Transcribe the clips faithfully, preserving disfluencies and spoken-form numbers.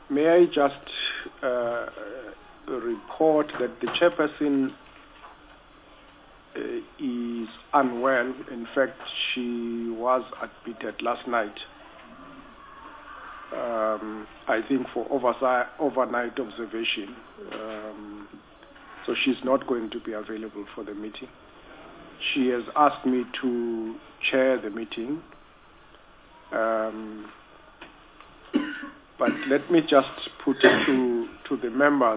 may I just uh, report that the chairperson uh, is unwell. In fact, she was admitted last night, um, I think for oversight, overnight observation. Um, so she's not going to be available for the meeting. She has asked me to chair the meeting. Um, but let me just put it to, to the members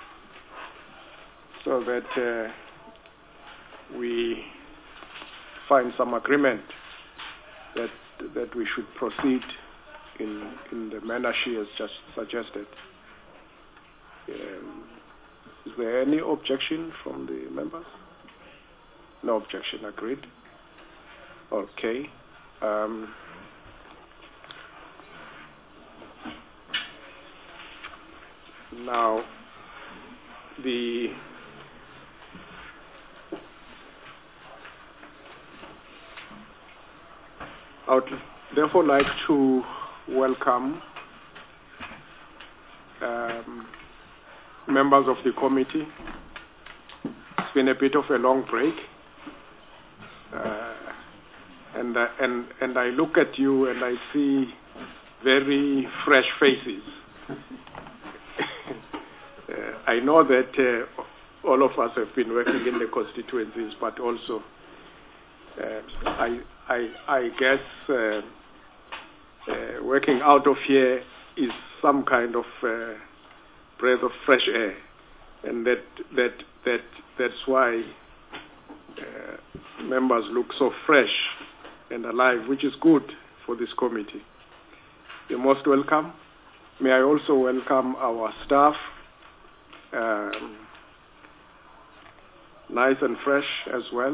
so that uh, we find some agreement that that we should proceed in in the manner she has just suggested. Um, is there any objection from the members? No objection, agreed. Okay. Um, now, the I would therefore like to welcome um, members of the committee. It's been a bit of a long break. Uh, and, uh, and, and I look at you and I see very fresh faces. uh, I know that uh, all of us have been working in the constituencies, but also uh, I, I, I guess uh, uh, working out of here is some kind of uh, breath of fresh air, and that that that that's why uh, members look so fresh and alive, which is good for this committee. You're most welcome. May I also welcome our staff, um, nice and fresh as well.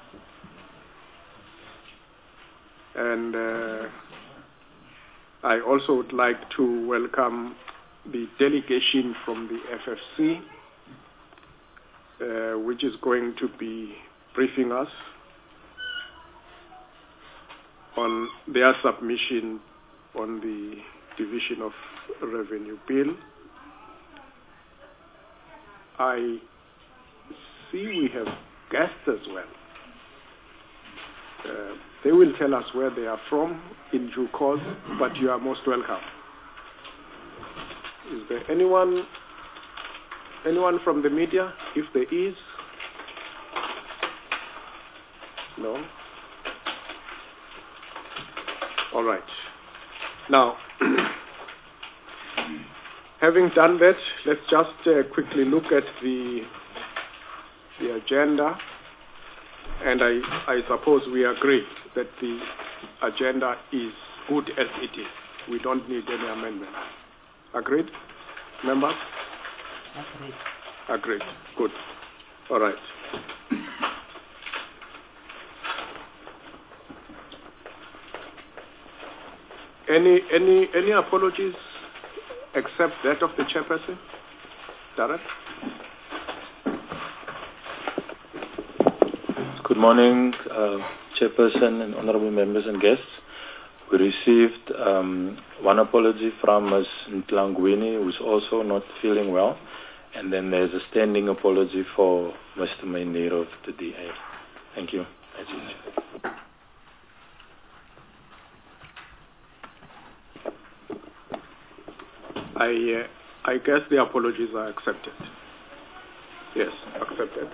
And uh, I also would like to welcome the delegation from the F F C, uh, which is going to be briefing us on their submission on the Division of Revenue Bill. I see we have guests as well. Uh, they will tell us where they are from in due course, but you are most welcome. Is there anyone, anyone from the media? If there is, no? All right. Now, having done that, let's just uh, quickly look at the the agenda. And I, I suppose we agree that the agenda is good as it is. We don't need any amendment. Agreed? Members? Agreed. Agreed. Good. All right. Any any any apologies except that of the chairperson? Darren? Good morning, uh, Chairperson and honorable members and guests. We received um, one apology from Miz Ntlangwini, who is also not feeling well, and then there's a standing apology for Mister Mainir of the D A. Thank you. That's it. I uh, I guess the apologies are accepted. Yes, accepted.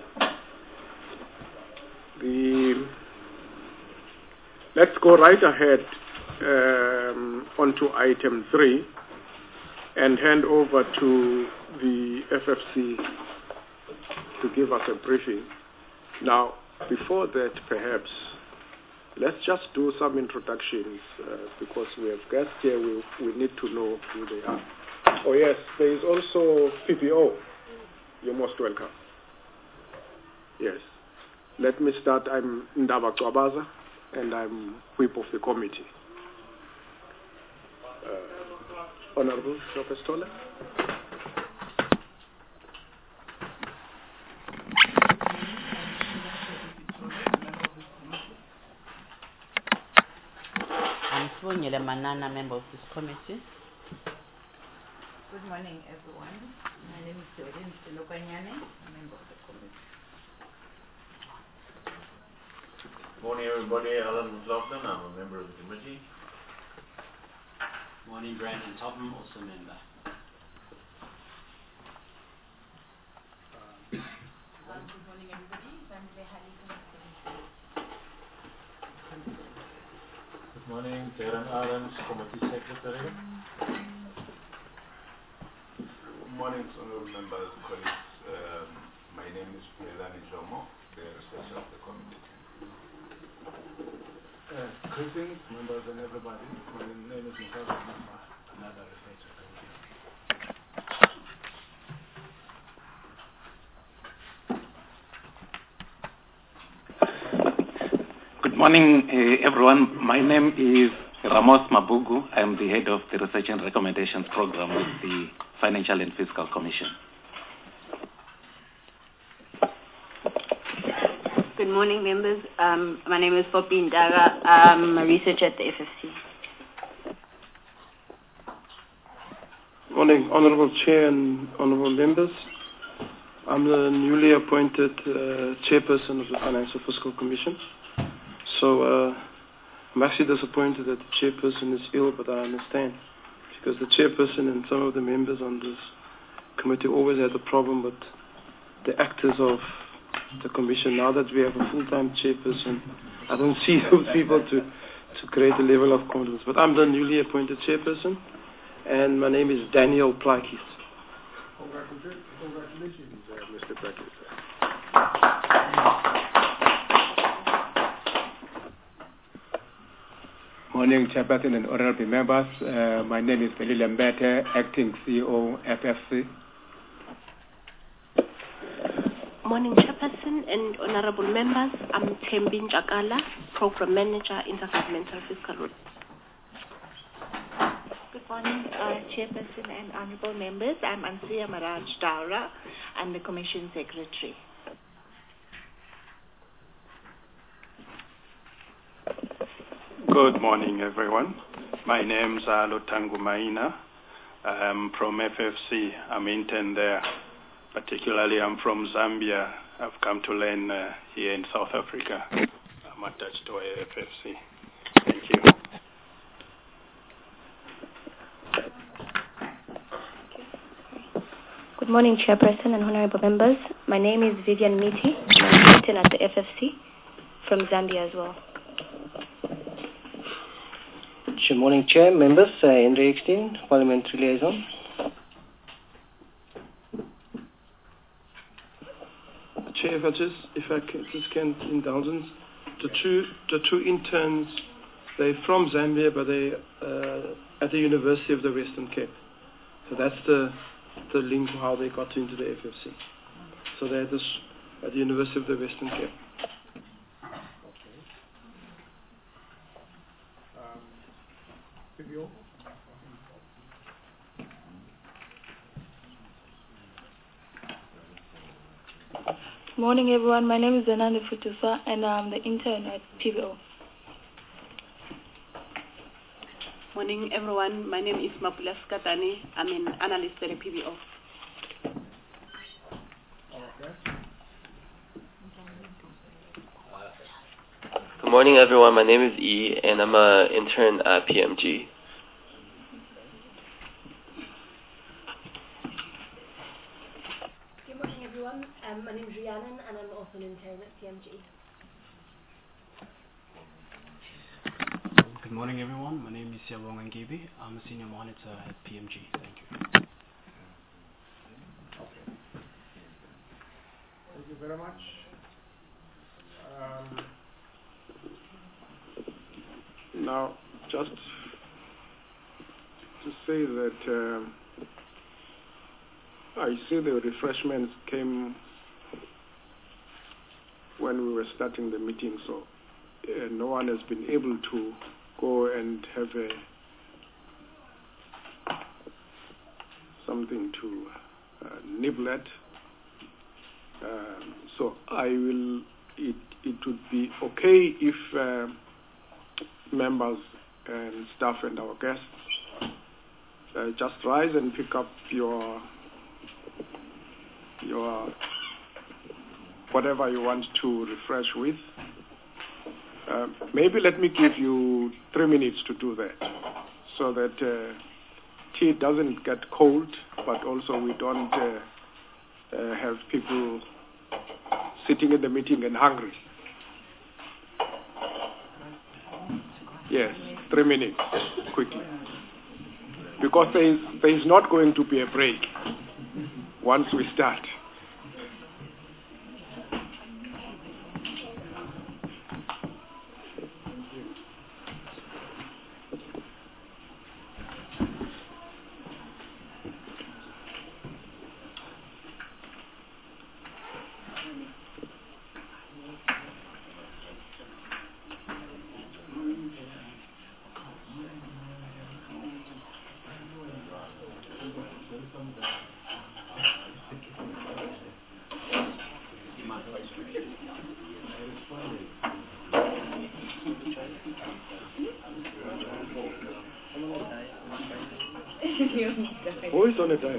The, let's go right ahead um, onto item three and hand over to the F F C to give us a briefing. Now, before that, perhaps, let's just do some introductions uh, because we have guests here. We, we need to know who they are. Oh, yes, there is also P P O. You're most welcome. Yes. Let me start. I'm Ndaba Chwabaza, and I'm whip of the committee. Uh, Honorable Professor Stolle. I'm Swunyele Manana, member of this committee. Good morning, everyone. My name is Doreen Silokanyane, a member of the committee. Morning, everybody. Alan McLaughlin, I'm a member of the committee. Morning, Brandon Topham, also member. Um, good morning, everybody. Zanzibar Hali Committee. Good morning, Darren Adams, Committee Secretary. Good morning, honorable members, colleagues. Um, my name is Pierre Jomo, the researcher of the committee. Uh, greetings, members and everybody. My name is Mikael Mama, another researcher committee. Good morning, uh, everyone. My name is Ramos Mabugu. I am the head of the Research and Recommendations Program with the Financial and Fiscal Commission. Good morning, members. Um, my name is Poppy Ndaga. I'm a researcher at the F F C. Morning, Honorable Chair and Honorable Members. I'm the newly appointed uh, Chairperson of the Financial Fiscal Commission. So uh, I'm actually disappointed that the Chairperson is ill, but I understand. Because the Chairperson and some of the members on this committee always had a problem with the actors of the Commission. Now that we have a full-time Chairperson, I don't see those people to, to create a level of confidence. But I'm the newly appointed Chairperson, and my name is Daniel Plakis. Congratulations, Congratulations uh, Mister Plakis. Morning, Chairperson and honorable members. Uh, my name is Feli Lembete, Acting C E O, F F C. Morning, Chairperson and honorable members. I'm Thembi Njakala, Program Manager, Intergovernmental Fiscal Risk. Good morning, uh, Chairperson and honorable members. I'm Ansia Maraj Daura. I'm the Commission Secretary. Good morning, everyone. My name is Lotangu Maina. I'm from F F C. I'm intern there. Particularly, I'm from Zambia. I've come to learn uh, here in South Africa. I'm attached to a F F C. Thank you. Good morning, Chairperson and honorable members. My name is Vivian Miti. I'm intern at the F F C from Zambia as well. Good morning, Chair, members. Uh, Henry Eckstein, Parliamentary Liaison. Chair, if I just, if I can, just can indulgence, the two, the two interns, they're from Zambia, but they uh, at the University of the Western Cape. So that's the the link to how they got into the F F C. So they're this, at the University of the Western Cape. Morning, everyone. My name is Zenande Futusa, and I'm the intern at P V O. Morning, everyone. My name is Mapula Skatani. I'm an analyst at P V O. Good morning, everyone. My name is E, and I'm an intern at P M G. Good morning, everyone. Um, my name is Rhiannon, and I'm also an intern at P M G. Good morning, everyone. My name is Siabong Ngibi. I'm a senior monitor at P M G. Thank you. Thank you very much. Um, Now, just to say that uh, I see the refreshments came when we were starting the meeting, so uh, no one has been able to go and have a something to uh, nibble at. Um, so I will. It it would be okay if. Uh, members and staff and our guests uh, uh, just rise and pick up your your whatever you want to refresh with. Uh, maybe let me give you three minutes to do that, so that uh, tea doesn't get cold, but also we don't uh, uh, have people sitting in the meeting and hungry. Yes, three minutes, quickly. Because there is, there is not going to be a break once we start. Who is on a diet?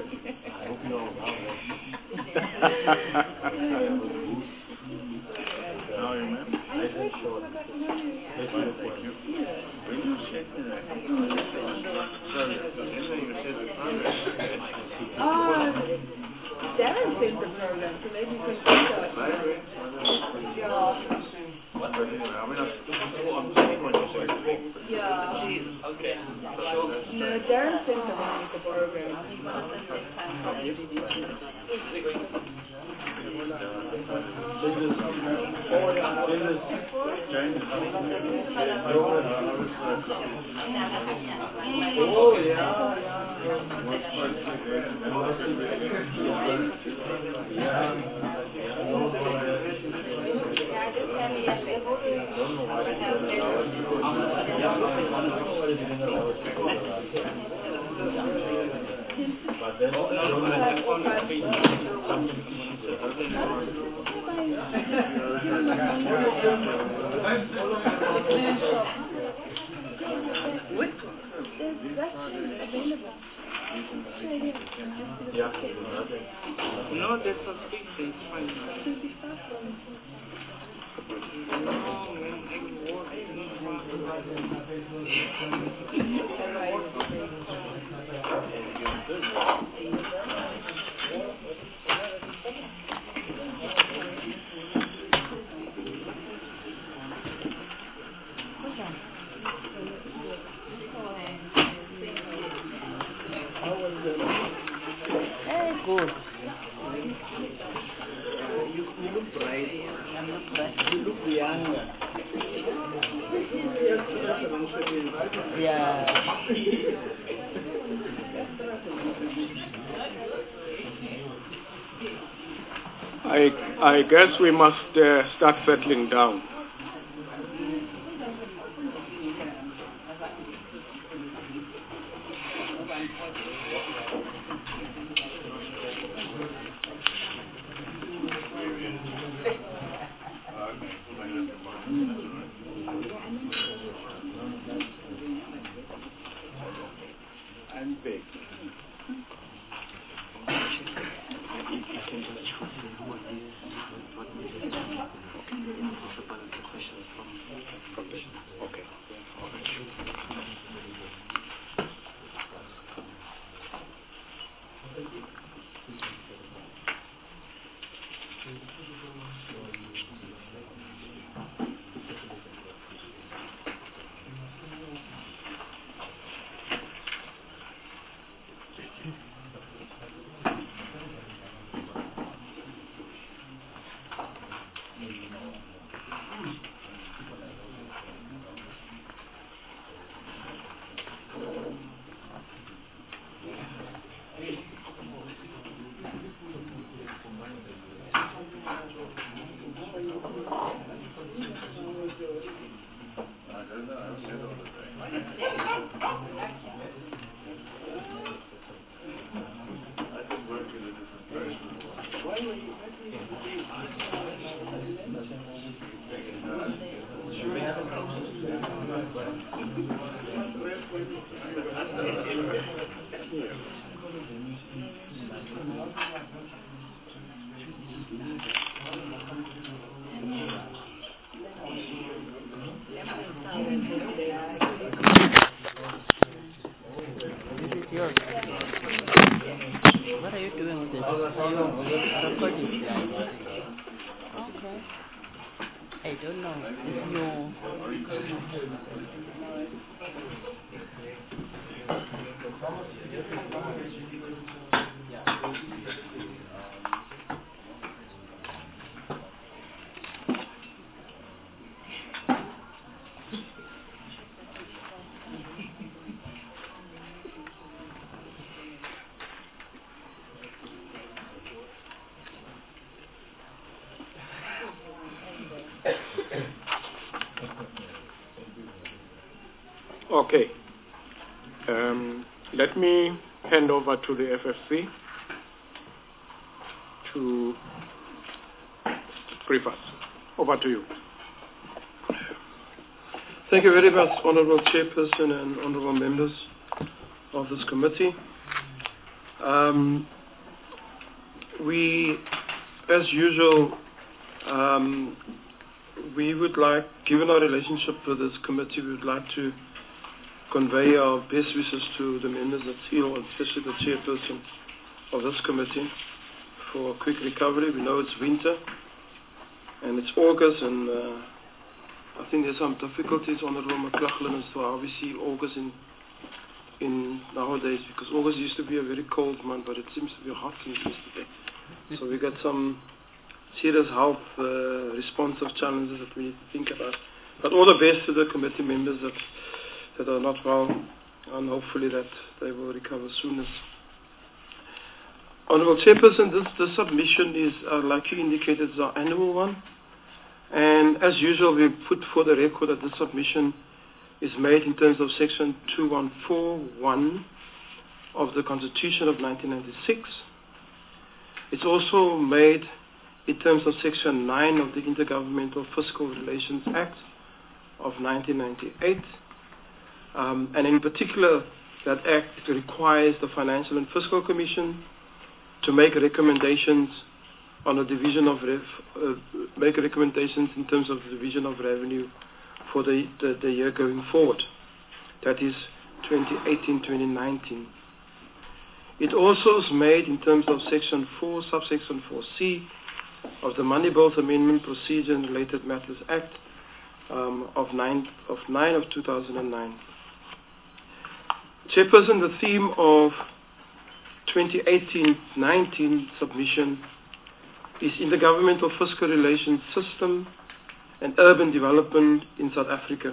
Darren sent the program, so maybe you can do Yeah. Okay. No, Darren sent the one with the program. Oh, yeah. No, that's not big, it's fine. Hey, good. You look bright. You look young. Yeah. I, I guess we must uh, start settling down. I'm big. Okay. Yours. What are you doing with this? Recording slide. Okay. I don't know. It's your... Okay. Um, let me hand over to the F F C to brief us. Over to you. Thank you very much, Honourable Chairperson and Honourable Members of this committee. Um, we, as usual, um, we would like, given our relationship with this committee, we would like to convey our best wishes to the members of T I O, especially the chairperson of this committee, for a quick recovery. We know it's winter and it's August, and uh, I think there's some difficulties, Honourable McLaughlin, as to how we see August in in nowadays, because August used to be a very cold month, but it seems to be hot since yesterday. So we got some serious health uh, responsive challenges that we need to think about. But all the best to the committee members that that are not well, and hopefully that they will recover soonest. Honourable Chairperson, this, this submission is, uh, like you indicated, is our annual one. And as usual, we put for the record that this submission is made in terms of Section two one four one of the Constitution of nineteen ninety-six. It's also made in terms of Section nine of the Intergovernmental Fiscal Relations Act of nineteen ninety-eight. Um, and in particular, that act requires the Financial and Fiscal Commission to make recommendations on a division of rev, uh, make recommendations in terms of the division of revenue for the, the, the year going forward. That is twenty eighteen twenty nineteen. It also is made in terms of Section four, subsection four C of the Money Bills Amendment Procedure and Related Matters Act um, of nine of nine of two thousand nine. Chairperson, the theme of twenty eighteen nineteen submission is Intergovernmental Fiscal Relations System and Urban Development in South Africa.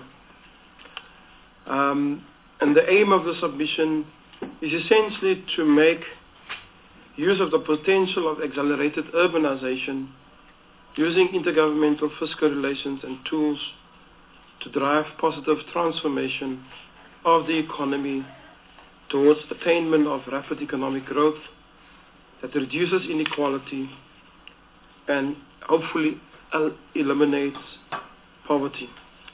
Um, and the aim of the submission is essentially to make use of the potential of accelerated urbanization using intergovernmental fiscal relations and tools to drive positive transformation of the economy towards attainment of rapid economic growth that reduces inequality and hopefully el- eliminates poverty.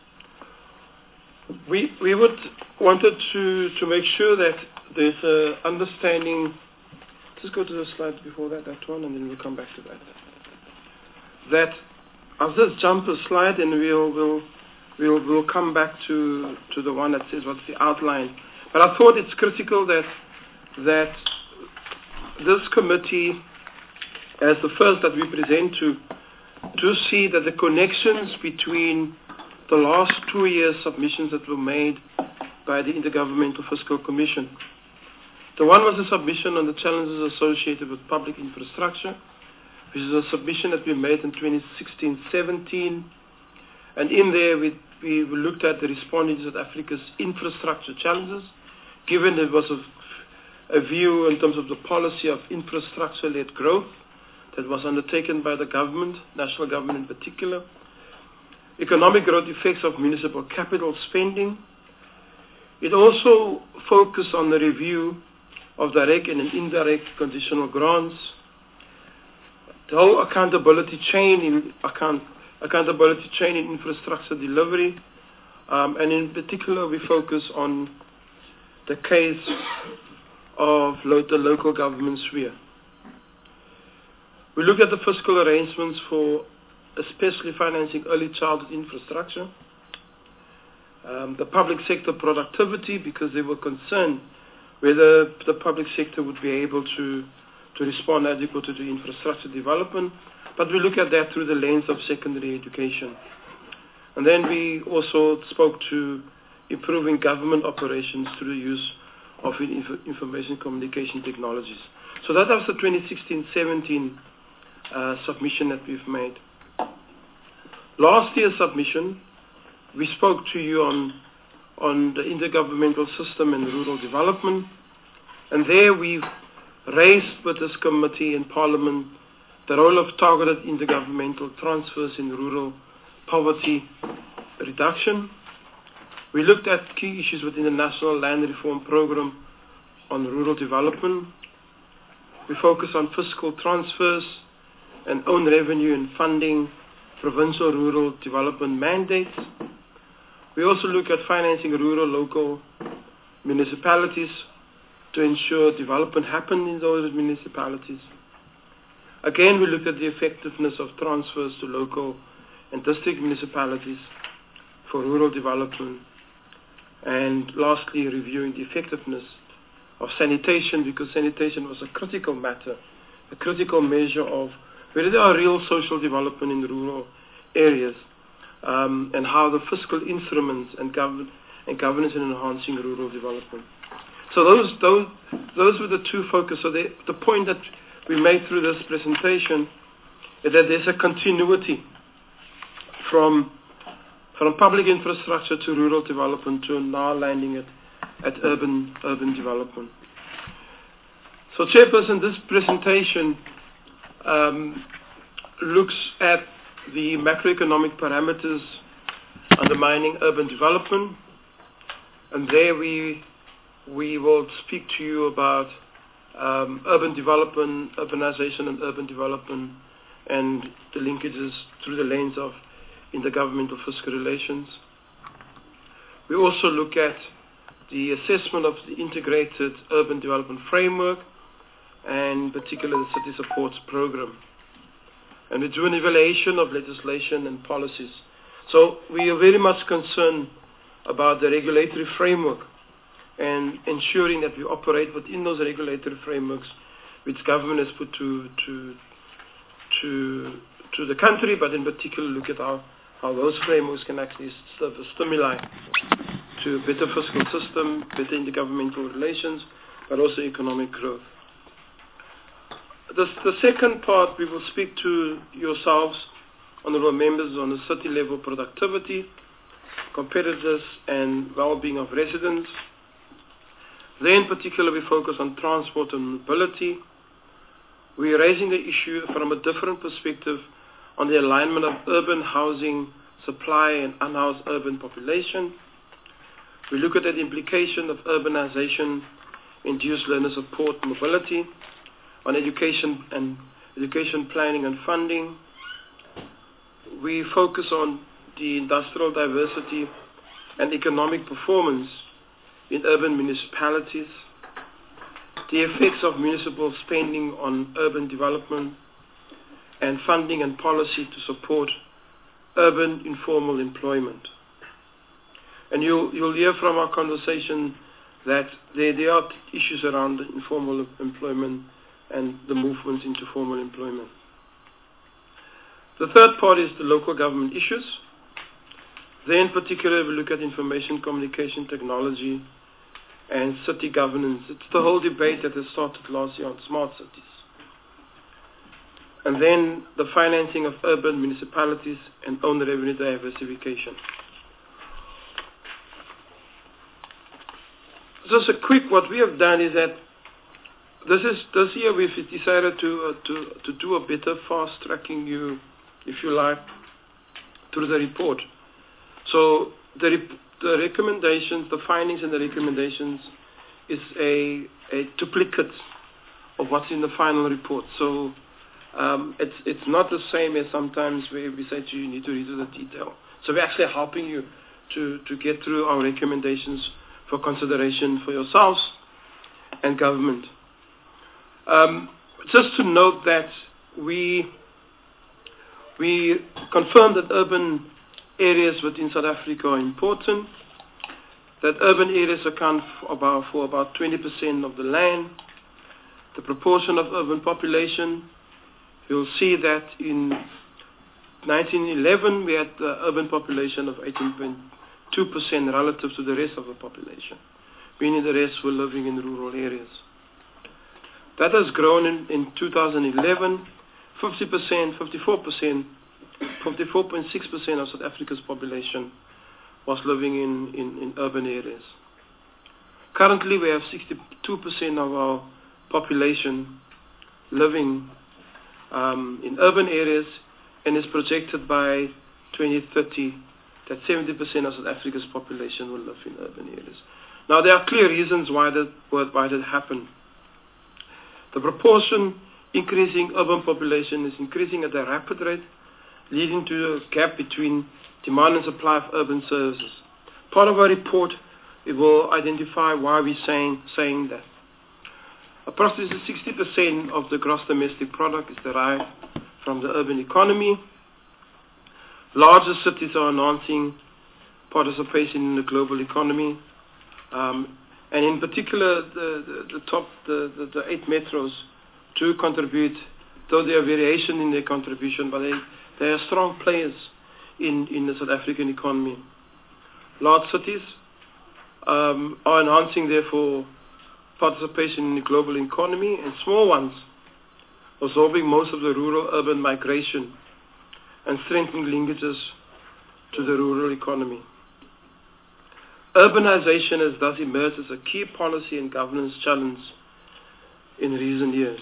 We we would wanted to, to make sure that there's an understanding. Just go to the slides before that, that one, and then we'll come back to that. That I'll just jump a slide, and we'll we'll we'll, we'll come back to to the one that says what's the outline. But I thought it's critical that that this committee, as the first that we present to, to see that the connections between the last two years' submissions that were made by the Intergovernmental Fiscal Commission. The one was a submission on the challenges associated with public infrastructure, which is a submission that we made in twenty sixteen seventeen. And in there, we, we looked at the responding to South Africa's infrastructure challenges, given there was a, a view in terms of the policy of infrastructure-led growth that was undertaken by the government, national government in particular. Economic growth effects of municipal capital spending. It also focused on the review of direct and indirect conditional grants, the whole accountability chain in account, accountability chain in infrastructure delivery, um, and in particular we focus on the case of lo- the local government sphere. We look at the fiscal arrangements for especially financing early childhood infrastructure, um, the public sector productivity, because they were concerned whether the public sector would be able to, to respond adequately to infrastructure development, but we look at that through the lens of secondary education. And then we also spoke to improving government operations through the use of inf- information communication technologies. So that was the twenty sixteen seventeen uh, submission that we've made. Last year's submission, we spoke to you on, on the intergovernmental system and rural development, and there we've raised with this committee in Parliament the role of targeted intergovernmental transfers in rural poverty reduction. We looked at key issues within the National Land Reform Program on rural development. We focus on fiscal transfers and own revenue and funding provincial rural development mandates. We also look at financing rural local municipalities to ensure development happen in those municipalities. Again, we looked at the effectiveness of transfers to local and district municipalities for rural development. And lastly, reviewing the effectiveness of sanitation, because sanitation was a critical matter, a critical measure of whether there are real social development in rural areas, um, and how the fiscal instruments and, gov- and governance in enhancing rural development. So those those those were the two focuses. So the, the point that we made through this presentation is that there's a continuity from from public infrastructure to rural development to now landing it at urban urban development. So, Chairperson, this presentation um, looks at the macroeconomic parameters undermining urban development, and there we we will speak to you about um, urban development, urbanization and urban development, and the linkages through the lens of intergovernmental fiscal relations. We also look at the assessment of the integrated urban development framework, and particularly the City Supports Program. And we do an evaluation of legislation and policies. So we are very much concerned about the regulatory framework and ensuring that we operate within those regulatory frameworks which government has put to to to to the country, but in particular look at how, how those frameworks can actually serve as stimuli to a better fiscal system, better intergovernmental relations, but also economic growth. The, the second part, we will speak to yourselves, honourable members, on the city level productivity, competitiveness and well-being of residents. Then in particular we focus on transport and mobility. We are raising the issue from a different perspective on the alignment of urban housing supply and unhoused urban population. We look at the implication of urbanization, induced learner support, mobility, on education and education planning and funding. We focus on the industrial diversity and economic performance in urban municipalities, the effects of municipal spending on urban development, and funding and policy to support urban informal employment. And you'll, you'll hear from our conversation that there, there are issues around informal employment and the movement into formal employment. The third part is the local government issues. There in particular we look at information communication technology and city governance. It's the whole debate that has started last year on smart cities. And then the financing of urban municipalities and own revenue diversification. Just a quick, what we have done is that this is this year we've decided to uh, to to do a better fast tracking you, if you like, through the report. So the rep- the recommendations, the findings and the recommendations is a a duplicate of what's in the final report. So um, it's it's not the same as sometimes where we say to you, you need to read the detail. So we're actually helping you to to get through our recommendations for consideration for yourselves and government. Um, just to note that we we confirm that urban areas within South Africa are important, that urban areas account for about, for about twenty percent of the land. The proportion of urban population, you'll see that in nineteen eleven we had the urban population of eighteen point two percent relative to the rest of the population, meaning the rest were living in rural areas. That has grown in, in two thousand eleven, fifty percent, fifty-four percent, fifty-four point six percent of South Africa's population was living in, in, in urban areas. Currently we have sixty-two percent of our population living um, in urban areas, and it's projected by twenty thirty that seventy percent of South Africa's population will live in urban areas. Now there are clear reasons why that, why that happened. The proportion increasing urban population is increasing at a rapid rate, leading to a gap between demand and supply of urban services. Part of our report, it will identify why we're saying, saying that. Approximately sixty percent of the gross domestic product is derived from the urban economy. Larger cities are enhancing participation in the global economy. Um, and in particular, the, the, the top, the, the, the eight metros do contribute, though there are variation in their contribution, but they, they are strong players in, in the South African economy. Large cities um, are enhancing, therefore, participation in the global economy, and small ones absorbing most of the rural-urban migration and strengthening linkages to the rural economy. Urbanization has thus emerged as a key policy and governance challenge in recent years.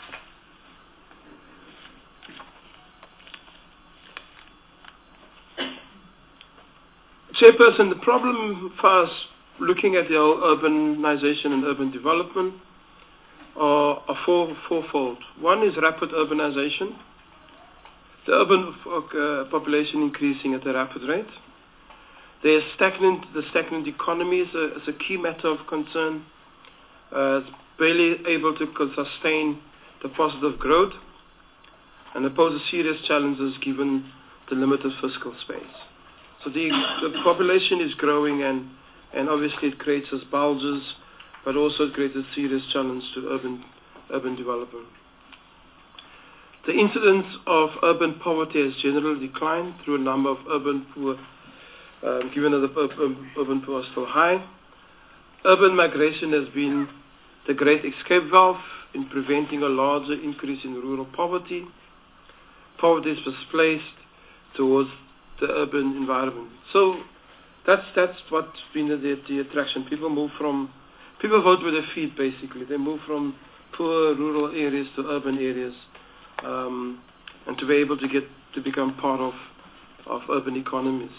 Chairperson, the problem for us looking at the whole urbanization and urban development are, are four, fourfold. One is rapid urbanization. The urban uh, population increasing at a rapid rate. There's stagnant, the stagnant economy is a, is a key matter of concern. Uh, it's barely able to sustain the positive growth, and it poses serious challenges given the limited fiscal space. So the, the population is growing, and, and obviously it creates us bulges, but also it creates a serious challenge to urban, urban development. The incidence of urban poverty has generally declined through a number of urban poor, um, given that the urban, urban poor are still high. Urban migration has been the great escape valve in preventing a larger increase in rural poverty. Poverty is displaced towards the urban environment. So that's that's what's been the, the, the attraction. People move from, people vote with their feet basically. They move from poor rural areas to urban areas, um, and to be able to get to become part of of urban economies.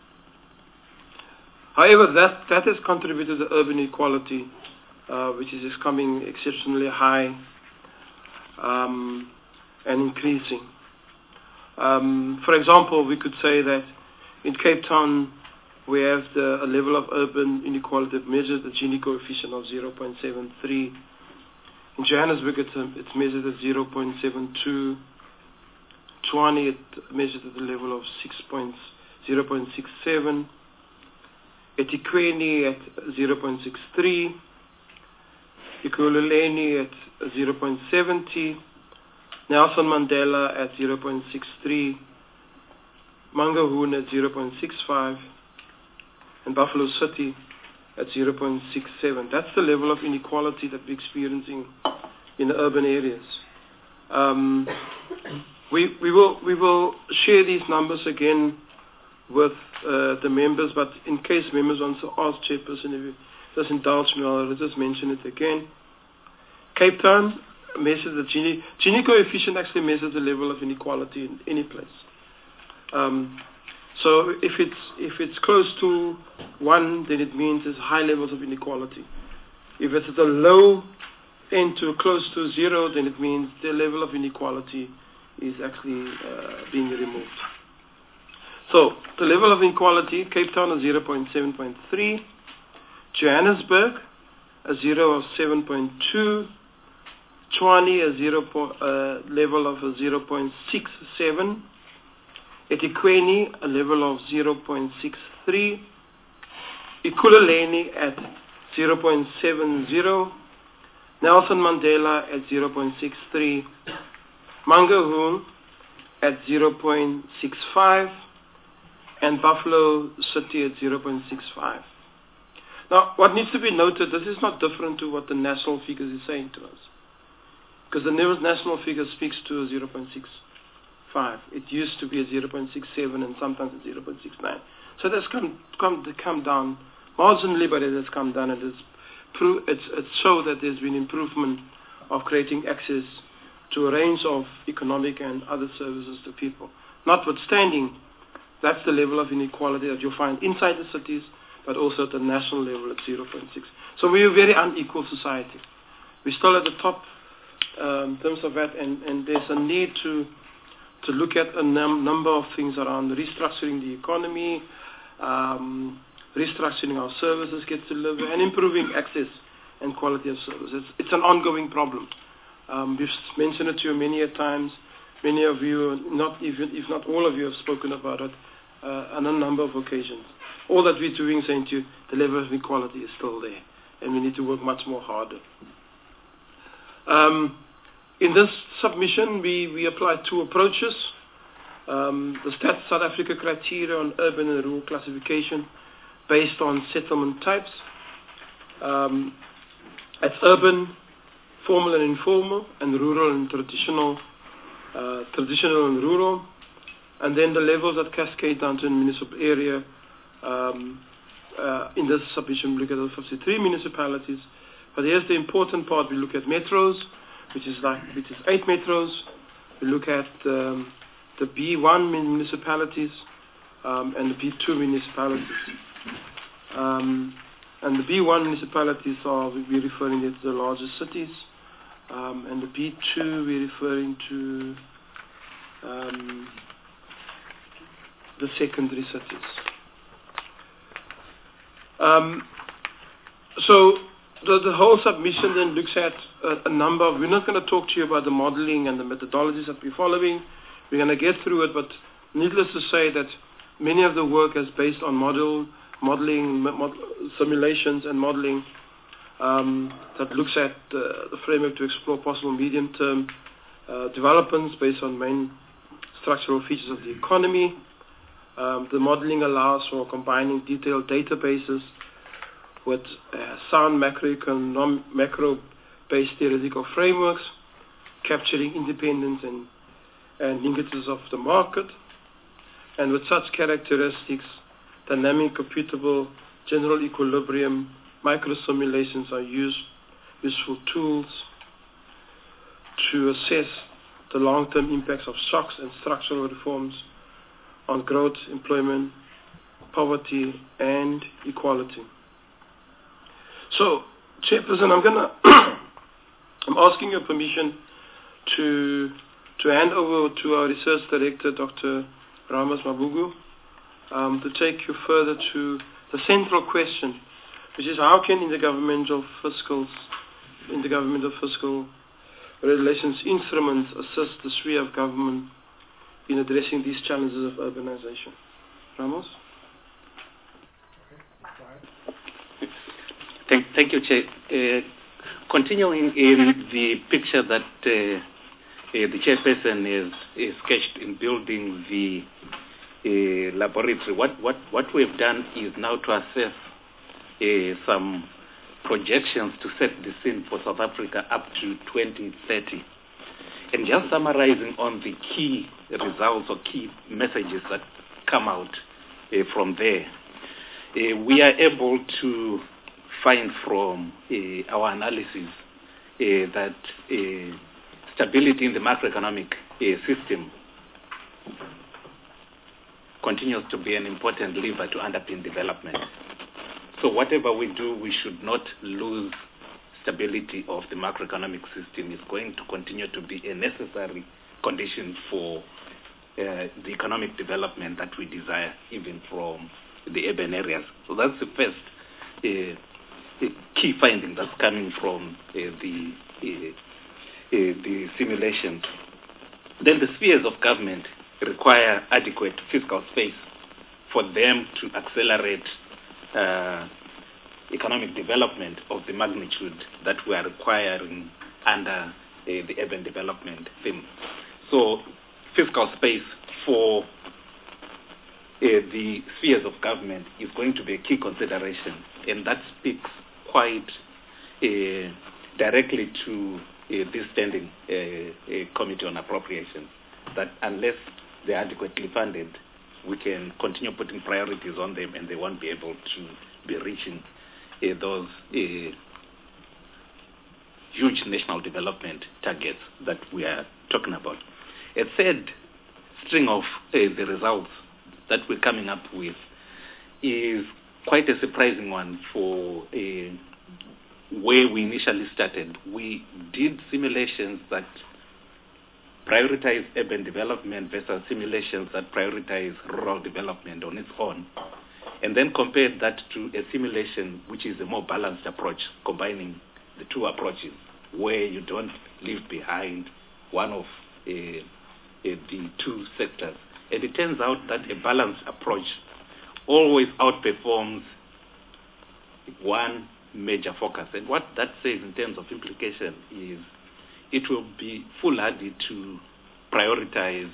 However, that that has contributed to urban inequality, uh, which is becoming exceptionally high um, and increasing. Um, for example, we could say that in Cape Town we have the, a level of urban inequality measured at Gini coefficient of zero point seven three. In Johannesburg it's, um, it's measured at zero point seven two. Tshwane it measured at the level of zero point six seven. eThekwini at zero point six three. Ekurhuleni at zero point seven zero. Nelson Mandela at zero point six three, Mangahoon at zero point six five, and Buffalo City at zero point six seven. That's the level of inequality that we're experiencing in the urban areas. Um, we, we, will, we will share these numbers again with uh, the members, but in case members want to ask Chairperson, if you just indulge me, I'll just mention it again. Cape Town measures the Gini, Gini coefficient actually measures the level of inequality in any place. Um, so if it's if it's close to one, then it means there's high levels of inequality. If it's at the low end to close to zero, then it means the level of inequality is actually uh, being removed. So the level of inequality, Cape Town is zero point seven three, Johannesburg a zero of seven point two. Tshwane a zero po uh, level of a zero point six seven, eThekwini a level of zero point six three, Ekurhuleni at zero point seven zero, Nelson Mandela at zero point six three, Mangaroon at zero point six five, and Buffalo City at zero point six five. Now, what needs to be noted, this is not different to what the national figures is saying to us, because the nearest national figure speaks to a zero point six five. It used to be a zero point six seven and sometimes a zero point six nine. So that's come, come, come down marginally, but it has come down, and it's, pro it's, it's shown that there's been improvement of creating access to a range of economic and other services to people. Notwithstanding, that's the level of inequality that you'll find inside the cities, but also at the national level at zero point six. So we're a very unequal society. We're still at the top um, in terms of that, and, and there's a need to to look at a num number of things around restructuring the economy, um, restructuring our services get delivered, and improving access and quality of service. It's, it's an ongoing problem. Um, we've mentioned it to you many a times. Many of you, not even, if not all of you, have spoken about it uh, on a number of occasions. All that we're doing is saying to you, the level of inequality is still there, and we need to work much more harder. Um, in this submission, we, we applied two approaches. Um, the Stats South Africa criteria on urban and rural classification based on settlement types. Um, it's urban, formal and informal, and rural and traditional, uh, traditional and rural. And then the levels that cascade down to the municipal area. Um, uh, in this submission, we look at the fifty-three municipalities. But here's the important part. We look at metros, which is like which is eight metros. We look at um, the B one municipalities um, and the B two municipalities. Um, and the B one municipalities are we're referring to the largest cities, um, and the B two we're referring to um, the secondary cities. Um, so the, the whole submission then looks at a, a number of, we're not going to talk to you about the modeling and the methodologies that we're following. We're going to get through it, but needless to say that many of the work is based on model, modeling, mod, simulations and modeling um, that looks at uh, the framework to explore possible medium-term uh, developments based on main structural features of the economy. Um, the modeling allows for combining detailed databases with uh, sound macroeconomic, macro-based theoretical frameworks, capturing independence and, and linkages of the market. And with such characteristics, dynamic, computable, general equilibrium, micro-simulations are used, useful tools to assess the long-term impacts of shocks and structural reforms on growth, employment, poverty, and equality. So, Chairperson, I'm gonna I'm asking your permission to to hand over to our research director, Doctor Ramos Mabugu, um, to take you further to the central question, which is how can intergovernmental fiscals, intergovernmental fiscal relations instruments assist the sphere of government in addressing these challenges of urbanization. Ramos? Thank, thank you, Chair. Uh, continuing in the picture that uh, uh, the chairperson is, is sketched in building the uh, laboratory, what, what, what we've done is now to assess uh, some projections to set the scene for South Africa up to twenty thirty. And just summarizing on the key results or key messages that come out uh, from there, uh, we are able to find from uh, our analysis uh, that uh, stability in the macroeconomic uh, system continues to be an important lever to underpin development. So whatever we do, we should not lose stability of the macroeconomic system. Is going to continue to be a necessary condition for uh, the economic development that we desire, even from the urban areas. So that's the first uh, key finding that's coming from uh, the uh, uh, the simulations. Then the spheres of government require adequate fiscal space for them to accelerate uh, economic development of the magnitude that we are requiring under uh, the urban development theme. So fiscal space for uh, the spheres of government is going to be a key consideration, and that speaks quite uh, directly to uh, this standing uh, uh, committee on appropriations, that unless they're adequately funded, we can continue putting priorities on them and they won't be able to be reaching uh, those uh, huge national development targets that we are talking about. A third string of uh, the results that we're coming up with is quite a surprising one for uh, where we initially started. We did simulations that prioritize urban development versus simulations that prioritize rural development on its own, and then compared that to a simulation which is a more balanced approach, combining the two approaches, where you don't leave behind one of uh, uh, the two sectors. And it turns out that a balanced approach always outperforms one major focus. And what that says in terms of implication is it will be foolhardy to prioritize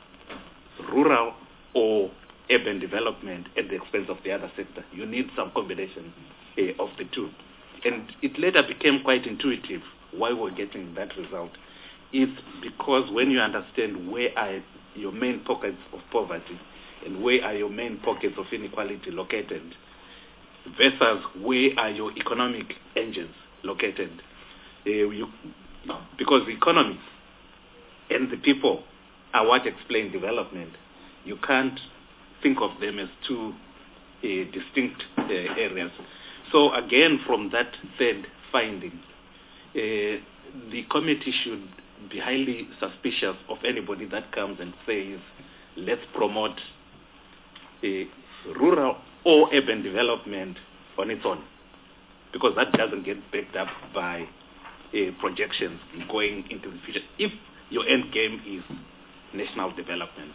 rural or urban development at the expense of the other sector. You need some combination uh, of the two. And it later became quite intuitive why we're getting that result. It's because when you understand where are your main pockets of poverty and where are your main pockets of inequality located versus where are your economic engines located, uh, you, because the economy and the people are what explain development, you can't think of them as two uh, distinct uh, areas. So again, from that third finding, uh, the committee should be highly suspicious of anybody that comes and says, let's promote uh, rural or urban development on its own, because that doesn't get backed up by uh, projections going into the future, if your end game is national development.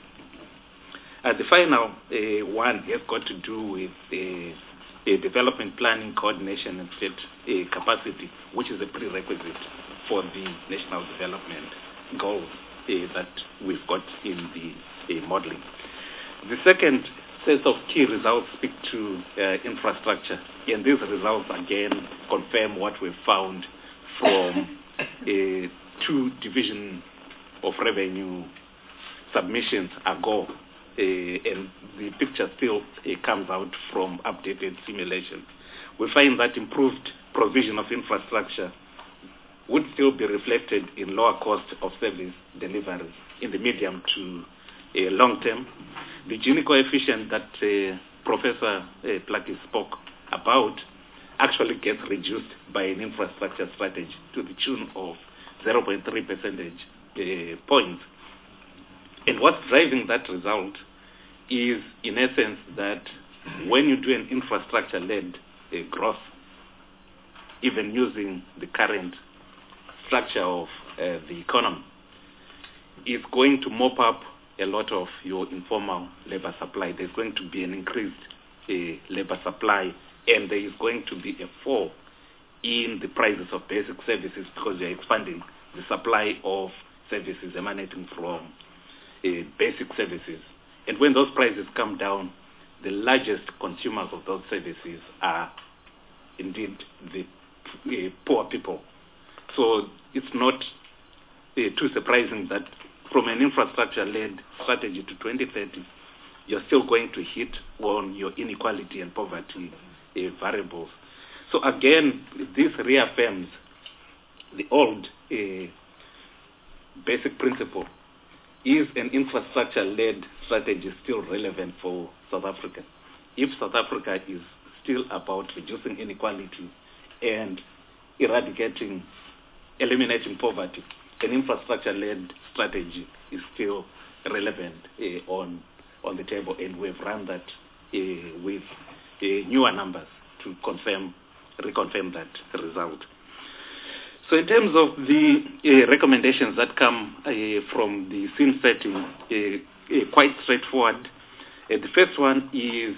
Uh, the final uh, one has got to do with uh, uh, development planning, coordination, and state uh, capacity, which is a prerequisite for the national development goals uh, that we've got in the uh, modeling. The second set of key results speak to uh, infrastructure, and these results again confirm what we've found from uh, two division of revenue submissions ago, uh, and the picture still uh, comes out from updated simulations. We find that improved provision of infrastructure would still be reflected in lower cost of service delivery in the medium to uh, long term. The Gini coefficient that uh, Professor uh, Plaki spoke about actually gets reduced by an infrastructure strategy to the tune of zero point three percentage uh, points. And what's driving that result is, in essence, that when you do an infrastructure-led uh, growth, even using the current structure of uh, the economy, is going to mop up a lot of your informal labor supply. There's going to be an increased uh, labor supply, and there is going to be a fall in the prices of basic services because you're expanding the supply of services emanating from uh, basic services. And when those prices come down, the largest consumers of those services are indeed the uh, poor people. So it's not uh, too surprising that from an infrastructure-led strategy to twenty thirty, you're still going to hit on your inequality and poverty uh, variables. So again, this reaffirms the old uh, basic principle. Is an infrastructure-led strategy still relevant for South Africa? If South Africa is still about reducing inequality and eradicating, eliminating poverty, an infrastructure-led strategy is still relevant uh, on on the table, and we've run that uh, with uh, newer numbers to confirm, reconfirm that result. So in terms of the uh, recommendations that come uh, from the scene setting, uh, uh, quite straightforward. Uh, the first one is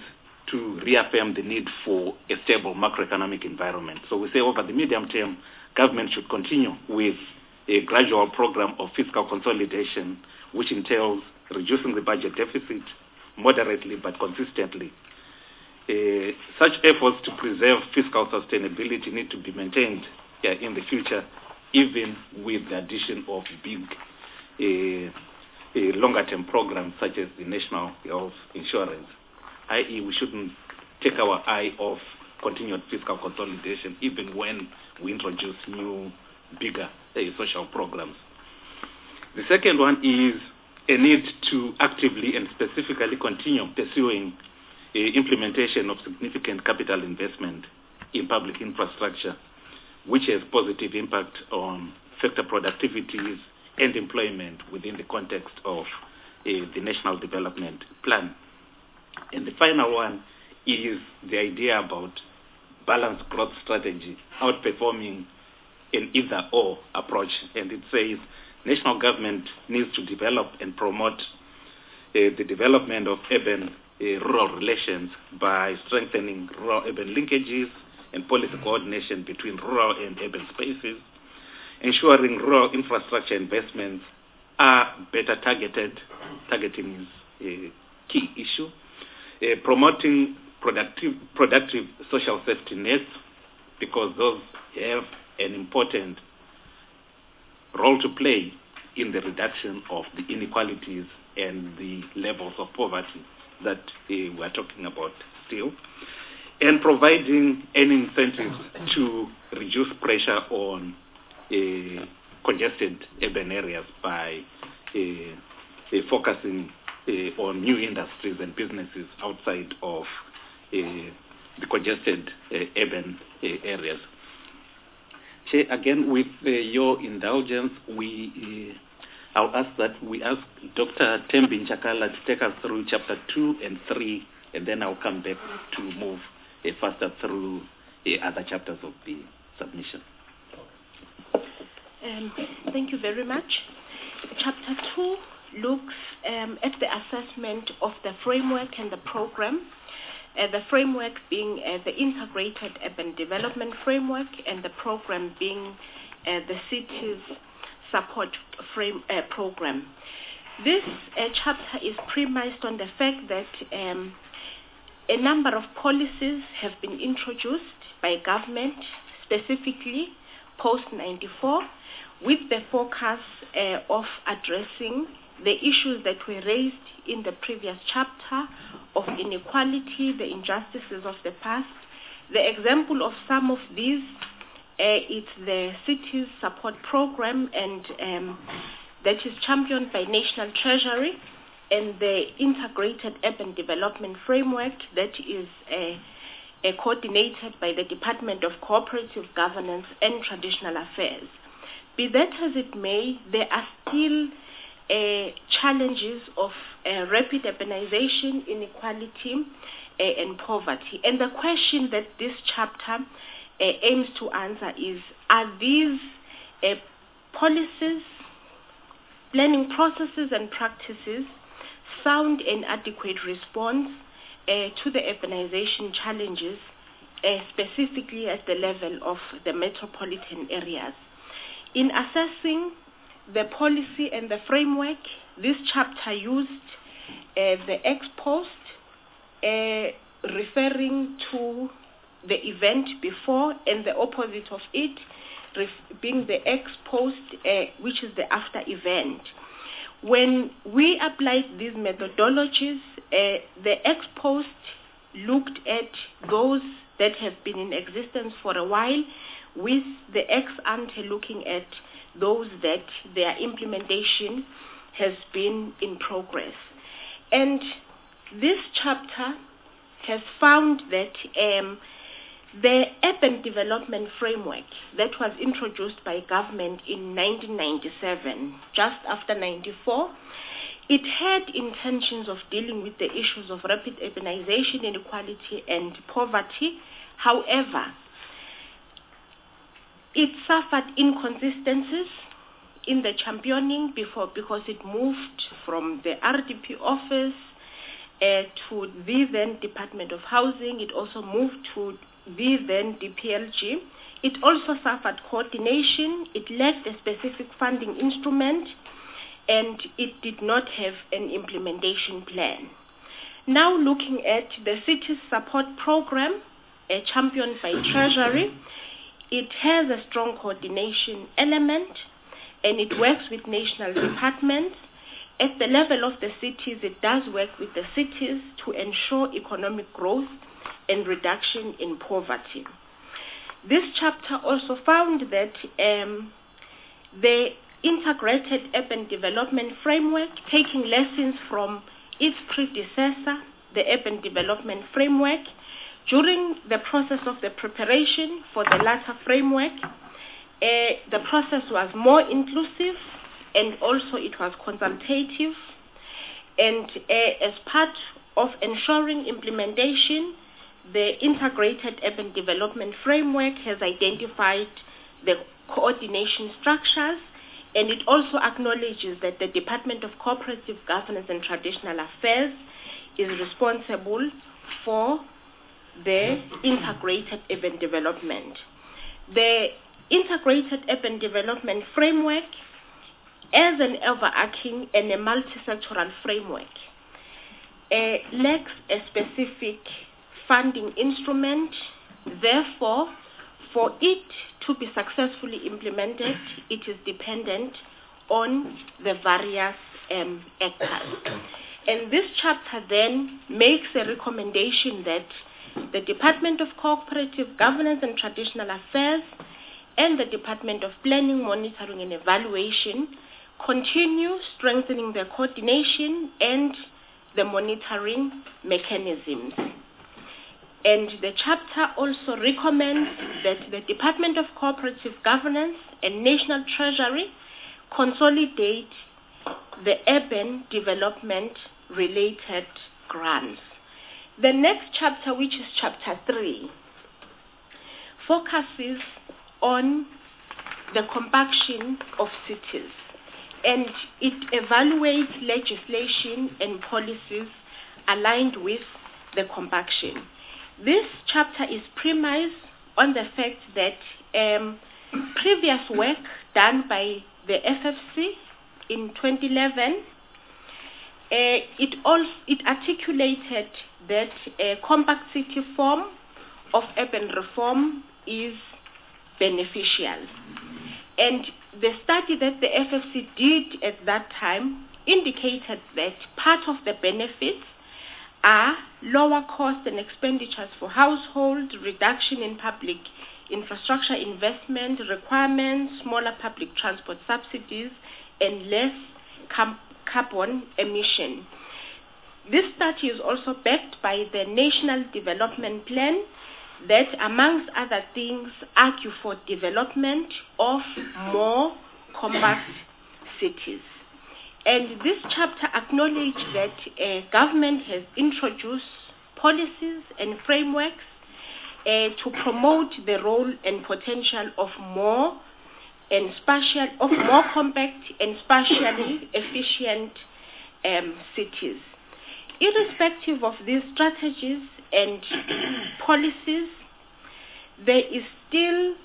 to reaffirm the need for a stable macroeconomic environment. So we say over the medium term, government should continue with a gradual program of fiscal consolidation, which entails reducing the budget deficit moderately but consistently. Uh, such efforts to preserve fiscal sustainability need to be maintained uh, in the future, even with the addition of big uh, uh, longer-term programs such as the National Health Insurance, that is we shouldn't take our eye off continued fiscal consolidation even when we introduce new, bigger uh, social programs. The second one is a need to actively and specifically continue pursuing uh, implementation of significant capital investment in public infrastructure, which has positive impact on sector productivities and employment within the context of uh, the National Development Plan. And the final one is the idea about balanced growth strategy, outperforming an either-or approach. And it says national government needs to develop and promote uh, the development of urban-rural uh, relations by strengthening rural-urban linkages and policy coordination between rural and urban spaces, ensuring rural infrastructure investments are better targeted. Targeting is a key issue. Uh, promoting productive, productive social safety nets, because those have an important role to play in the reduction of the inequalities and the levels of poverty that uh, we are talking about still, and providing any incentives to reduce pressure on uh, congested urban areas by uh, uh, focusing uh, on new industries and businesses outside of uh, the congested uh, urban uh, areas. Chair, again, with uh, your indulgence, we uh, I'll ask that we ask Doctor Thembi Njakala to take us through chapter two and three, and then I'll come back to move uh, faster through uh, other chapters of the submission. Um, thank you very much. Chapter two looks um, at the assessment of the framework and the program. Uh, the framework being uh, the Integrated Urban Development Framework, and the program being uh, the Cities Support frame, uh, Program. This uh, chapter is premised on the fact that um, a number of policies have been introduced by government, specifically post ninety-four, with the focus uh, of addressing the issues that were raised in the previous chapter of inequality, the injustices of the past. The example of some of these uh, is the Cities Support Program, and um, that is championed by National Treasury, and the Integrated Urban Development Framework that is uh, uh, coordinated by the Department of Cooperative Governance and Traditional Affairs. Be that as it may, there are still Uh, challenges of uh, rapid urbanization, inequality, uh, and poverty. And the question that this chapter uh, aims to answer is, are these uh, policies, planning processes, and practices sound and adequate response uh, to the urbanization challenges, uh, specifically at the level of the metropolitan areas? In assessing the policy and the framework, this chapter used uh, the ex post, uh, referring to the event before, and the opposite of it ref- being the ex post, uh, which is the after event. When we applied these methodologies, uh, the ex post looked at those that have been in existence for a while, with the ex ante looking at those that their implementation has been in progress. And this chapter has found that um, the Urban Development Framework that was introduced by government in nineteen ninety-seven, just after ninety-four, it had intentions of dealing with the issues of rapid urbanization, inequality, and poverty. However, it suffered inconsistencies in the championing before, because it moved from the R D P office uh, to the then Department of Housing. It also moved to the then D P L G. It also suffered coordination. It lacked a specific funding instrument, and it did not have an implementation plan. Now looking at the Cities Support Program, uh, championed by Treasury, it has a strong coordination element, and it works with national departments. At the level of the cities, it does work with the cities to ensure economic growth and reduction in poverty. This chapter also found that um, the Integrated Urban Development Framework, taking lessons from its predecessor, the Urban Development Framework, during the process of the preparation for the latter framework, uh, the process was more inclusive, and also it was consultative. And uh, as part of ensuring implementation, the Integrated Urban Development Framework has identified the coordination structures, and it also acknowledges that the Department of Cooperative Governance and Traditional Affairs is responsible for the integrated urban development. The Integrated Urban Development Framework, as an overarching and a multi-sectoral framework, uh, lacks a specific funding instrument. Therefore, for it to be successfully implemented, it is dependent on the various um, actors. And this chapter then makes a recommendation that the Department of Cooperative Governance and Traditional Affairs and the Department of Planning, Monitoring and Evaluation continue strengthening their coordination and the monitoring mechanisms. And the chapter also recommends that the Department of Cooperative Governance and National Treasury consolidate the urban development related grants. The next chapter, which is chapter three, focuses on the compaction of cities, and it evaluates legislation and policies aligned with the compaction. This chapter is premised on the fact that um, previous work done by the F F C in twenty eleven, uh, it also it articulated that a compact city form of urban reform is beneficial. And the study that the F F C did at that time indicated that part of the benefits are lower costs and expenditures for households, reduction in public infrastructure investment requirements, smaller public transport subsidies, and less cam- carbon emission. This study is also backed by the National Development Plan that, amongst other things, argue for development of more compact cities. And this chapter acknowledges that uh, government has introduced policies and frameworks uh, to promote the role and potential of more and spatial, of more compact and spatially efficient um, cities. Irrespective of these strategies and policies, there is still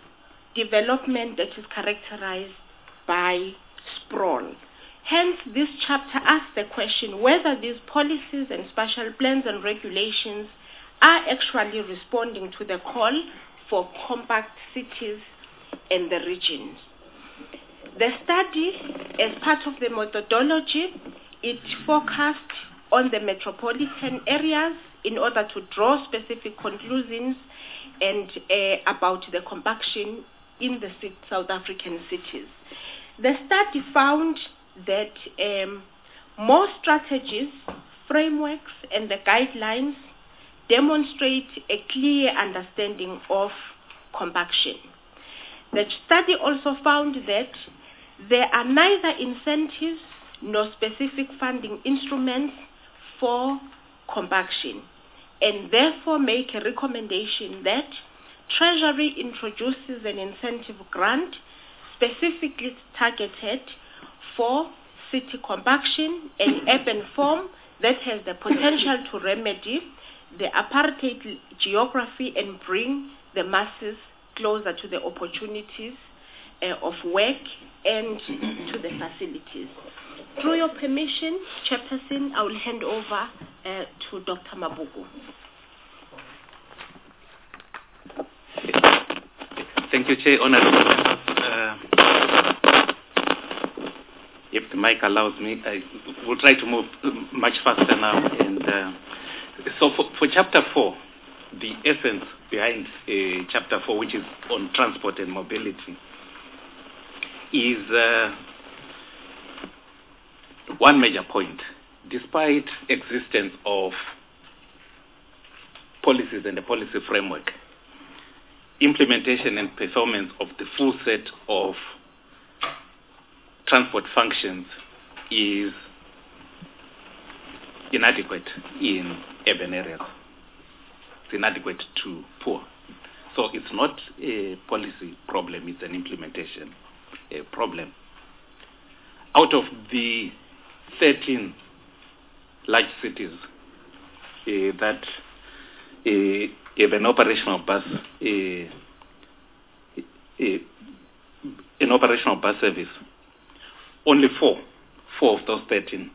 development that is characterized by sprawl. Hence, this chapter asks the question whether these policies and spatial plans and regulations are actually responding to the call for compact cities in the regions. The study, as part of the methodology, it focused on the metropolitan areas in order to draw specific conclusions and uh, about the compaction in the South African cities. The study found that um, more strategies, frameworks, and the guidelines demonstrate a clear understanding of compaction. The study also found that there are neither incentives nor specific funding instruments for compaction, and therefore make a recommendation that Treasury introduces an incentive grant specifically targeted for city compaction and urban form that has the potential to remedy the apartheid geography and bring the masses closer to the opportunities uh, of work and to the facilities. Through your permission, Chairperson, I will hand over uh, to Doctor Mabugu. Thank you, Chair. Honorable members, uh, if the mic allows me, I will try to move much faster now. And uh, so, for, for Chapter Four, the essence behind uh, Chapter Four, which is on transport and mobility, is uh, one major point. Despite existence of policies and the policy framework, implementation and performance of the full set of transport functions is inadequate in urban areas. It's inadequate to poor. So it's not a policy problem, it's an implementation uh, problem. Out of the thirteen large cities uh, that uh, have an operational bus, uh, uh, an operational bus service, only four, four of those thirteen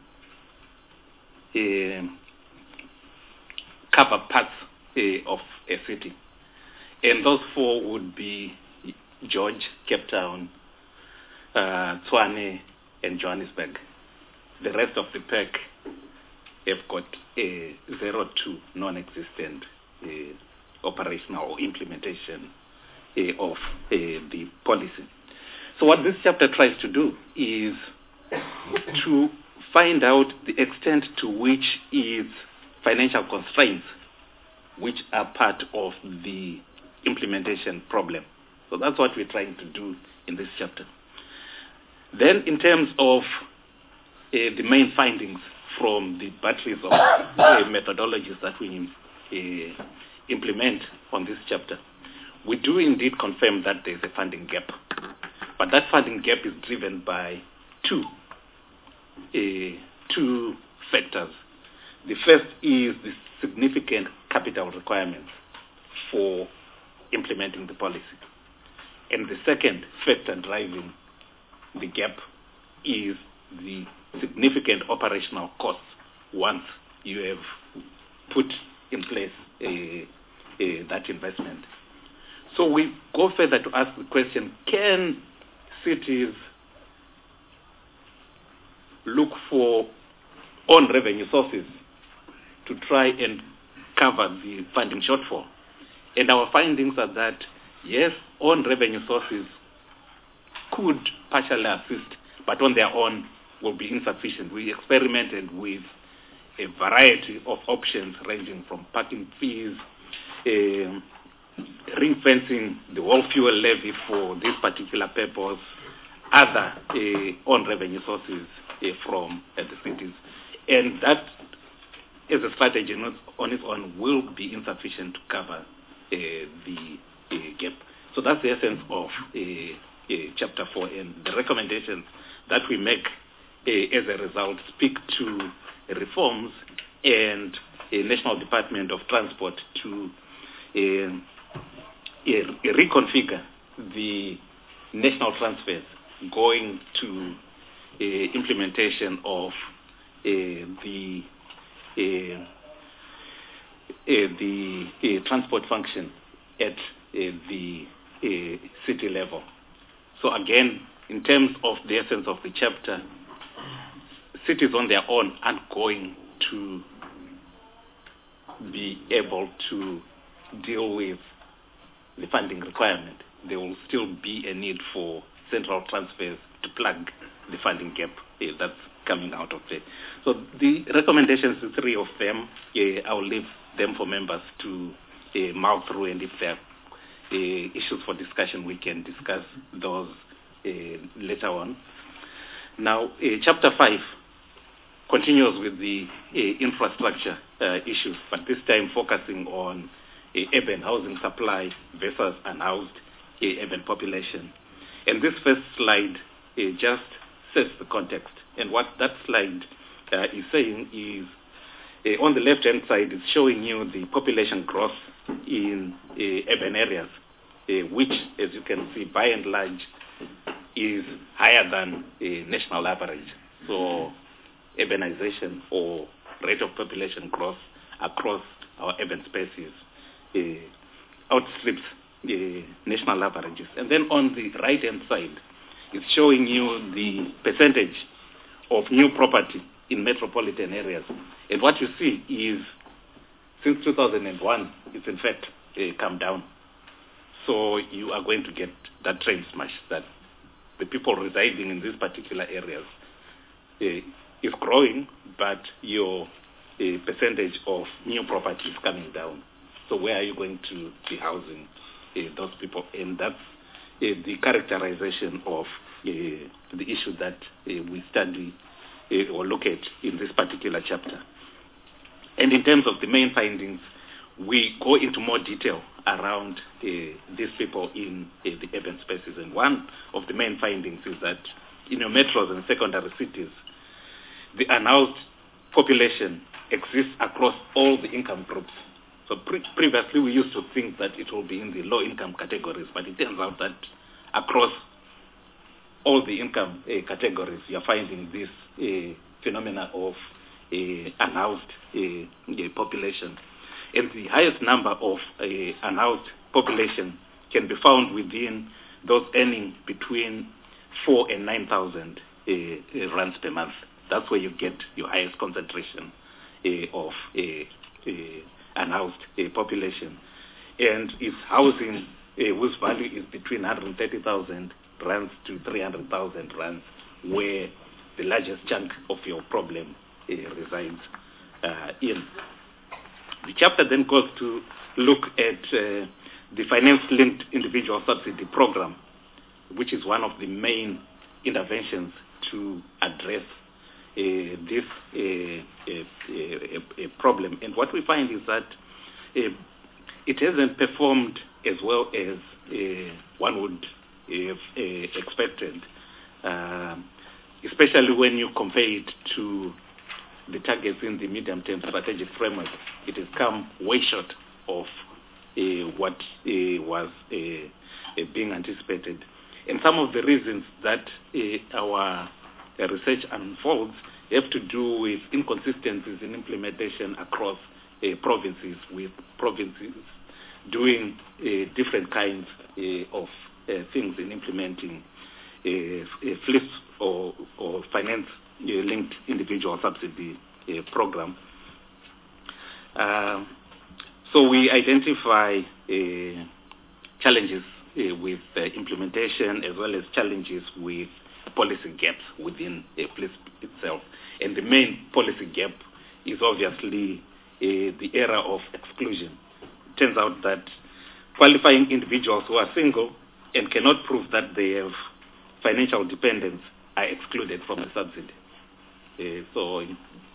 uh, cover parts uh, of a city. And those four would be George, Cape Town, uh, Tshwane, and Johannesburg. The rest of the pack have got a zero to non-existent uh, operational or implementation uh, of uh, the policy. So what this chapter tries to do is to find out the extent to which is financial constraints which are part of the implementation problem. So that's what we're trying to do in this chapter. Then in terms of uh, the main findings from the batteries of uh, methodologies that we uh, implement on this chapter, we do indeed confirm that there's a funding gap. But that funding gap is driven by two, uh, two factors. The first is the significant capital requirements for implementing the policy. And the second factor driving the gap is the significant operational costs once you have put in place a, a, that investment. So we go further to ask the question, can cities look for own revenue sources to try and cover the funding shortfall? And our findings are that, yes, own revenue sources could partially assist, but on their own will be insufficient. We experimented with a variety of options ranging from parking fees, uh, ring-fencing the whole fuel levy for this particular purpose, other uh, own revenue sources uh, from uh, the cities. And that, as a strategy on its own, will be insufficient to cover uh, the uh, gap. So that's the essence of uh, uh, Chapter four, and the recommendations that we make uh, as a result speak to uh, reforms and a National Department of Transport to uh, uh, reconfigure the national transfers going to uh, implementation of uh, the uh, uh, the uh, transport function at uh, the uh, city level. So again, in terms of the essence of the chapter, cities on their own aren't going to be able to deal with the funding requirement. There will still be a need for central transfers to plug the funding gap uh, that's coming out of it. So the recommendations, the three of them, uh, I will leave them for members to uh, mull through, and if there are uh, issues for discussion, we can discuss those uh, later on. Now, uh, Chapter five continues with the uh, infrastructure uh, issues, but this time focusing on uh, urban housing supply versus unhoused uh, urban population. And this first slide uh, just sets the context. And what that slide uh, is saying is uh, on the left-hand side, it's showing you the population growth in uh, urban areas, uh, which, as you can see, by and large, is higher than a national average. So urbanization or rate of population growth across our urban spaces uh, outstrips the national averages. And then on the right-hand side, it's showing you the percentage of new property in metropolitan areas. And what you see is, since two thousand one, it's in fact uh, come down. So you are going to get that trend smash, that the people residing in these particular areas uh, is growing, but your uh, percentage of new property is coming down. So where are you going to be housing uh, those people? And that's uh, the characterization of uh, the issue that uh, we study uh, or look at in this particular chapter. And in terms of the main findings, we go into more detail around uh, these people in uh, the urban spaces. And one of the main findings is that in your metros and secondary cities, the unhoused population exists across all the income groups. So pre- previously we used to think that it will be in the low income categories, but it turns out that across all the income uh, categories, you're finding this uh, phenomena of uh, unhoused uh, population. And the highest number of uh, unhoused population can be found within those earning between four and nine thousand uh, rands per month. That's where you get your highest concentration uh, of uh, uh, unhoused uh, population. And its housing, uh, whose value is between one hundred thirty thousand rands to three hundred thousand rands, where the largest chunk of your problem uh, resides uh, in. The chapter then goes to look at uh, the finance-linked individual subsidy program, which is one of the main interventions to address uh, this uh, uh, uh, uh, problem. And what we find is that uh, it hasn't performed as well as uh, one would have uh, expected, uh, especially when you compare it to the targets in the medium-term strategic framework. It has come way short of uh, what uh, was uh, uh, being anticipated. And some of the reasons that uh, our uh, research unfolds have to do with inconsistencies in implementation across uh, provinces, with provinces doing uh, different kinds uh, of uh, things in implementing uh, uh, FLIPS or, or finance Uh, linked individual subsidy uh, program. Uh, so we identify uh, challenges uh, with uh, implementation, as well as challenges with policy gaps within a place itself. And the main policy gap is obviously uh, the era of exclusion. It turns out that qualifying individuals who are single and cannot prove that they have financial dependence are excluded from the subsidy. Uh, so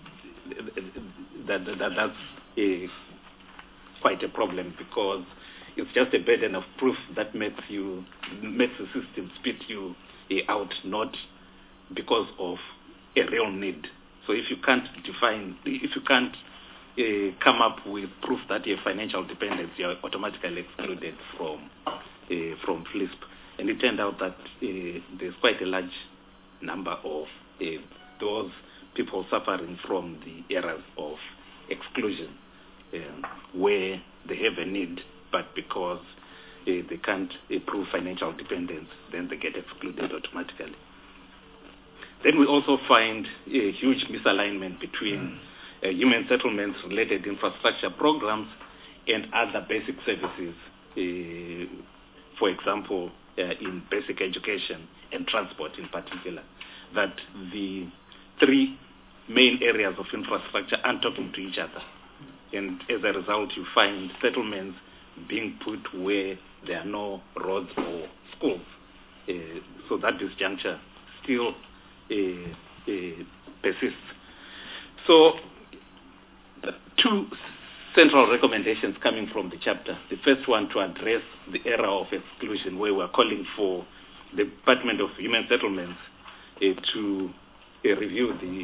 that, that that's uh, quite a problem, because it's just a burden of proof that makes you makes the system spit you uh, out, not because of a real need. So if you can't define, if you can't uh, come up with proof that you have financial dependence, you are automatically excluded from uh, from FLISP. And it turned out that uh, there's quite a large number of uh, those people suffering from the eras of exclusion, uh, where they have a need, but because uh, they can't uh, prove financial dependence, then they get excluded automatically. Then we also find a huge misalignment between uh, human settlements-related infrastructure programs and other basic services, uh, for example, uh, in basic education and transport in particular, that the three main areas of infrastructure aren't talking to each other. And as a result, you find settlements being put where there are no roads or schools. Uh, so that disjuncture still uh, uh, persists. So two central recommendations coming from the chapter. The first one to address the era of exclusion, where we're calling for the Department of Human Settlements uh, to uh, review the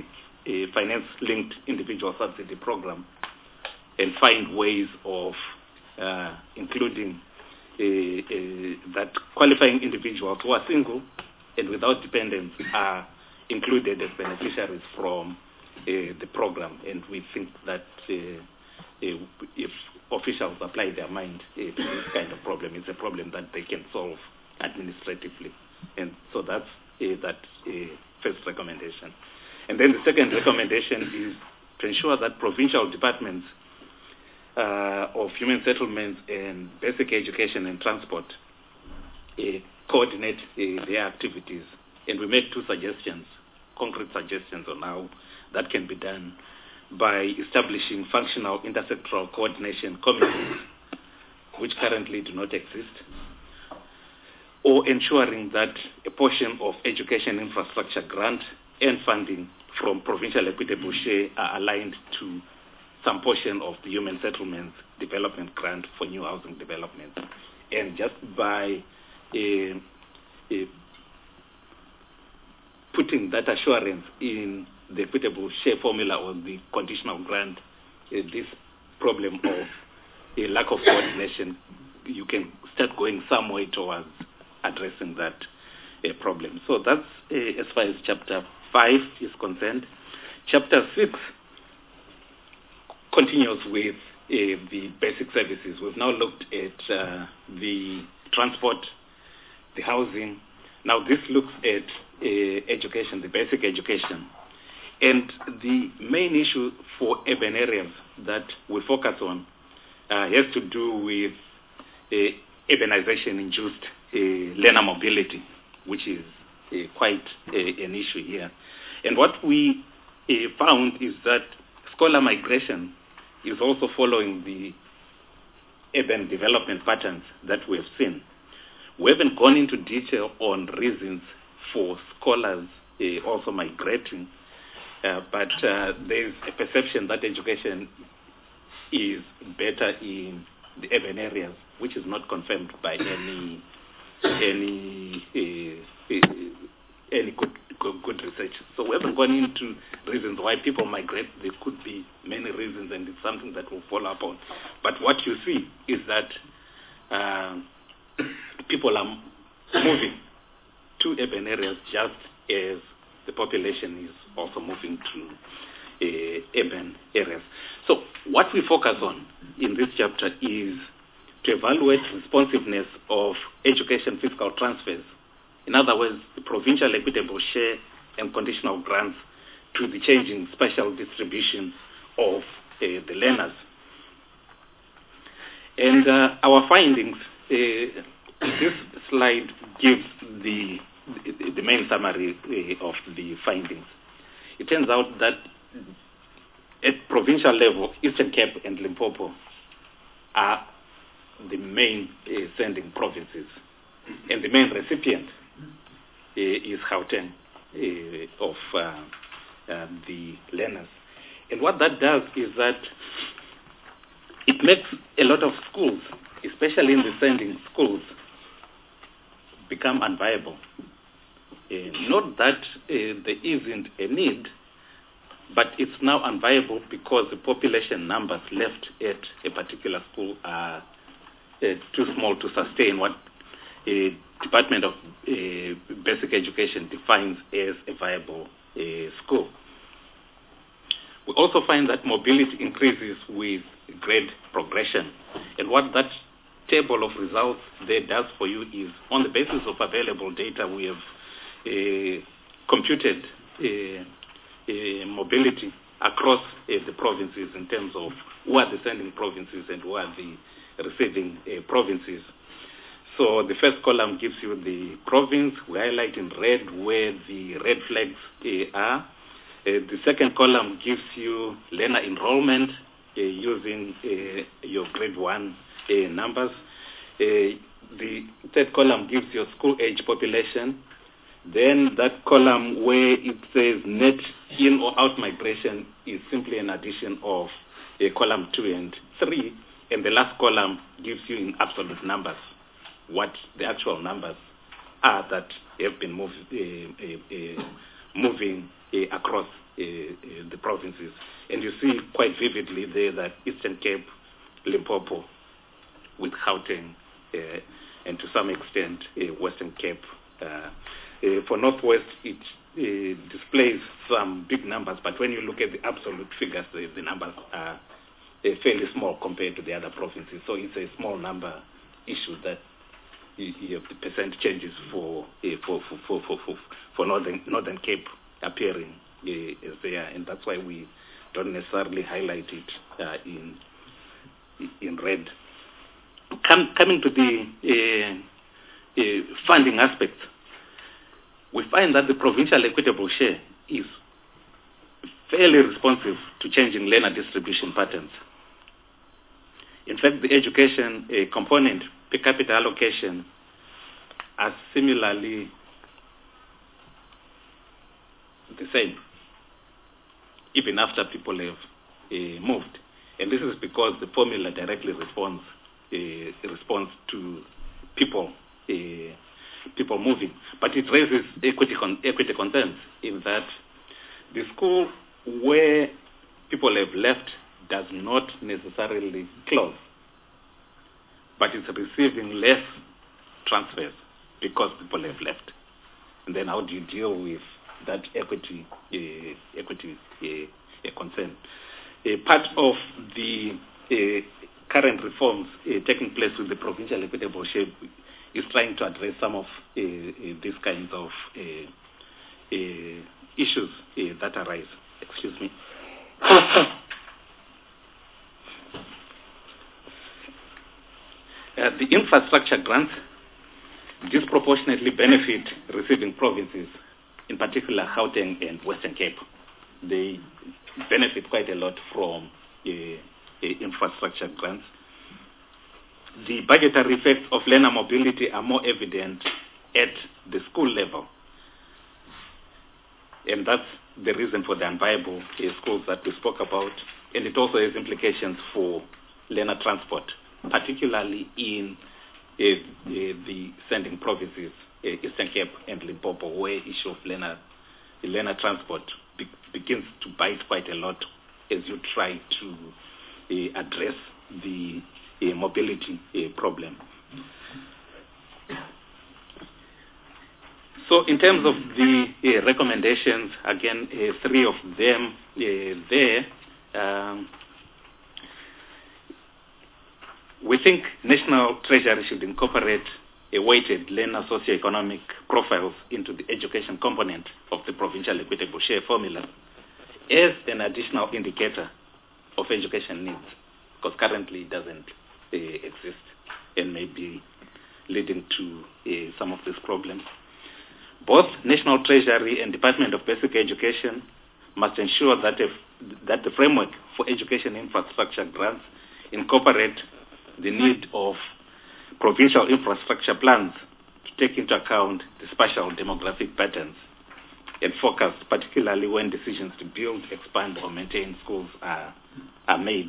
a finance-linked individual subsidy program and find ways of uh, including uh, uh, that qualifying individuals who are single and without dependents are included as beneficiaries from uh, the program. And we think that uh, uh, if officials apply their mind uh, to this kind of problem, it's a problem that they can solve administratively. And so that's uh, that uh, first recommendation. And then the second recommendation is to ensure that provincial departments uh, of human settlements and basic education and transport uh, coordinate uh, their activities. And we make two suggestions, concrete suggestions on how that can be done by establishing functional intersectoral coordination committees, which currently do not exist, or ensuring that a portion of education infrastructure grant and funding from provincial equitable share are aligned to some portion of the human settlements development grant for new housing development. And just by uh, uh, putting that assurance in the equitable share formula or the conditional grant, uh, this problem of a lack of coordination, you can start going some way towards addressing that uh, problem. So that's uh, as far as chapter five is concerned. Chapter six continues with uh, the basic services. We've now looked at uh, the transport, the housing. Now this looks at uh, education, the basic education. And the main issue for urban areas that we focus on uh, has to do with uh, urbanization-induced uh, learner mobility, which is uh, quite uh, an issue here. And what we uh, found is that scholar migration is also following the urban development patterns that we have seen. We haven't gone into detail on reasons for scholars uh, also migrating, uh, but uh, there's a perception that education is better in the urban areas, which is not confirmed by any any uh, uh, any good, good good research. So we haven't gone into reasons why people migrate. There could be many reasons, and it's something that we'll follow up on. But what you see is that uh, people are moving to urban areas just as the population is also moving to uh, urban areas. So what we focus on in this chapter is to evaluate responsiveness of education fiscal transfers. In other words, the provincial equitable share and conditional grants to the changing spatial distribution of uh, the learners. And uh, our findings, uh, this slide gives the, the main summary uh, of the findings. It turns out that at provincial level, Eastern Cape and Limpopo are the main uh, sending provinces, and the main recipient uh, is Gauteng uh, of uh, uh, the learners. And what that does is that it makes a lot of schools, especially in the sending schools, become unviable. Uh, not that uh, there isn't a need, but it's now unviable because the population numbers left at a particular school are uh, too small to sustain what a Department of uh, Basic Education defines as a viable uh, school. We also find that mobility increases with grade progression. And what that table of results there does for you is, on the basis of available data, we have uh, computed uh, uh, mobility across uh, the provinces in terms of who are the sending provinces and who are the receiving uh, provinces. So the first column gives you the province. We highlight in red where the red flags uh, are. Uh, the second column gives you learner enrollment uh, using uh, your grade one uh, numbers. Uh, the third column gives your school age population. Then that column where it says net in or out migration is simply an addition of uh, column two and three. And the last column gives you in absolute numbers what the actual numbers are that have been move, uh, uh, uh, moving uh, across uh, uh, provinces. And you see quite vividly there that Eastern Cape, Limpopo, with Gauteng, uh, and to some extent uh, Western Cape. Uh, uh, for Northwest, it uh, displays some big numbers, but when you look at the absolute figures, the, the numbers are uh, fairly small compared to the other provinces. So it's a small number issue that you, you have the percent changes for uh, for, for, for, for, for, for Northern, Northern Cape appearing uh, as there, and that's why we don't necessarily highlight it uh, in in red. Come, coming to the uh, uh, funding aspect, we find that the provincial equitable share is fairly responsive to changing learner distribution patterns. In fact, the education uh, component per capita allocation are similarly the same, even after people have uh, moved. And this is because the formula directly responds uh, responds to people uh, people moving. But it raises equity con- equity concerns in that the school where people have left does not necessarily close, but it's receiving less transfers because people have left. And then how do you deal with that equity uh, equity uh, uh, concern? Uh, part of the uh, current reforms uh, taking place with the provincial equitable share is trying to address some of uh, uh, these kinds of uh, uh, issues uh, that arise. Excuse me. Uh, the infrastructure grants disproportionately benefit receiving provinces, in particular Gauteng and Western Cape. They benefit quite a lot from uh, uh, infrastructure grants. The budgetary effects of learner mobility are more evident at the school level, and that's the reason for the unviable uh, schools that we spoke about, and it also has implications for learner transport, particularly in uh, uh, the sending provinces, uh, Eastern Cape and Limpopo, where issue of learner, learner transport be- begins to bite quite a lot as you try to uh, address the uh, mobility uh, problem. So in terms of the uh, recommendations, again, uh, three of them uh, there, um, we think National Treasury should incorporate a weighted learner socioeconomic profiles into the education component of the provincial equitable share formula as an additional indicator of education needs, because currently it doesn't uh, exist and may be leading to uh, some of these problems. Both National Treasury and Department of Basic Education must ensure that, if, that the framework for education infrastructure grants incorporate the need of provincial infrastructure plans to take into account the spatial demographic patterns and focus particularly when decisions to build, expand, or maintain schools are, are made.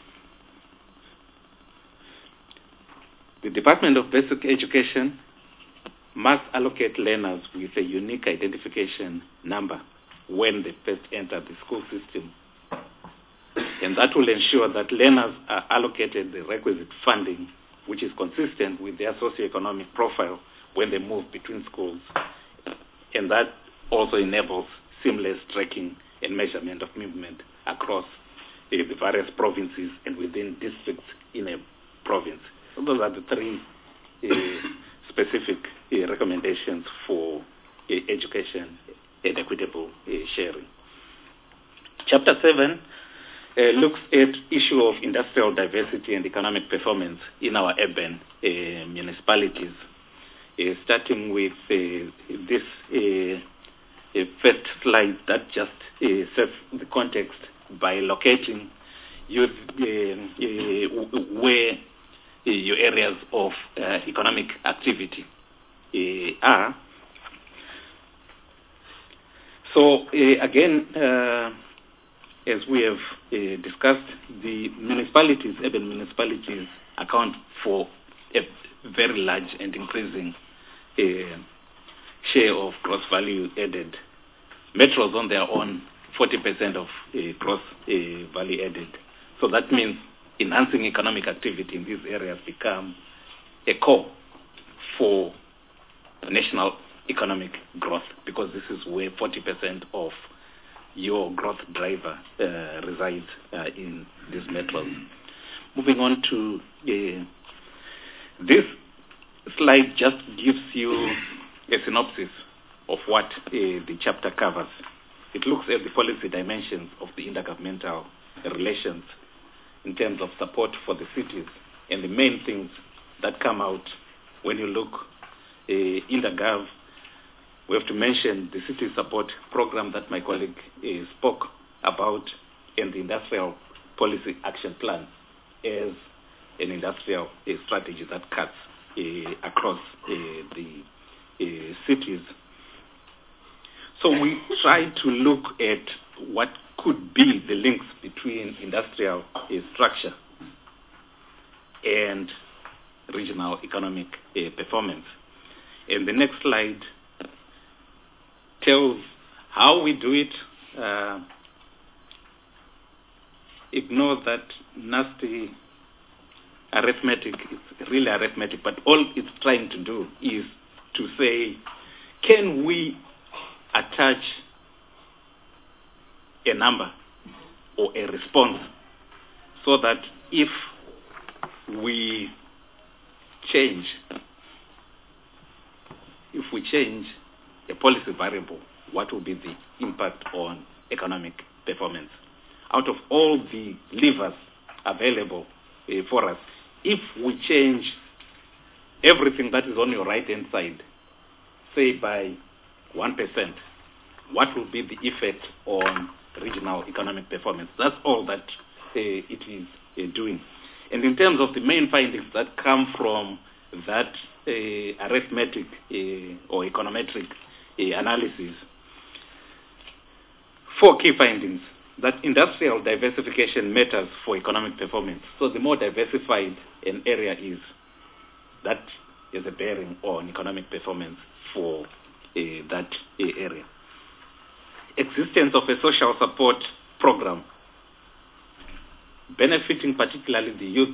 The Department of Basic Education must allocate learners with a unique identification number when they first enter the school system, and that will ensure that learners are allocated the requisite funding which is consistent with their socioeconomic profile when they move between schools, and that also enables seamless tracking and measurement of movement across uh, the various provinces and within districts in a province. So those are the three uh, specific uh, recommendations for uh, education and equitable uh, sharing. Chapter seven uh, looks at issue of industrial diversity and economic performance in our urban uh, municipalities, uh, starting with uh, this uh, uh, first slide that just uh, sets the context by locating your, uh, uh, where uh, your areas of uh, economic activity uh, are. So uh, again, uh, as we have uh, discussed, the municipalities, urban municipalities, account for a very large and increasing uh, share of gross value added. Metros on their own forty percent of uh, gross uh, value added. So that means enhancing economic activity in these areas become a core for national economic growth, because this is where forty percent of your growth driver uh, resides uh, in these metros. Moving on to uh, this slide, just gives you a synopsis of what uh, the chapter covers. It looks at the policy dimensions of the intergovernmental relations in terms of support for the cities, and the main things that come out when you look uh, intergov. We have to mention the city support program that my colleague uh, spoke about, and the industrial policy action plan as an industrial uh, strategy that cuts uh, across uh, the uh, cities. So we try to look at what could be the links between industrial uh, structure and regional economic uh, performance. And the next slide tells how we do it. Uh, ignore that nasty arithmetic. It's really arithmetic, but all it's trying to do is to say, can we attach a number or a response so that if we change, if we change a policy variable, what will be the impact on economic performance? Out of all the levers available uh, for us, if we change everything that is on your right-hand side, say by one percent, what will be the effect on regional economic performance? That's all that uh, it is uh, doing. And in terms of the main findings that come from that uh, arithmetic uh, or econometric uh, analysis, four key findings: that industrial diversification matters for economic performance. So the more diversified an area is, that is a bearing on economic performance for uh, that uh, area. Existence of a social support program benefiting particularly the youth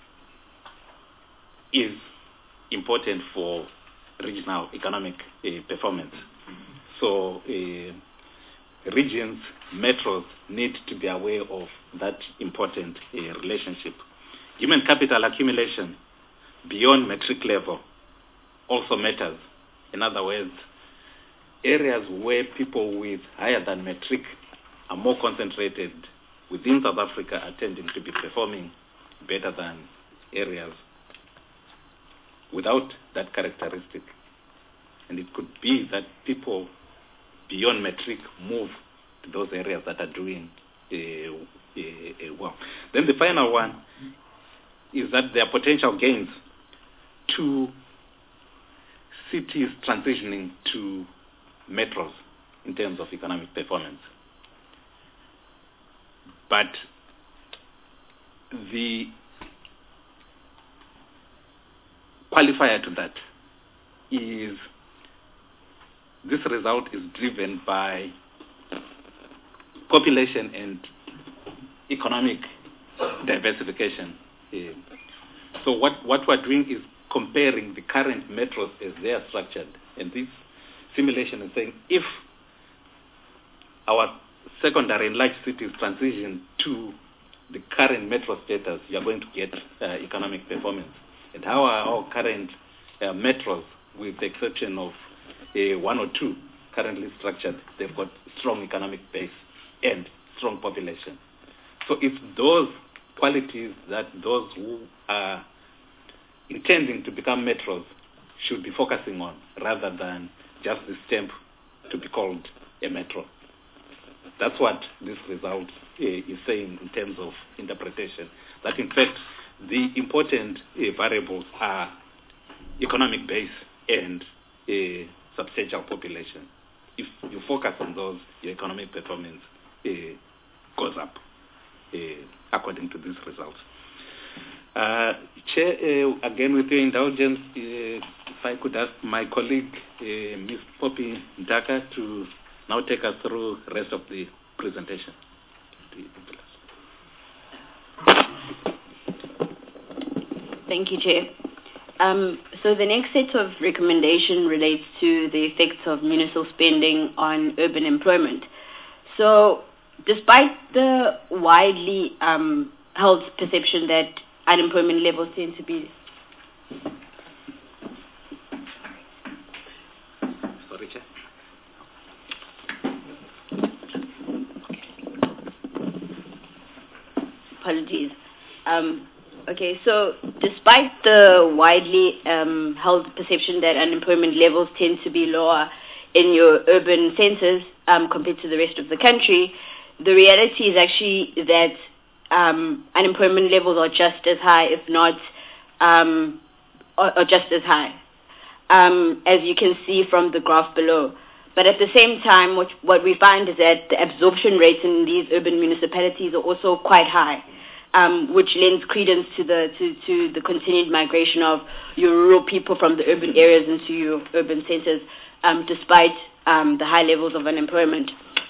is important for regional economic uh, performance. So uh, regions, metros need to be aware of that important uh, relationship. Human capital accumulation beyond metric level also matters. In other words, areas where people with higher than metric are more concentrated within South Africa are tending to be performing better than areas without that characteristic. And it could be that people beyond metric move to those areas that are doing uh, uh, uh, well. Then the final one is that there are potential gains to cities transitioning to metros in terms of economic performance. But the qualifier to that is this result is driven by population and economic diversification. Uh, so what, what we're doing is comparing the current metros as they are structured. And this simulation is saying if our secondary and large cities transition to the current metro status, you are going to get uh, economic performance. And how are our current uh, metros, with the exception of uh, one or two currently structured? They've got strong economic base and strong population. So it's those qualities that those who are intending to become metros should be focusing on, rather than just the stamp to be called a metro. That's what this result uh, is saying in terms of interpretation. That in fact, the important uh, variables are economic base and a substantial population. If you focus on those, your economic performance uh, goes up, uh, according to this result. Uh, Chair, uh, again with your indulgence, uh, if I could ask my colleague, uh, Miz Poppy Ndaka, to now take us through the rest of the presentation. Thank you, Chair. Um, so the next set of recommendation relates to the effects of municipal spending on urban employment. So despite the widely um, held perception that unemployment levels tend to be Sorry, Chair. Apologies. Um, okay, so despite the widely um, held perception that unemployment levels tend to be lower in your urban centers um, compared to the rest of the country, the reality is actually that um, unemployment levels are just as high, if not um, or, or just as high, um, as you can see from the graph below. But at the same time, what, what we find is that the absorption rates in these urban municipalities are also quite high, um, which lends credence to the to, to the continued migration of your rural people from the urban areas into your urban centers, um, despite um, the high levels of unemployment.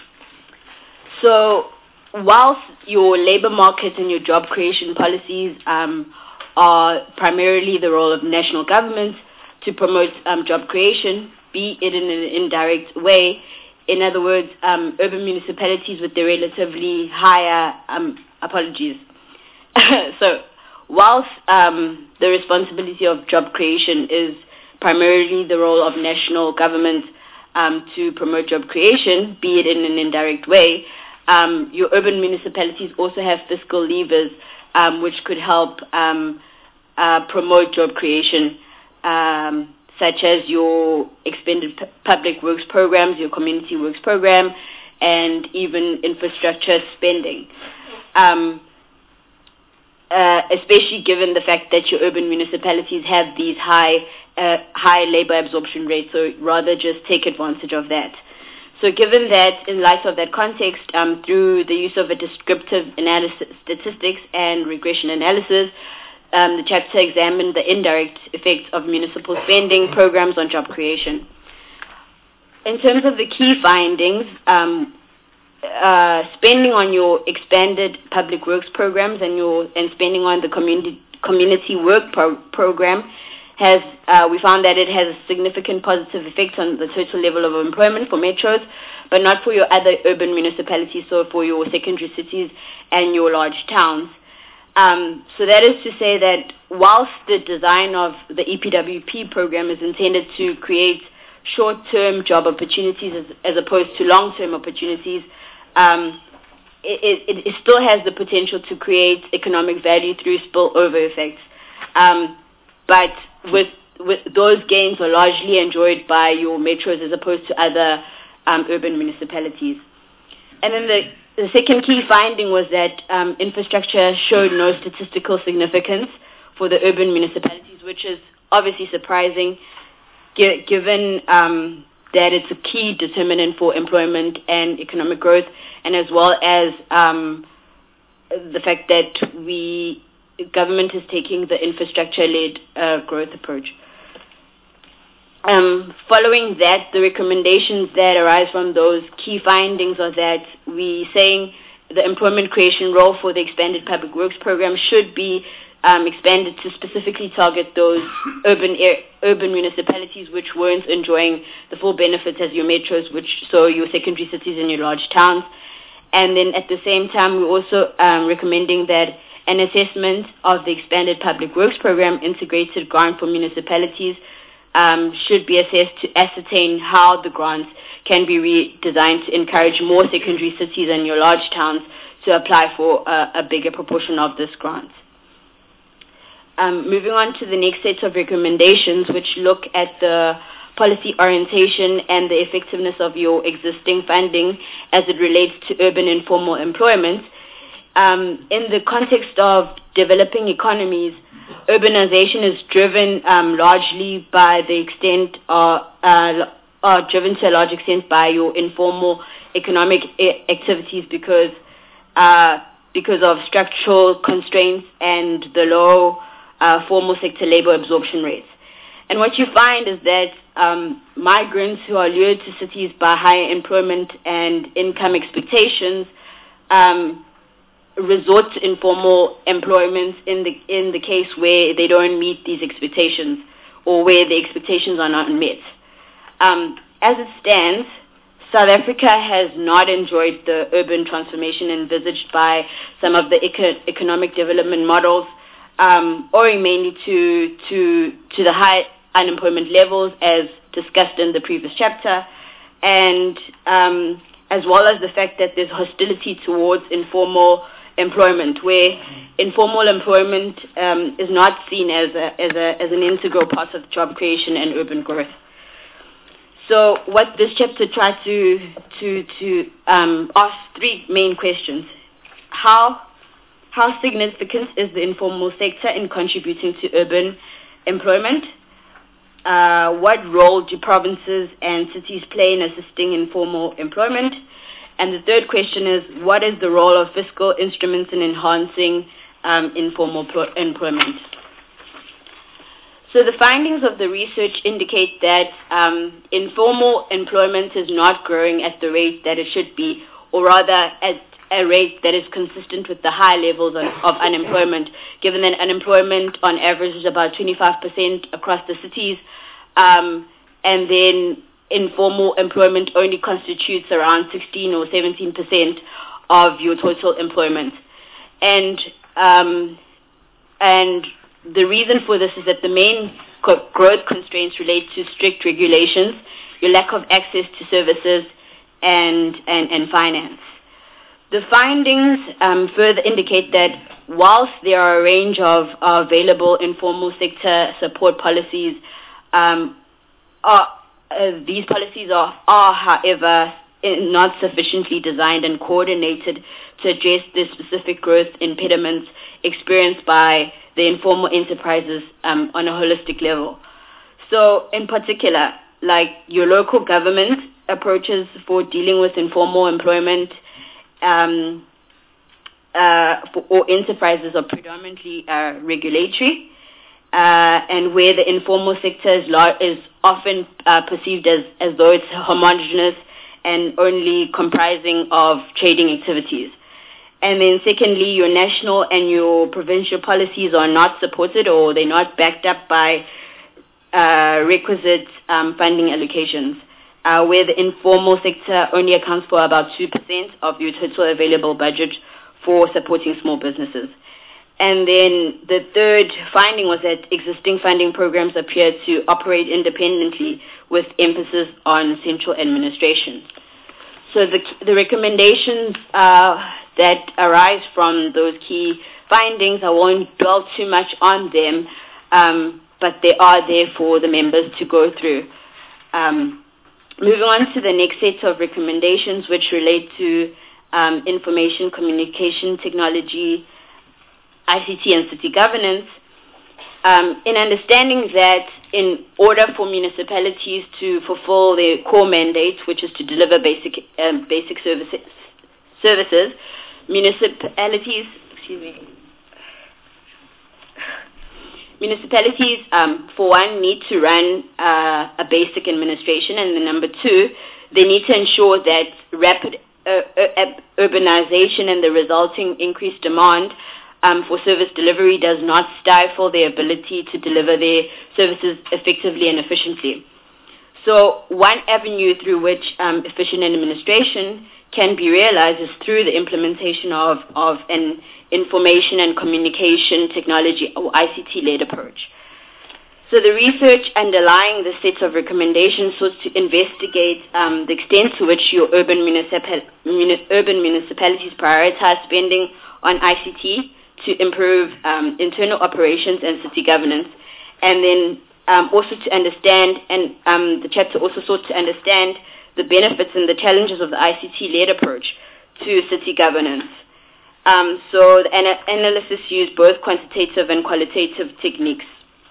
So, whilst your labor market and your job creation policies um, are primarily the role of national governments to promote um, job creation, be it in an indirect way. In other words, um, urban municipalities with their relatively higher, um, apologies. So, whilst um, the responsibility of job creation is primarily the role of national government um, to promote job creation, be it in an indirect way, um, your urban municipalities also have fiscal levers um, which could help um, uh, promote job creation. Um, such as your expanded p- public works programs, your community works program, and even infrastructure spending. Um, uh, especially given the fact that your urban municipalities have these high uh, high labor absorption rates, so rather just take advantage of that. So given that, in light of that context, um, through the use of a descriptive analysis, statistics and regression analysis, Um, the chapter examined the indirect effects of municipal spending programs on job creation. In terms of the key findings, um, uh, spending on your expanded public works programs and your and spending on the community community work pro- program has uh, we found that it has a significant positive effect on the total level of employment for metros, but not for your other urban municipalities, so for your secondary cities and your large towns. Um, so that is to say that whilst the design of the E P W P program is intended to create short-term job opportunities as, as opposed to long-term opportunities, um, it, it, it still has the potential to create economic value through spillover effects. Um, but with, with those gains are largely enjoyed by your metros as opposed to other um, urban municipalities. And then the The second key finding was that um, infrastructure showed no statistical significance for the urban municipalities, which is obviously surprising gi- given um, that it's a key determinant for employment and economic growth, and as well as um, the fact that we government is taking the infrastructure-led uh, growth approach. Um, following that, the recommendations that arise from those key findings are that we saying the employment creation role for the expanded public works program should be um, expanded to specifically target those urban air, urban municipalities which weren't enjoying the full benefits as your metros, which so your secondary cities and your large towns. And then at the same time, we're also um, recommending that an assessment of the expanded public works program integrated grant for municipalities Um, should be assessed to ascertain how the grants can be redesigned to encourage more secondary cities and your large towns to apply for a, a bigger proportion of this grant. Um, moving on to the next set of recommendations, which look at the policy orientation and the effectiveness of your existing funding as it relates to urban informal employment. Um, in the context of developing economies, urbanization is driven um, largely by the extent, or uh, uh, driven to a large extent by your informal economic I- activities because uh, because of structural constraints and the low uh, formal sector labor absorption rates. And what you find is that um, migrants who are lured to cities by higher employment and income expectations um, resort to informal employment in the in the case where they don't meet these expectations or where the expectations are not met. Um, as it stands, South Africa has not enjoyed the urban transformation envisaged by some of the eco economic development models, um, owing mainly to to to the high unemployment levels as discussed in the previous chapter, and um, as well as the fact that there's hostility towards informal employment, where informal employment um, is not seen as a, as a as an integral part of job creation and urban growth. So, what this chapter tried to to to um, ask three main questions: how how significant is the informal sector in contributing to urban employment? Uh, what role do provinces and cities play in assisting informal employment? And the third question is, what is the role of fiscal instruments in enhancing um, informal employment? So the findings of the research indicate that um, informal employment is not growing at the rate that it should be, or rather at a rate that is consistent with the high levels of, of unemployment, given that unemployment on average is about twenty-five percent across the cities, um, and then informal employment only constitutes around sixteen or seventeen percent of your total employment. And um, and the reason for this is that the main co growth constraints relate to strict regulations, your lack of access to services, and, and, and finance. The findings um, further indicate that whilst there are a range of uh, available informal sector support policies, um, are, uh, these policies are, are, however, not sufficiently designed and coordinated to address the specific growth impediments experienced by the informal enterprises um, on a holistic level. So, in particular, like your local government approaches for dealing with informal employment um, uh, for, or enterprises are predominantly uh, regulatory, uh, and where the informal sector is, is often uh, perceived as, as though it's homogeneous and only comprising of trading activities. And then secondly, your national and your provincial policies are not supported, or they're not backed up by uh, requisite um, funding allocations, uh, where the informal sector only accounts for about two percent of your total available budget for supporting small businesses. And then the third finding was that existing funding programs appear to operate independently with emphasis on central administration. So the, the recommendations uh, that arise from those key findings, I won't dwell too much on them, um, but they are there for the members to go through. Um, moving on to the next set of recommendations, which relate to um, information communication technology, I C T, and city governance. Um, in understanding that in order for municipalities to fulfill their core mandate, which is to deliver basic um, basic services, services, municipalities, excuse me, municipalities, um, for one, need to run uh, a basic administration, and then number two, they need to ensure that rapid uh, uh, urbanization and the resulting increased demand Um, for service delivery does not stifle their ability to deliver their services effectively and efficiently. So one avenue through which um, efficient administration can be realized is through the implementation of, of an information and communication technology, or I C T-led approach. So the research underlying the set of recommendations was to investigate um, the extent to which your urban, municipal, muni urban municipalities prioritize spending on I C T to improve um, internal operations and city governance, and then um, also to understand, and um, the chapter also sought to understand the benefits and the challenges of the I C T-led approach to city governance. Um, so the ana analysis used both quantitative and qualitative techniques.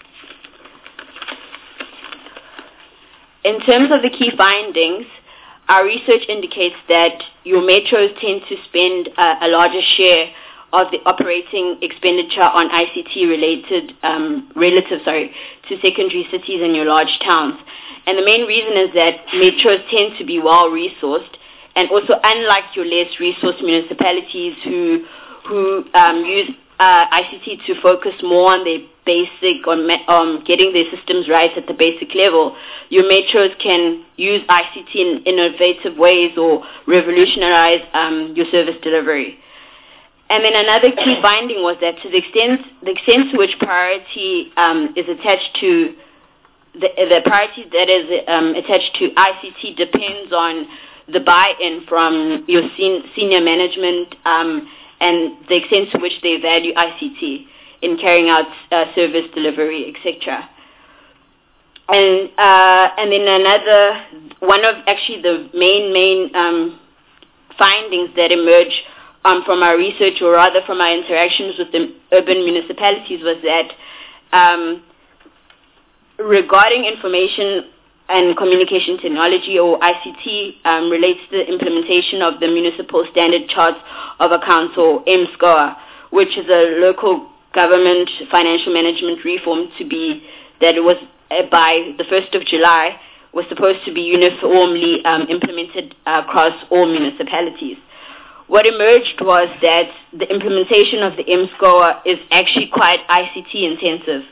In terms of the key findings, our research indicates that your metros tend to spend uh, a larger share of the operating expenditure on I C T related, um, relative, sorry, to secondary cities and your large towns. And the main reason is that metros tend to be well-resourced, and also unlike your less resourced municipalities who, who um, use uh, I C T to focus more on their basic, on um, getting their systems right at the basic level, your metros can use I C T in innovative ways or revolutionize um, your service delivery. And then another key finding was that to the extent, the extent to which priority um, is attached to, the, the priority that is um, attached to I C T depends on the buy-in from your sen senior management um, and the extent to which they value I C T in carrying out uh, service delivery, et cetera. And uh, and then another, one of actually the main, main um, findings that emerge um, from our research, or rather from our interactions with the urban municipalities, was that um, regarding information and communication technology, or I C T, um, relates to the implementation of the Municipal Standard Charts of Accounts, or M S C O A, which is a local government financial management reform to be, that it was uh, by the first of July, was supposed to be uniformly um, implemented uh, across all municipalities. What emerged was that the implementation of the M S C O A is actually quite I C T intensive.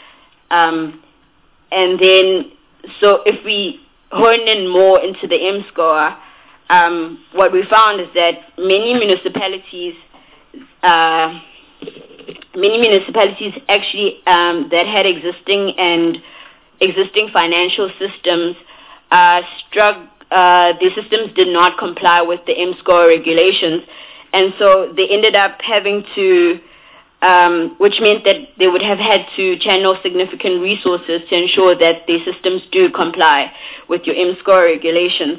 Um, and then, so if we hone in more into the M S C O A, um, what we found is that many municipalities, uh, many municipalities actually um, that had existing and existing financial systems, uh, strugg uh, the systems did not comply with the M S C O A regulations, and so they ended up having to, um, which meant that they would have had to channel significant resources to ensure that the systems do comply with your M S C O A regulations.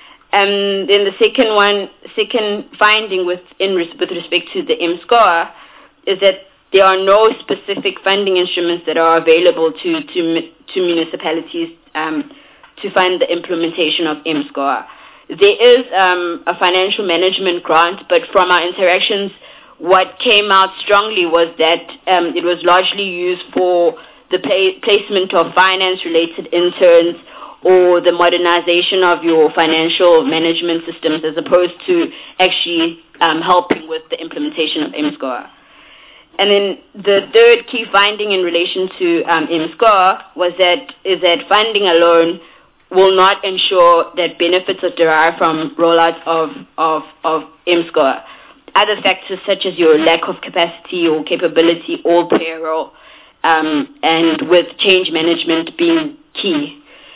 And then the second one, second finding with, in res with respect to the M S C O A is that there are no specific funding instruments that are available to, to, to municipalities um, to fund the implementation of M S C O A. There is um, a financial management grant, but from our interactions, what came out strongly was that um, it was largely used for the pla placement of finance-related interns or the modernization of your financial management systems, as opposed to actually um, helping with the implementation of M S C O A. And then the third key finding in relation to um, M S C O A was that is that funding alone will not ensure that benefits are derived from rollout of, of, of M S C O A. Other factors such as your lack of capacity or capability all play a role, um, and with change management being key.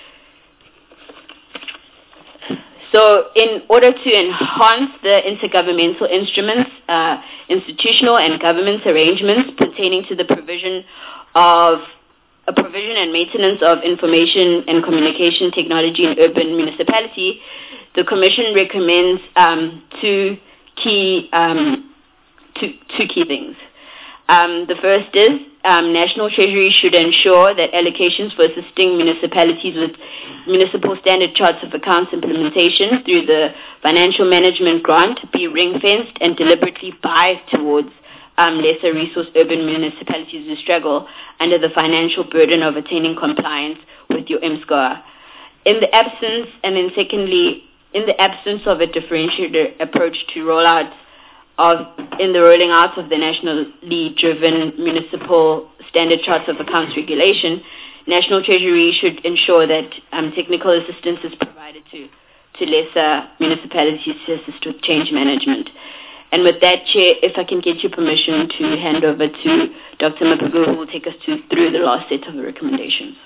So in order to enhance the intergovernmental instruments, uh, institutional and government arrangements pertaining to the provision of a provision and maintenance of information and communication technology in urban municipality, the Commission recommends um, two key um, two, two key things. Um, the first is um, National Treasury should ensure that allocations for assisting municipalities with municipal standard charts of accounts implementation through the financial management grant be ring-fenced and deliberately biased towards um, lesser resource urban municipalities who struggle under the financial burden of attaining compliance with your M S C O A. In the absence, and then secondly, in the absence of a differentiated approach to rollout of, in the rolling out of the nationally driven municipal standard charts of accounts regulation, National Treasury should ensure that um, technical assistance is provided to, to lesser municipalities to assist with change management. And with that, Chair, if I can get your permission to hand over to Doctor Mapugu, who will take us to, through the last set of recommendations.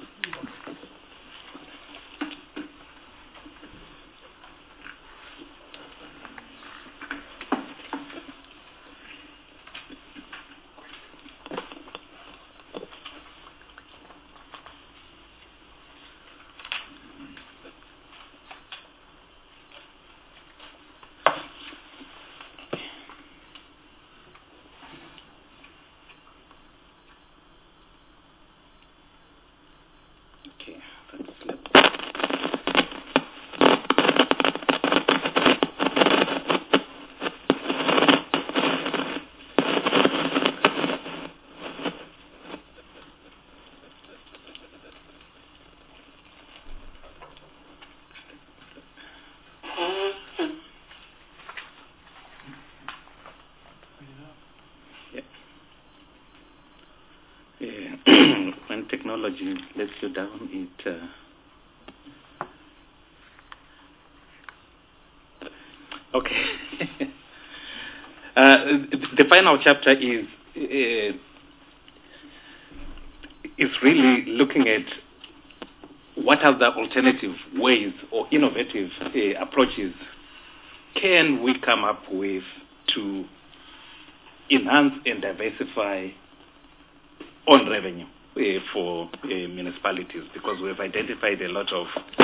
technology lets you down, it uh, okay. uh, the final chapter is uh, is really looking at what are the alternative ways or innovative uh, approaches can we come up with to enhance and diversify on revenue uh, for uh, municipalities, because we've identified a lot of uh,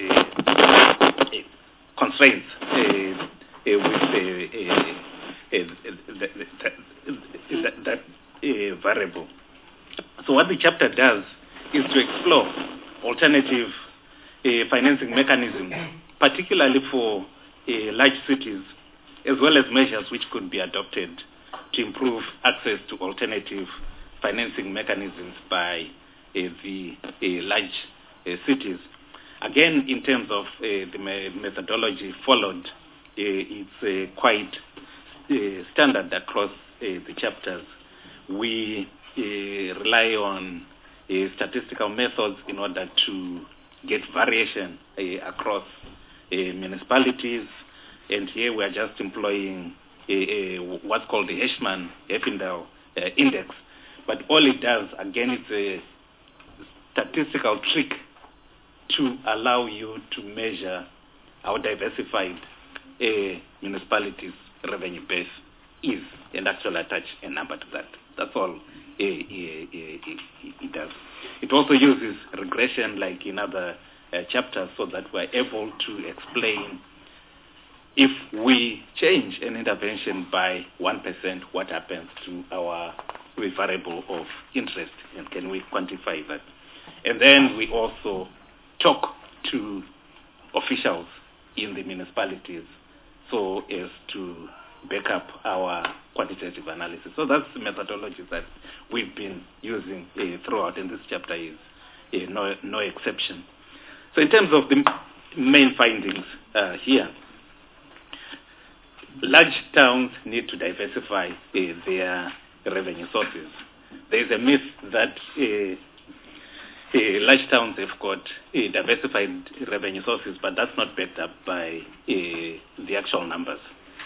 uh, constraints uh, uh, with uh, uh, that, that, that uh, variable. So what the chapter does is to explore alternative uh, financing mechanisms, particularly for uh, large cities, as well as measures which could be adopted to improve access to alternative financing mechanisms by uh, the uh, large uh, cities. Again, in terms of uh, the me- methodology followed, uh, it's uh, quite uh, standard across uh, the chapters. We uh, rely on uh, statistical methods in order to get variation uh, across uh, municipalities, and here we are just employing a, a, what's called the Hirschman-Eppendale uh, index. But all it does, again, it's a statistical trick to allow you to measure how diversified a municipality's revenue base is and actually attach a number to that. That's all uh, it, it does. It also uses regression like in other uh, chapters so that we're able to explain if we change an intervention by one percent, what happens to our variable of interest, and can we quantify that? And then we also talk to officials in the municipalities so as to back up our quantitative analysis. So that's the methodology that we've been using uh, throughout, and this chapter is uh, no, no exception. So in terms of the main findings uh, here, large towns need to diversify uh, their revenue sources. There is a myth that uh, uh, large towns have got uh, diversified revenue sources, but that's not backed up by uh, the actual numbers.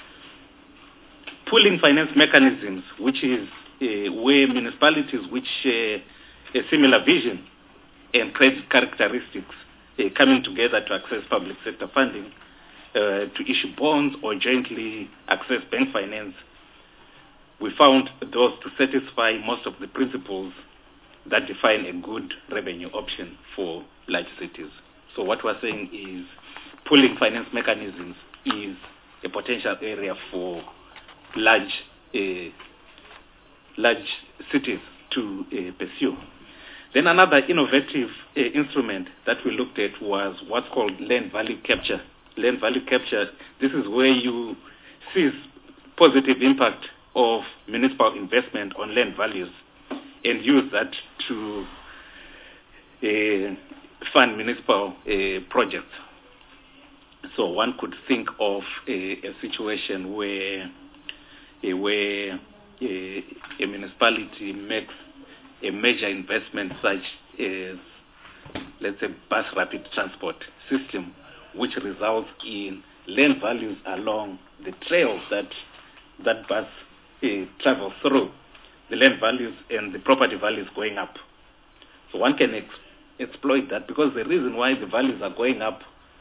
Pooling finance mechanisms, which is uh, where municipalities which share a similar vision and credit characteristics uh, coming together to access public sector funding, uh, to issue bonds or jointly access bank finance, we found those to satisfy most of the principles that define a good revenue option for large cities. So what we're saying is pooling finance mechanisms is a potential area for large uh, large cities to uh, pursue. Then another innovative uh, instrument that we looked at was what's called land value capture. Land value capture, this is where you seize positive impact of municipal investment on land values and use that to uh, fund municipal uh, projects. So one could think of a, a situation where uh, where uh, a municipality makes a major investment such as, let's say, bus rapid transport system, which results in land values along the trails that that bus uh, travels through, the land values and the property values going up. So one can ex- exploit that, because the reason why the values are going up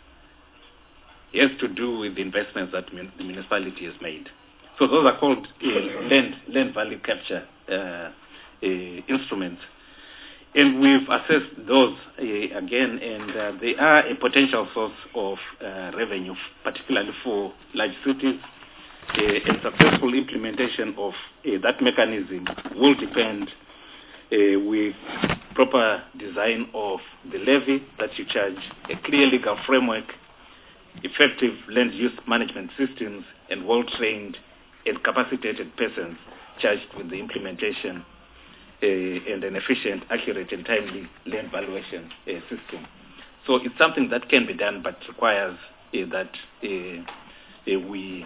has to do with the investments that mun- the municipality has made. So those are called uh, land land value capture uh, uh, instruments. And we've assessed those uh, again, and uh, they are a potential source of uh, revenue, particularly for large cities. Uh, and successful implementation of uh, that mechanism will depend uh, with proper design of the levy that you charge, a clear legal framework, effective land use management systems, and well-trained and capacitated persons charged with the implementation uh, and an efficient, accurate, and timely land valuation uh, system. So it's something that can be done, but requires uh, that uh, uh, we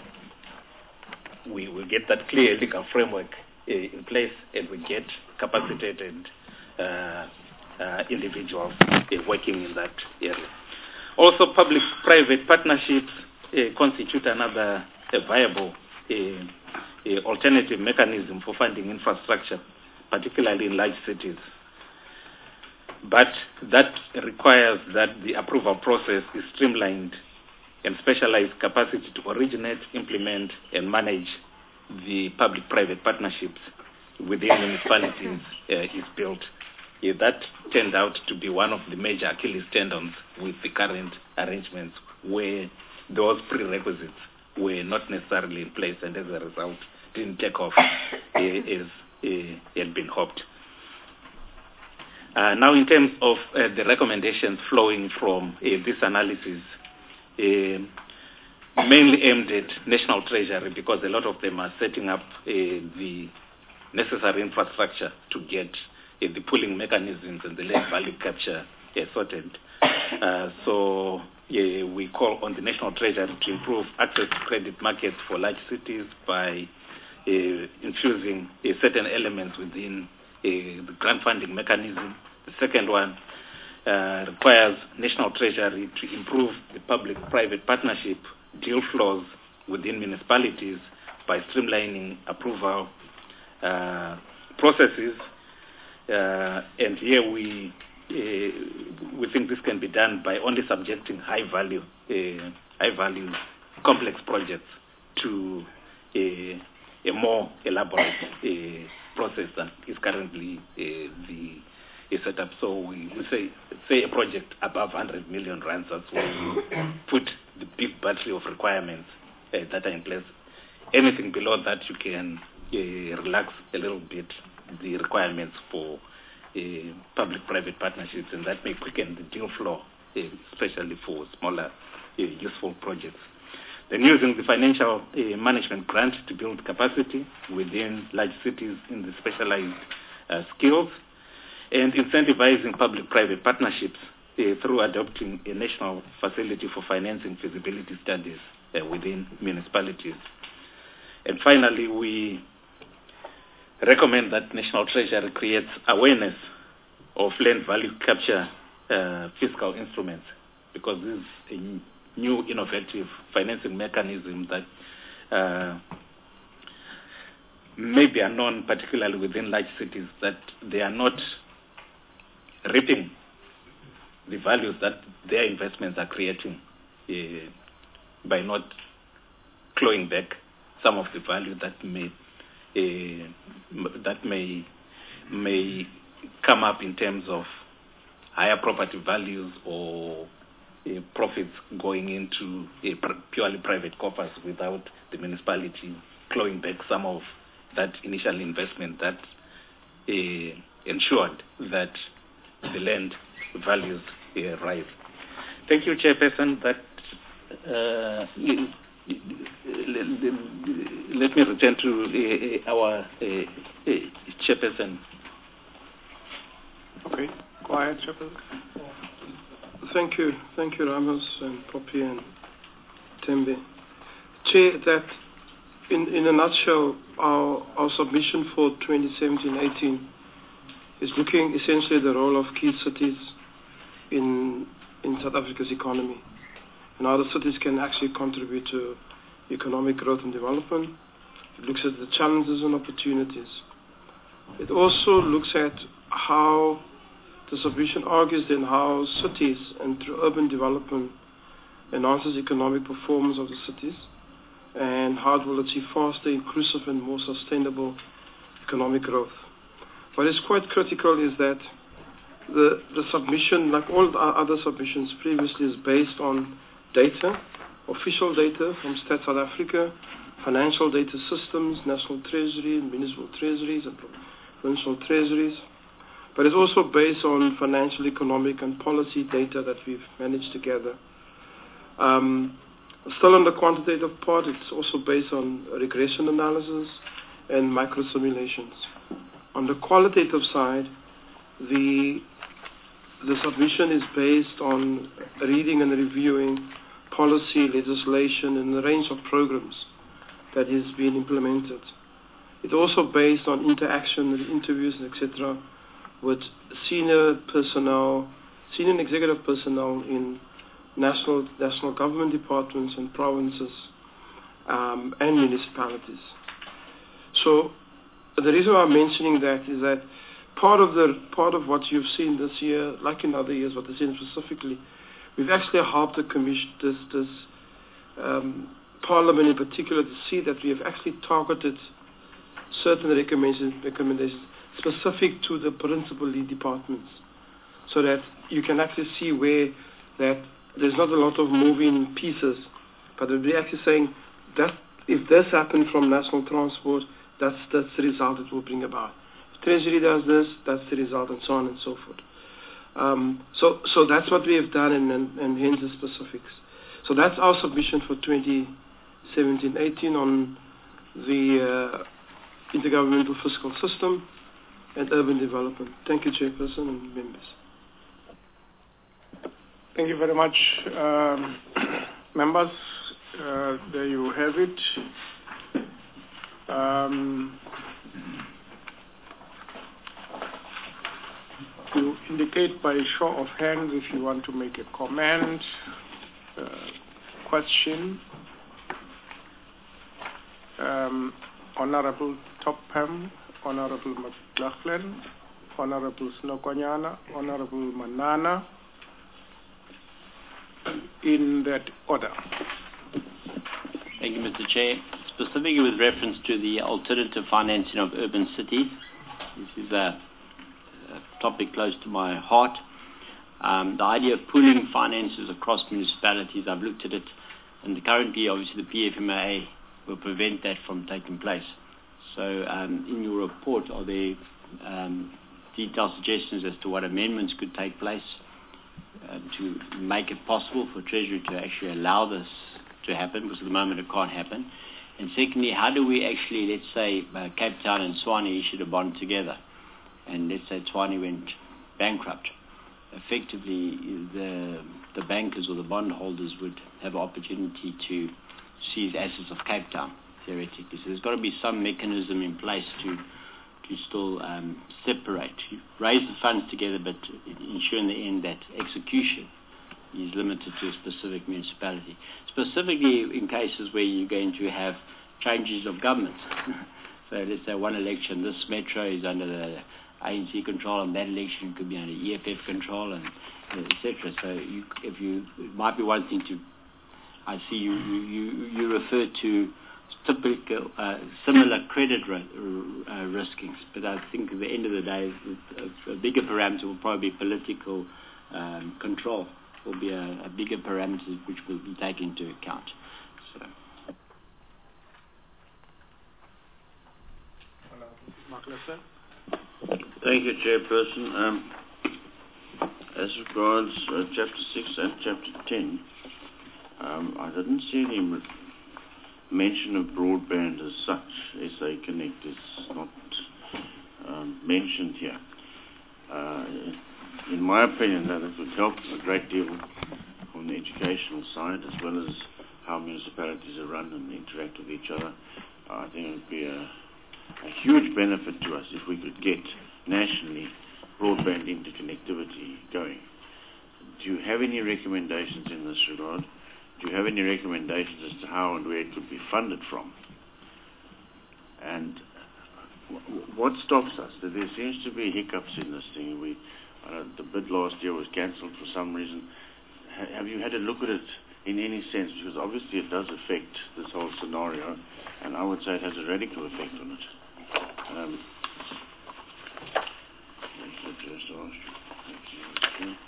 we will get that clear legal framework uh, in place, and we get capacitated uh, uh, individuals uh, working in that area. Also, public-private partnerships uh, constitute another uh, viable uh, uh, alternative mechanism for funding infrastructure, particularly in large cities. But that requires that the approval process is streamlined and specialized capacity to originate, implement, and manage the public-private partnerships within municipalities uh, is built. Yeah, that turned out to be one of the major Achilles tendons with the current arrangements, where those prerequisites were not necessarily in place, and as a result didn't take off uh, as uh, had been hoped. Uh, now, in terms of uh, the recommendations flowing from uh, this analysis, uh, mainly aimed at National Treasury, because a lot of them are setting up uh, the necessary infrastructure to get uh, the pooling mechanisms and the land value capture uh, sorted. Uh, so uh, we call on the National Treasury to improve access to credit markets for large cities by uh, infusing uh, certain elements within uh, the grant funding mechanism. The second one uh, requires National Treasury to improve the public-private partnership deal flows within municipalities by streamlining approval uh, processes. Uh, and here we uh, we think this can be done by only subjecting high-value, uh, high-value complex projects to a, a more elaborate uh, process than is currently uh, the is set up. So we, we say say a project above one hundred million rands, that's where we put the big battery of requirements uh, that are in place. Anything below that, you can uh, relax a little bit the requirements for uh, public-private partnerships, and that may quicken the deal flow, uh, especially for smaller uh, useful projects. Then using the financial uh, management grant to build capacity within large cities in the specialized uh, skills, and incentivizing public-private partnerships uh, through adopting a national facility for financing feasibility studies uh, within municipalities. And finally, we recommend that National Treasury creates awareness of land value capture uh, fiscal instruments, because this is a new innovative financing mechanism that uh, maybe are known, particularly within large cities, that they are not reaping the values that their investments are creating uh, by not clawing back some of the value that may uh, that may may come up in terms of higher property values or uh, profits going into a pr- purely private coffers without the municipality clawing back some of that initial investment that uh, ensured that the land values uh, rise. Thank you, Chairperson. That uh, let me return to uh, our uh, uh, Chairperson. Okay, quiet, Chairperson. Thank you, thank you, Ramos and Poppy and Tembe. Chair, that in in a nutshell, our our submission for twenty seventeen eighteen is looking essentially at the role of key cities in in South Africa's economy, and how the cities can actually contribute to economic growth and development. It looks at the challenges and opportunities. It also looks at how the submission argues then how cities and through urban development enhances economic performance of the cities, and how it will achieve faster, inclusive and more sustainable economic growth. What is quite critical is that the, the submission, like all our other submissions previously, is based on data, official data from Stats South Africa, financial data systems, National Treasury, municipal treasuries and provincial treasuries. But it's also based on financial, economic and policy data that we've managed to gather. Um, still on the quantitative part, it's also based on regression analysis and micro simulations. On the qualitative side, the the submission is based on reading and reviewing policy, legislation, and a range of programs that is being implemented. It's also based on interaction and interviews, et cetera, with senior personnel, senior and executive personnel in national national government departments and provinces um, and municipalities. So the reason why I'm mentioning that is that part of the part of what you've seen this year, like in other years, what they've seen specifically, we've actually helped the commission, this, this um, Parliament in particular, to see that we have actually targeted certain recommendations, recommendations specific to the principal lead departments, so that you can actually see where that there's not a lot of moving pieces, but we're actually saying that if this happened from national transport, that's, that's the result it will bring about. If Treasury does this, that's the result, and so on and so forth. Um, so, so that's what we have done, and, and, and hence the specifics. So that's our submission for twenty seventeen eighteen on the uh, intergovernmental fiscal system and urban development. Thank you, Chairperson and members. Thank you very much, um, members. Uh, there you have it. Um, you indicate by show of hands if you want to make a comment, uh, question. Um, Honorable Topham, Honorable McLaughlin, Honorable Snokonyana, Honorable Manana, in that order. Thank you, Mister Chair. Specifically with reference to the alternative financing of urban cities, this is a, a topic close to my heart. Um, the idea of pooling finances across municipalities, I've looked at it, and currently, obviously, the P F M A will prevent that from taking place. So, um, in your report, are there um, detailed suggestions as to what amendments could take place uh, to make it possible for Treasury to actually allow this to happen? Because at the moment it can't happen. And secondly, how do we actually, let's say, uh, Cape Town and Tshwane issued a bond together, and let's say Tshwane went bankrupt. Effectively, the the bankers or the bondholders would have an opportunity to seize assets of Cape Town, theoretically. So there's got to be some mechanism in place to to still um, separate, raise the funds together, but ensure in the end that execution is limited to a specific municipality. Specifically in cases where you're going to have changes of government. So let's say one election, this metro is under the A N C control, and that election could be under E F F control, and et cetera. So you, if you, it might be one thing to, I see you you, you refer to typical uh, similar credit uh, riskings, but I think at the end of the day, a, a bigger parameter will probably be political um, control. Will be a, a bigger parameter which will be taken into account. So. Thank you, Chairperson. Um, as regards uh, Chapter six and Chapter ten, um, I didn't see any m- mention of broadband as such. S A Connect is not um, mentioned here. Uh, in my opinion, that it would help a great deal on the educational side, as well as how municipalities are run and interact with each other. I think it would be a, a huge benefit to us if we could get nationally broadband interconnectivity going. Do you have any recommendations in this regard? Do you have any recommendations as to how and where it could be funded from? And w- what stops us? There seems to be hiccups in this thing. We, uh, the bid last year was cancelled for some reason. H- have you had a look at it in any sense? Because obviously it does affect this whole scenario, and I would say it has a radical effect on it. Um, just ask you.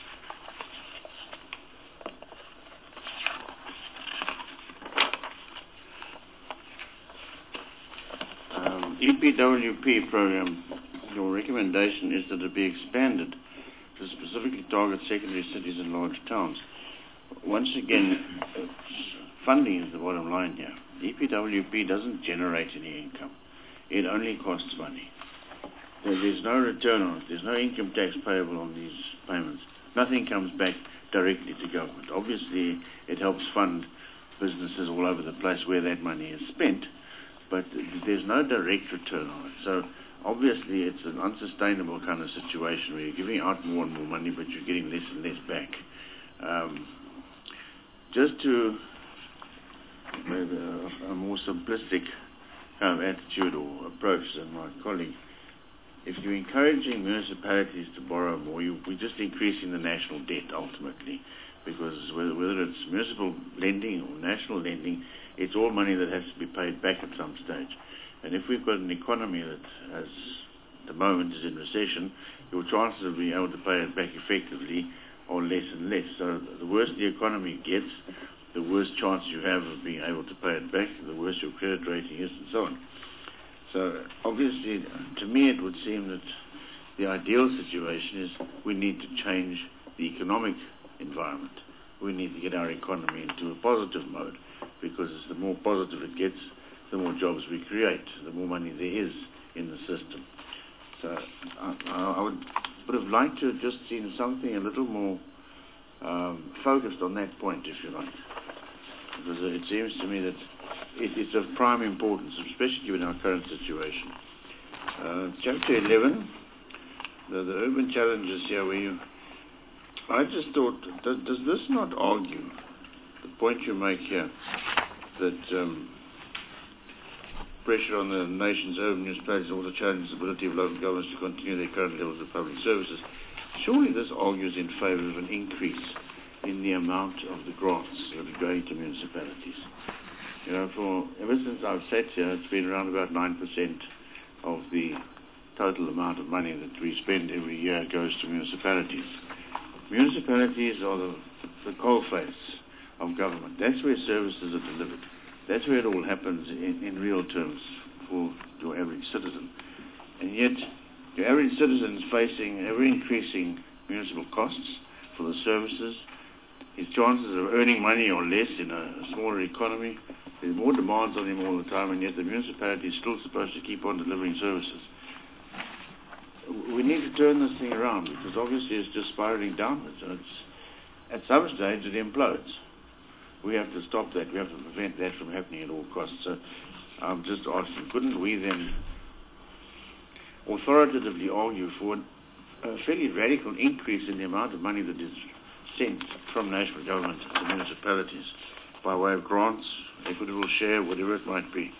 Um, E P W P program, your recommendation is that it be expanded to specifically target secondary cities and large towns. Once again, funding is the bottom line here. E P W P doesn't generate any income. It only costs money. There's no return on it. There's no income tax payable on these payments. Nothing comes back directly to government. Obviously, it helps fund businesses all over the place where that money is spent, but there's no direct return on it. So obviously it's an unsustainable kind of situation where you're giving out more and more money, but you're getting less and less back. Um, just to maybe a, a more simplistic kind of attitude or approach than my colleague, if you're encouraging municipalities to borrow more, you, we're just increasing the national debt ultimately, because whether, whether it's municipal lending or national lending, it's all money that has to be paid back at some stage. And if we've got an economy that, as at the moment, is in recession, your chances of being able to pay it back effectively are less and less. So the worse the economy gets, the worse chance you have of being able to pay it back, the worse your credit rating is, and so on. So obviously, to me, it would seem that the ideal situation is we need to change the economic environment. We need to get our economy into a positive mode, because the more positive it gets, the more jobs we create, the more money there is in the system. So I, I would, would have liked to have just seen something a little more um, focused on that point, if you like, because it seems to me that it, it's of prime importance, especially given our current situation. Uh, chapter eleven, the, the urban challenges here, where you, I just thought, does, does this not argue the point you make here, that um, pressure on the nation's urban municipalities also challenges the ability of local governments to continue their current levels of public services? Surely this argues in favour of an increase in the amount of the grants that are going to municipalities. You know, for ever since I've sat here, it's been around about nine percent of the total amount of money that we spend every year goes to municipalities. Municipalities are the, the coalface of government. That's where services are delivered. That's where it all happens in, in real terms for your average citizen. And yet, your average citizen is facing ever-increasing municipal costs for the services. His chances of earning money are less in a, a smaller economy. There's more demands on him all the time, and yet the municipality is still supposed to keep on delivering services. We need to turn this thing around, because obviously it's just spiraling downwards. And it's, at some stage, it implodes. We have to stop that. We have to prevent that from happening at all costs. So I'm just asking, couldn't we then authoritatively argue for a fairly radical increase in the amount of money that is sent from national government to municipalities by way of grants, equitable share, whatever it might be?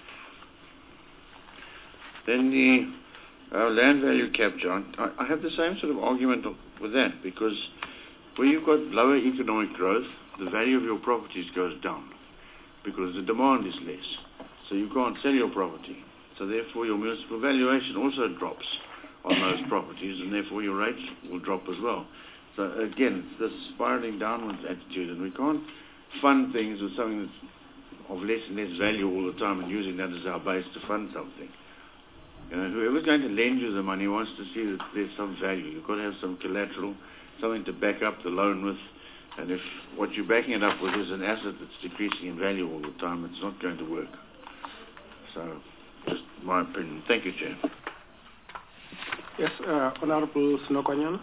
Then the uh, land value capture, I, I have the same sort of argument with that, because where you've got lower economic growth, the value of your properties goes down because the demand is less. So you can't sell your property. So therefore your municipal valuation also drops on those properties, and therefore your rates will drop as well. So again, it's this spiraling downwards attitude, and we can't fund things with something that's of less and less value all the time and using that as our base to fund something. You know, whoever's going to lend you the money wants to see that there's some value. You've got to have some collateral, something to back up the loan with. And if what you're backing it up with is an asset that's decreasing in value all the time, it's not going to work. So, just my opinion. Thank you, Chair. Yes, uh, Honorable Sinokanyana.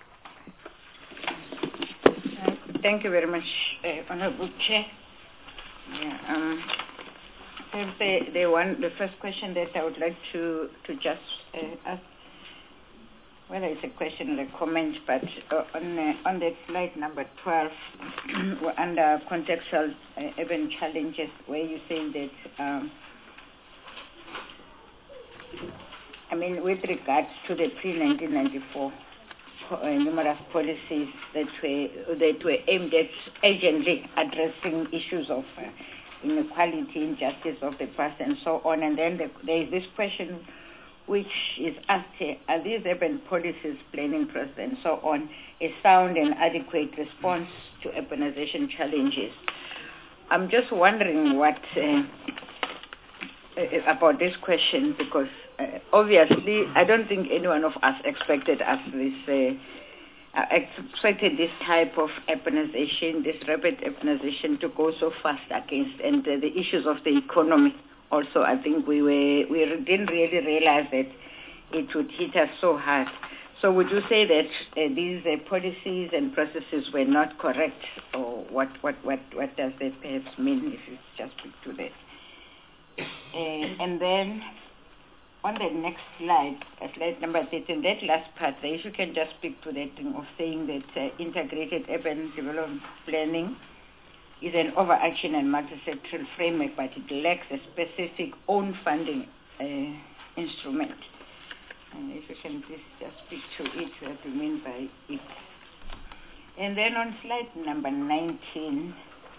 Uh, thank you very much, uh, Honorable Chair. Yeah, um, the, the, one, the first question that I would like to, to just uh, ask, whether it's a question or a comment, but uh, on, uh, on the slide number twelve, under contextual uh, urban challenges, where you say that, um, I mean, with regards to the pre nineteen ninety-four uh, numerous policies that were, that were aimed at urgently addressing issues of uh, inequality, injustice of the past, and so on. And then the, there is this question which is asked here, are these urban policies, planning process, and so on, a sound and adequate response to urbanization challenges? I'm just wondering what uh, about this question, because uh, obviously I don't think any one of us expected us this uh, expected this type of urbanization, this rapid urbanization to go so fast against, and uh, the issues of the economy. Also, I think we were we didn't really realize that it would hit us so hard. So, would you say that uh, these uh, policies and processes were not correct, or what? What? What? What does that perhaps mean? If you just speak to that. Uh, and then, on the next slide, uh, slide number thirteen, that last part, there, if you can just speak to that thing of saying that uh, integrated urban development planning is an overarching and multi-sectoral framework, but it lacks a specific own funding uh, instrument. And if you can please just speak to it, what you mean by it. And then on slide number nineteen,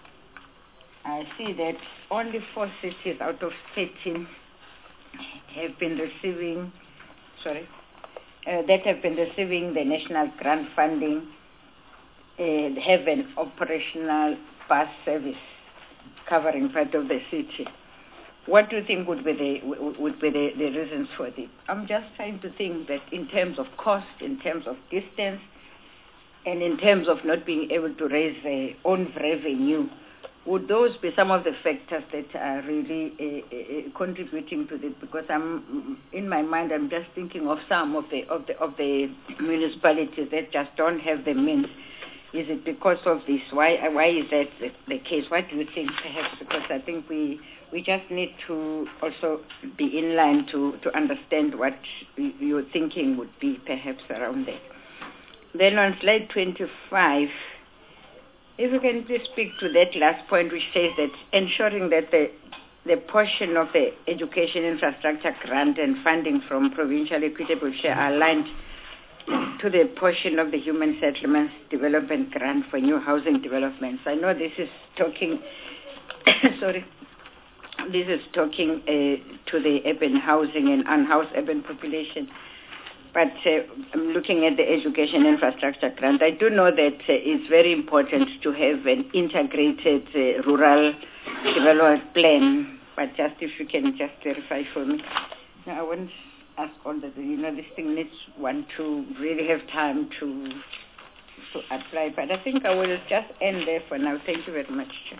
I see that only four cities out of thirteen have been receiving, sorry, uh, that have been receiving the national grant funding, uh, have an operational bus service covering part of the city. What do you think would be the would be the, the reasons for this? I'm just trying to think that in terms of cost, in terms of distance, and in terms of not being able to raise their own revenue, would those be some of the factors that are really uh, uh, contributing to this? Because I'm, in my mind, I'm just thinking of some of the of the of the municipalities that just don't have the means. Is it because of this? Why why is that the, the case? What do you think, perhaps? Because I think we we just need to also be in line to to understand what your thinking would be, perhaps around that. Then on slide twenty-five. If you can please speak to that last point, which says that ensuring that the the portion of the education infrastructure grant and funding from provincial equitable share are aligned to the portion of the human settlements development grant for new housing developments. I know this is talking, sorry, this is talking uh, to the urban housing and unhoused urban population. But uh, I'm looking at the education infrastructure grant. I do know that uh, it's very important to have an integrated uh, rural development plan. But just if you can just verify for me. Now, I won't ask all that. You know, this thing needs one to really have time to to apply. But I think I will just end there for now. Thank you very much, Chair.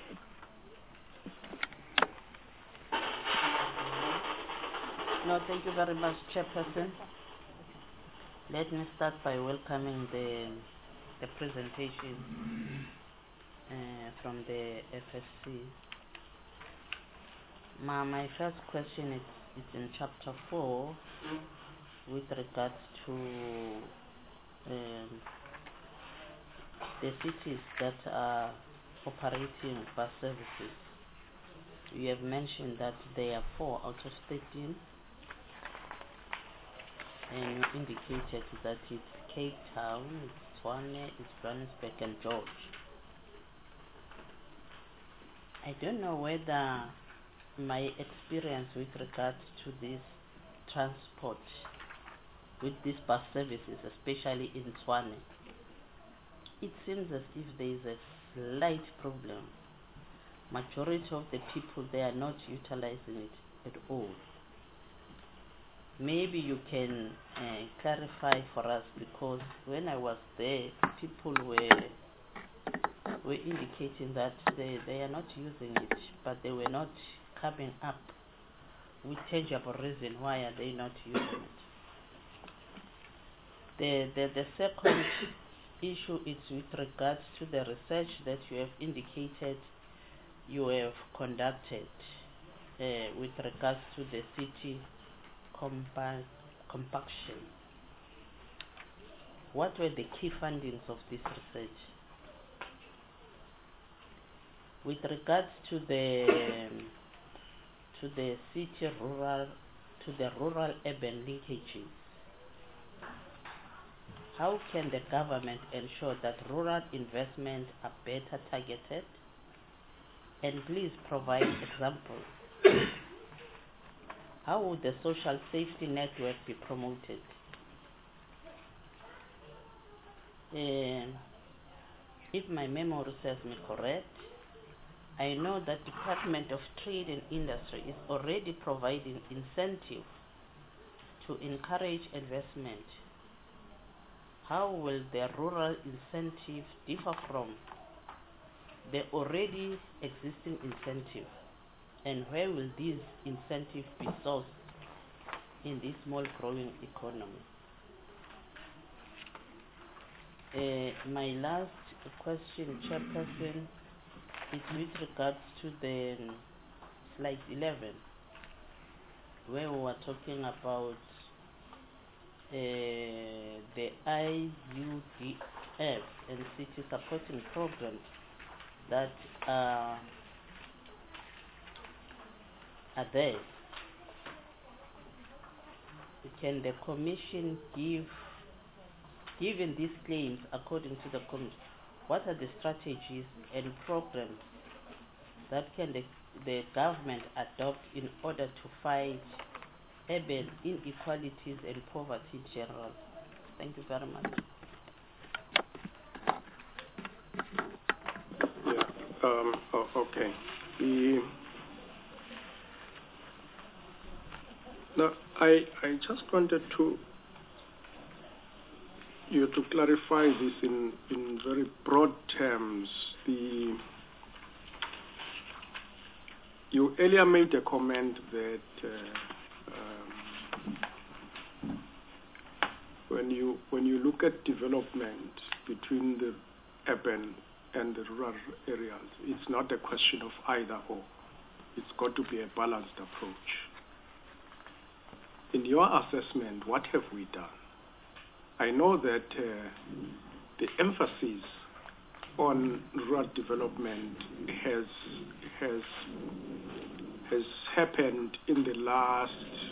No, thank you very much, Chairperson. Let me start by welcoming the the presentation uh, from the F S C. My, my first question is, is in chapter four with regards to um, the cities that are operating bus services. You have mentioned that there are four out of thirteen. And you indicated that it's Cape Town, it's Tshwane, it's Johannesburg, and George. I don't know whether my experience with regards to this transport, with these bus services, especially in Tshwane, it seems as if there is a slight problem. Majority of the people, they are not utilizing it at all. Maybe you can uh, clarify for us, because when I was there, people were were indicating that they, they are not using it, but they were not coming up with tangible reason why are they not using it. The, the, the second issue is with regards to the research that you have indicated you have conducted uh, with regards to the city Compact, compaction. What were the key findings of this research? With regards to the to the city rural to the rural urban linkages, how can the government ensure that rural investments are better targeted? And please provide examples. How would the social safety network be promoted? Um, if my memory serves me correct, I know that Department of Trade and Industry is already providing incentive to encourage investment. How will the rural incentive differ from the already existing incentive? And where will these incentives be sourced in this small growing economy? Uh, my last question, Chairperson, is with regards to the um, slide eleven. where we were talking about uh, the I U D F and city supporting programs that uh, are there. Can the Commission give, given these claims according to the Commission, what are the strategies and programs that can the, the government adopt in order to fight urban inequalities and poverty in general? Thank you very much. Yeah. Um, oh, okay. The, no, I I just wanted to you to clarify this in in very broad terms. The you earlier made a comment that uh, um, when you when you look at development between the urban and the rural areas, it's not a question of either or. It's got to be a balanced approach. In your assessment, what have we done? I know that uh, the emphasis on rural development has has has happened in the last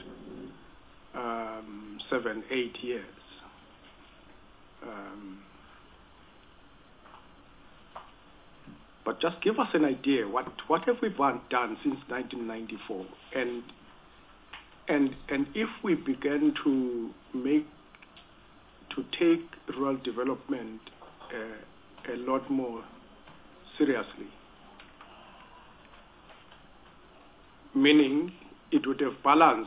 um, seven, eight years. Um, but just give us an idea. What what have we done since nineteen ninety-four? And and and if we begin to make to take rural development uh, a lot more seriously, meaning it would have balanced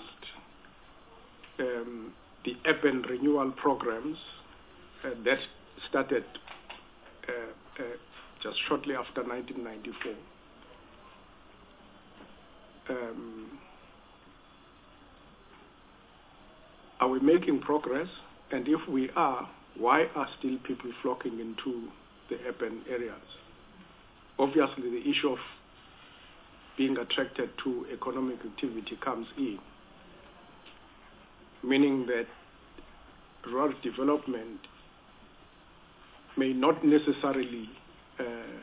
um, the urban renewal programs uh, that started uh, uh, just shortly after nineteen ninety-four. Um, are we making progress? And if we are, why are still people flocking into the urban areas? Obviously, the issue of being attracted to economic activity comes in, meaning that rural development may not necessarily uh,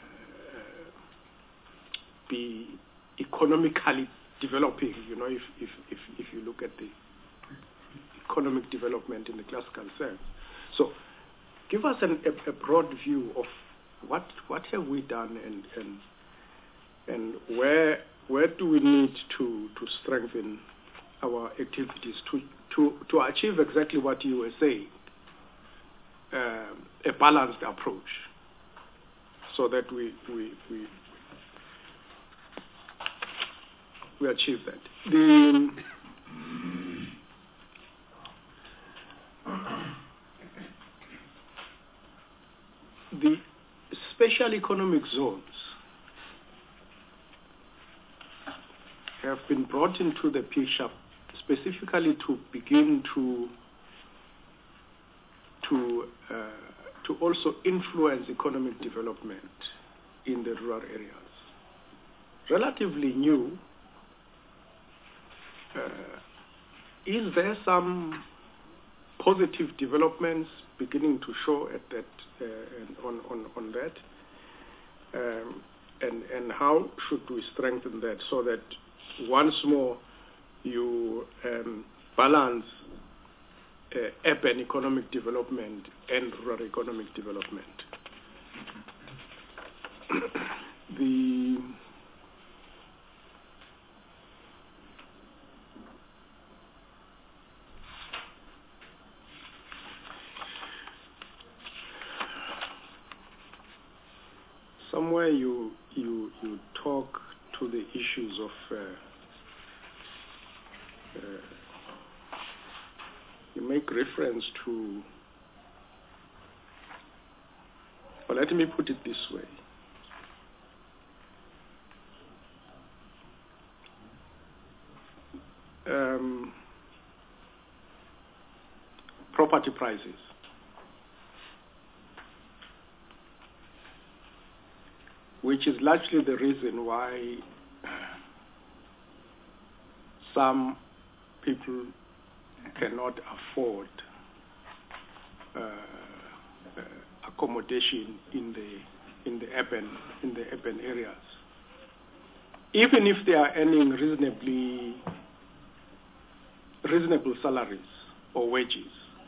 be economically developing, you know, if, if, if, if you look at the economic development in the classical sense. So give us an, a, a broad view of what what have we done and and and where where do we need to, to strengthen our activities to, to, to achieve exactly what you were saying, uh, a balanced approach, so that we we we, we achieve that. The The special economic zones have been brought into the picture specifically to begin to to uh, to also influence economic development in the rural areas. Relatively new. Uh, is there some positive developments beginning to show at that uh, on, on on that, um, and and how should we strengthen that so that once more you um, balance uh, urban economic development and rural economic development. the Somewhere you you you talk to the issues of uh, uh, you make reference to. Well, let me put it this way. Um, property prices. Which is largely the reason why some people cannot afford uh, uh, accommodation in the in the urban in the urban areas, even if they are earning reasonably reasonable salaries or wages.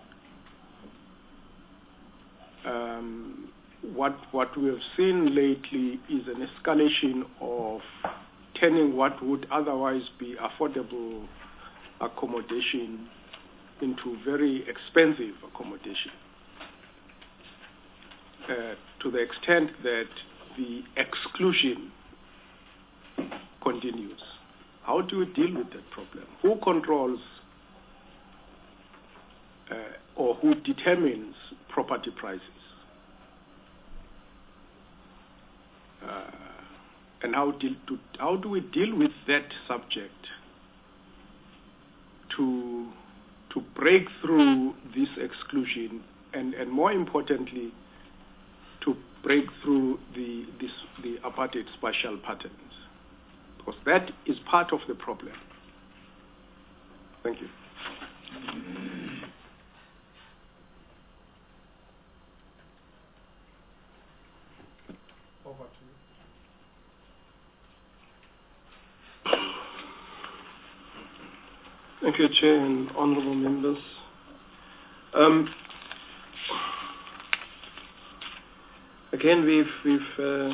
Um, what what we have seen lately is an escalation of turning what would otherwise be affordable accommodation into very expensive accommodation, uh, to the extent that the exclusion continues. How do we deal with that problem? Who controls uh, or who determines property prices? Uh, and how, deal to, how do we deal with that subject to to break through this exclusion, and, and more importantly, to break through the this, the apartheid spatial patterns, because that is part of the problem. Thank you. Over to you. Thank you, Chair and honourable members. Um, again, we've we've uh,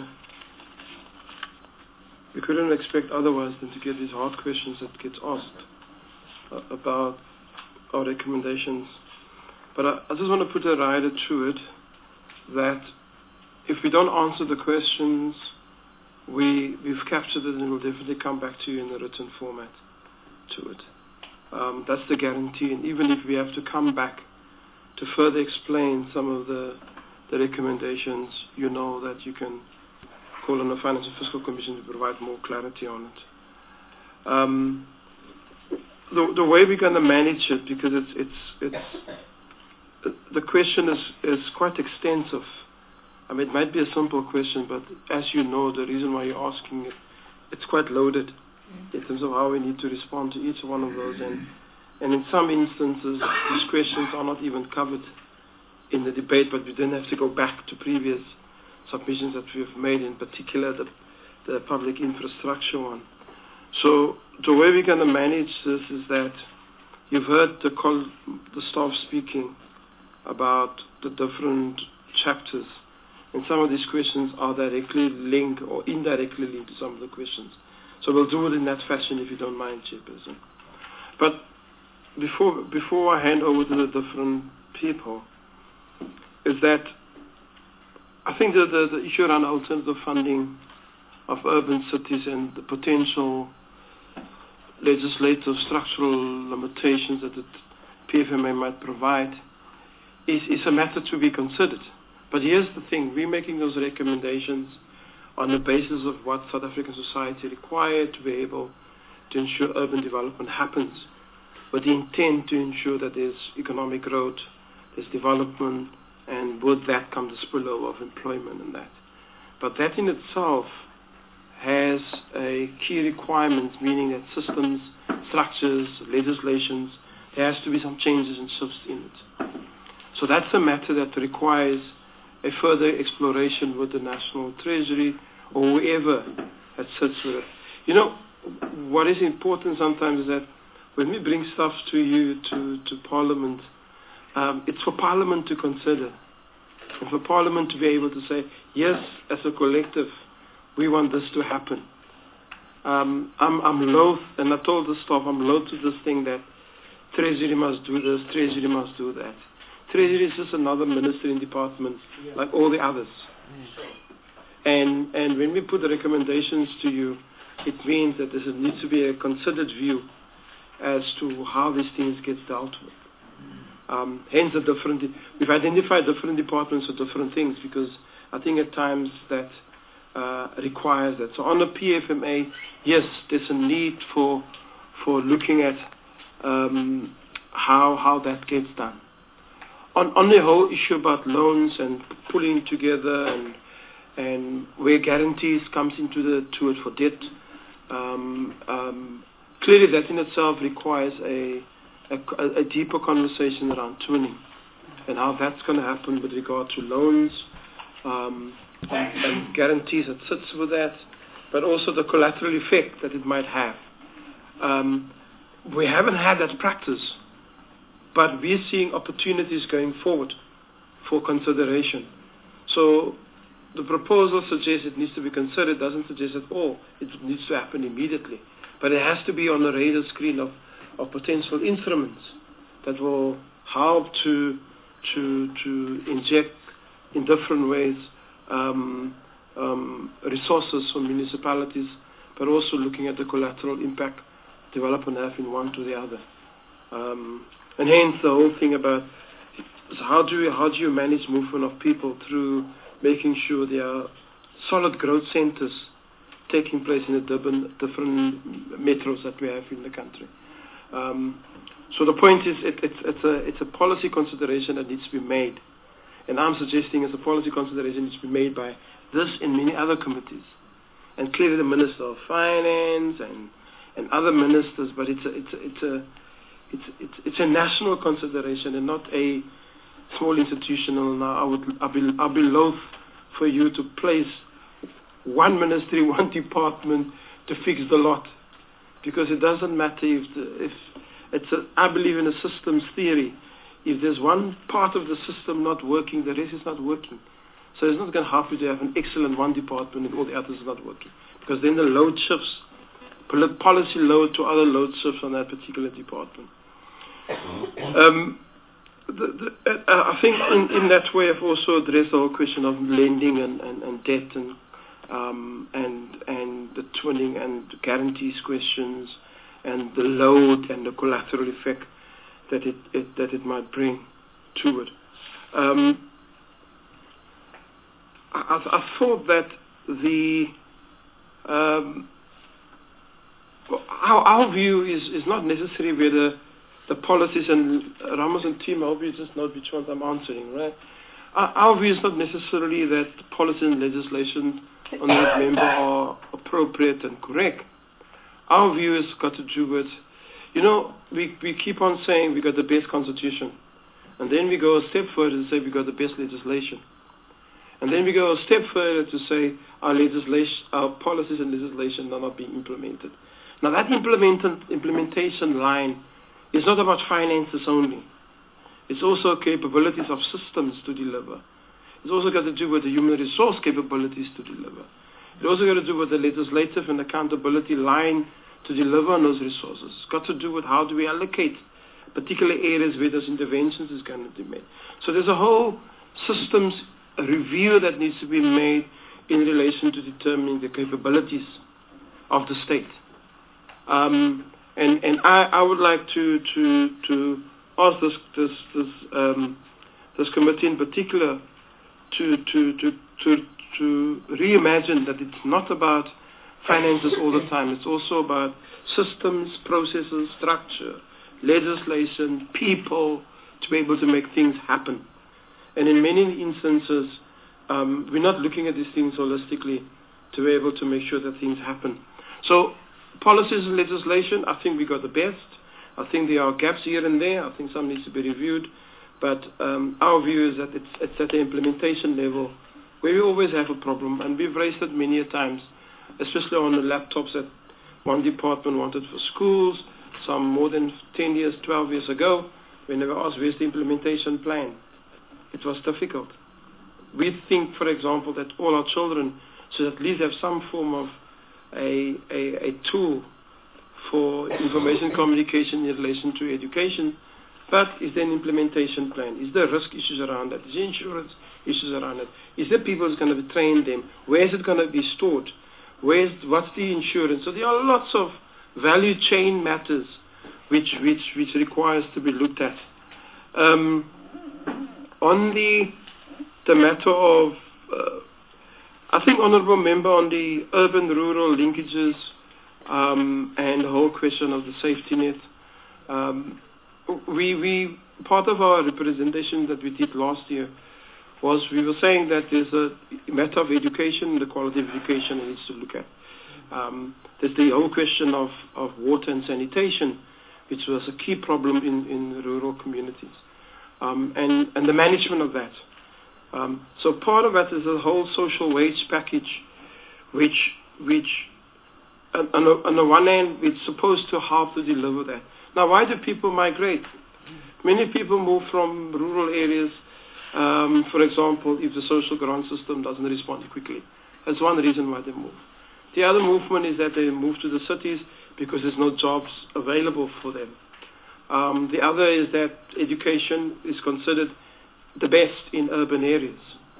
we couldn't expect otherwise than to get these hard questions that gets asked uh, about our recommendations. But I, I just want to put a rider to it that if we don't answer the questions, we we've captured it, and we'll definitely come back to you in a written format to it. Um, that's the guarantee, and even if we have to come back to further explain some of the, the recommendations, you know that you can call on the Finance and Fiscal Commission to provide more clarity on it. Um, the, the way we're going to manage it, because it's it's it's the question is is quite extensive. I mean, it might be a simple question, but as you know, the reason why you're asking it, it's quite loaded in terms of how we need to respond to each one of those. And, and in some instances, these questions are not even covered in the debate, but we then have to go back to previous submissions that we have made, in particular the, the public infrastructure one. So the way we're going to manage this is that you've heard the, call, the staff speaking about the different chapters, and some of these questions are directly linked or indirectly linked to some of the questions. So we'll do it in that fashion, if you don't mind, Chairperson. But before before I hand over to the different people, is that I think that the, the issue around alternative funding of urban cities and the potential legislative structural limitations that the P F M A might provide is, is a matter to be considered. But here's the thing, we're making those recommendations on the basis of what South African society requires to be able to ensure urban development happens, with the intent to ensure that there's economic growth, there's development, and with that comes the spillover of employment and that. But that in itself has a key requirement, meaning that systems, structures, legislations, there has to be some changes and shifts in it. So that's a matter that requires a further exploration with the National Treasury or whoever that sits with it. You know, what is important sometimes is that when we bring stuff to you, to, to Parliament, um, it's for Parliament to consider, and for Parliament to be able to say, yes, as a collective, we want this to happen. Um, I'm, I'm loath, and I told the staff, I'm loath to this thing that Treasury must do this, Treasury must do that. Treasury is just another ministry department, yeah, like all the others. Mm. And and when we put the recommendations to you, it means that there needs to be a considered view as to how these things get dealt with. Um, hence the different, we've identified different departments for different things, because I think at times that uh, requires that. So on the P F M A, yes, there's a need for for looking at um, how how that gets done. On, on the whole issue about loans and pulling together and and where guarantees comes into the to it for debt, um, um, clearly that in itself requires a, a, a deeper conversation around twinning and how that's going to happen with regard to loans um, and, and guarantees that sits with that, but also the collateral effect that it might have. Um, we haven't had that practice, but we're seeing opportunities going forward for consideration. So the proposal suggests it needs to be considered, doesn't suggest at all it needs to happen immediately. But it has to be on the radar screen of, of potential instruments that will help to to to inject in different ways um, um, resources for municipalities, but also looking at the collateral impact development have in one to the other. Um, and hence the whole thing about how do you, how do you manage movement of people through making sure there are solid growth centers taking place in the different, different metros that we have in the country. Um, so the point is it, it's, it's, a, it's a policy consideration that needs to be made. And I'm suggesting it's a policy consideration that needs to be made by this and many other committees. And clearly the Minister of Finance and, and other ministers, but it's a, it's a, it's a, it's, it's, it's a national consideration and not a small institutional. Now I would, I'll be, I'll be loath for you to place one ministry, one department to fix the lot, because it doesn't matter if, the, if it's a, I believe in a systems theory. If there's one part of the system not working, the rest is not working. So it's not going to help you to have an excellent one department and all the others are not working, because then the load shifts, policy load to other load shifts on that particular department. Um, the, the, uh, I think in, in that way I've also addressed the whole question of lending and, and, and debt and Um, and and the twinning and guarantees questions and the load and the collateral effect that it, it that it might bring to it. Um, I, I thought that the um, our, our view is, is not necessarily whether the policies, and Ramos and team, I hope you just note which ones I'm answering, right? Our, our view is not necessarily that policy and legislation on that member are appropriate and correct. Our view has got to do with, you know, we, we keep on saying we got the best constitution, and then we go a step further and say we got the best legislation, and then we go a step further to say our legislation, our policies and legislation are not being implemented. Now that implement, implementation line is not about finances only. It's also capabilities of systems to deliver. It's also got to do with the human resource capabilities to deliver. It's also got to do with the legislative and accountability line to deliver on those resources. It's got to do with how do we allocate particular areas where those interventions is going to be made. So there's a whole systems review that needs to be made in relation to determining the capabilities of the state. Um, and and I, I would like to to to ask this this this um, this committee in particular to to to to to reimagine that it's not about finances all the time. It's also about systems, processes, structure, legislation, people to be able to make things happen. And in many instances, um, we're not looking at these things holistically to be able to make sure that things happen. So policies and legislation, I think we got the best. I think there are gaps here and there. I think some needs to be reviewed. But um, our view is that it's, it's at the implementation level where we always have a problem, and we've raised it many a times, especially on the laptops that one department wanted for schools, some more than ten years, twelve years ago. We never asked, where's the implementation plan? It was difficult. We think, for example, that all our children should at least have some form of a, a, a tool for information communication in relation to education. But is there an implementation plan? Is there risk issues around that? Is there insurance issues around it? Is there people who's going to train them? Where is it going to be stored? Where's, what's the insurance? So there are lots of value chain matters which, which, which requires to be looked at. Um, on the, the matter of, uh, I think, Honourable Member, on the urban-rural linkages um, and the whole question of the safety net, um, We, we, part of our representation that we did last year was we were saying that there's a matter of education, the quality of education it needs to look at. Um, there's the whole question of, of water and sanitation, which was a key problem in, in rural communities, um, and, and the management of that. Um, so part of that is a whole social wage package, which, which on, on, the, on the one hand, it's supposed to help to deliver that. Now, why do people migrate? Many people move from rural areas, um, for example, if the social grant system doesn't respond quickly. That's one reason why they move. The other movement is that they move to the cities because there's no jobs available for them. Um, the other is that education is considered the best in urban areas.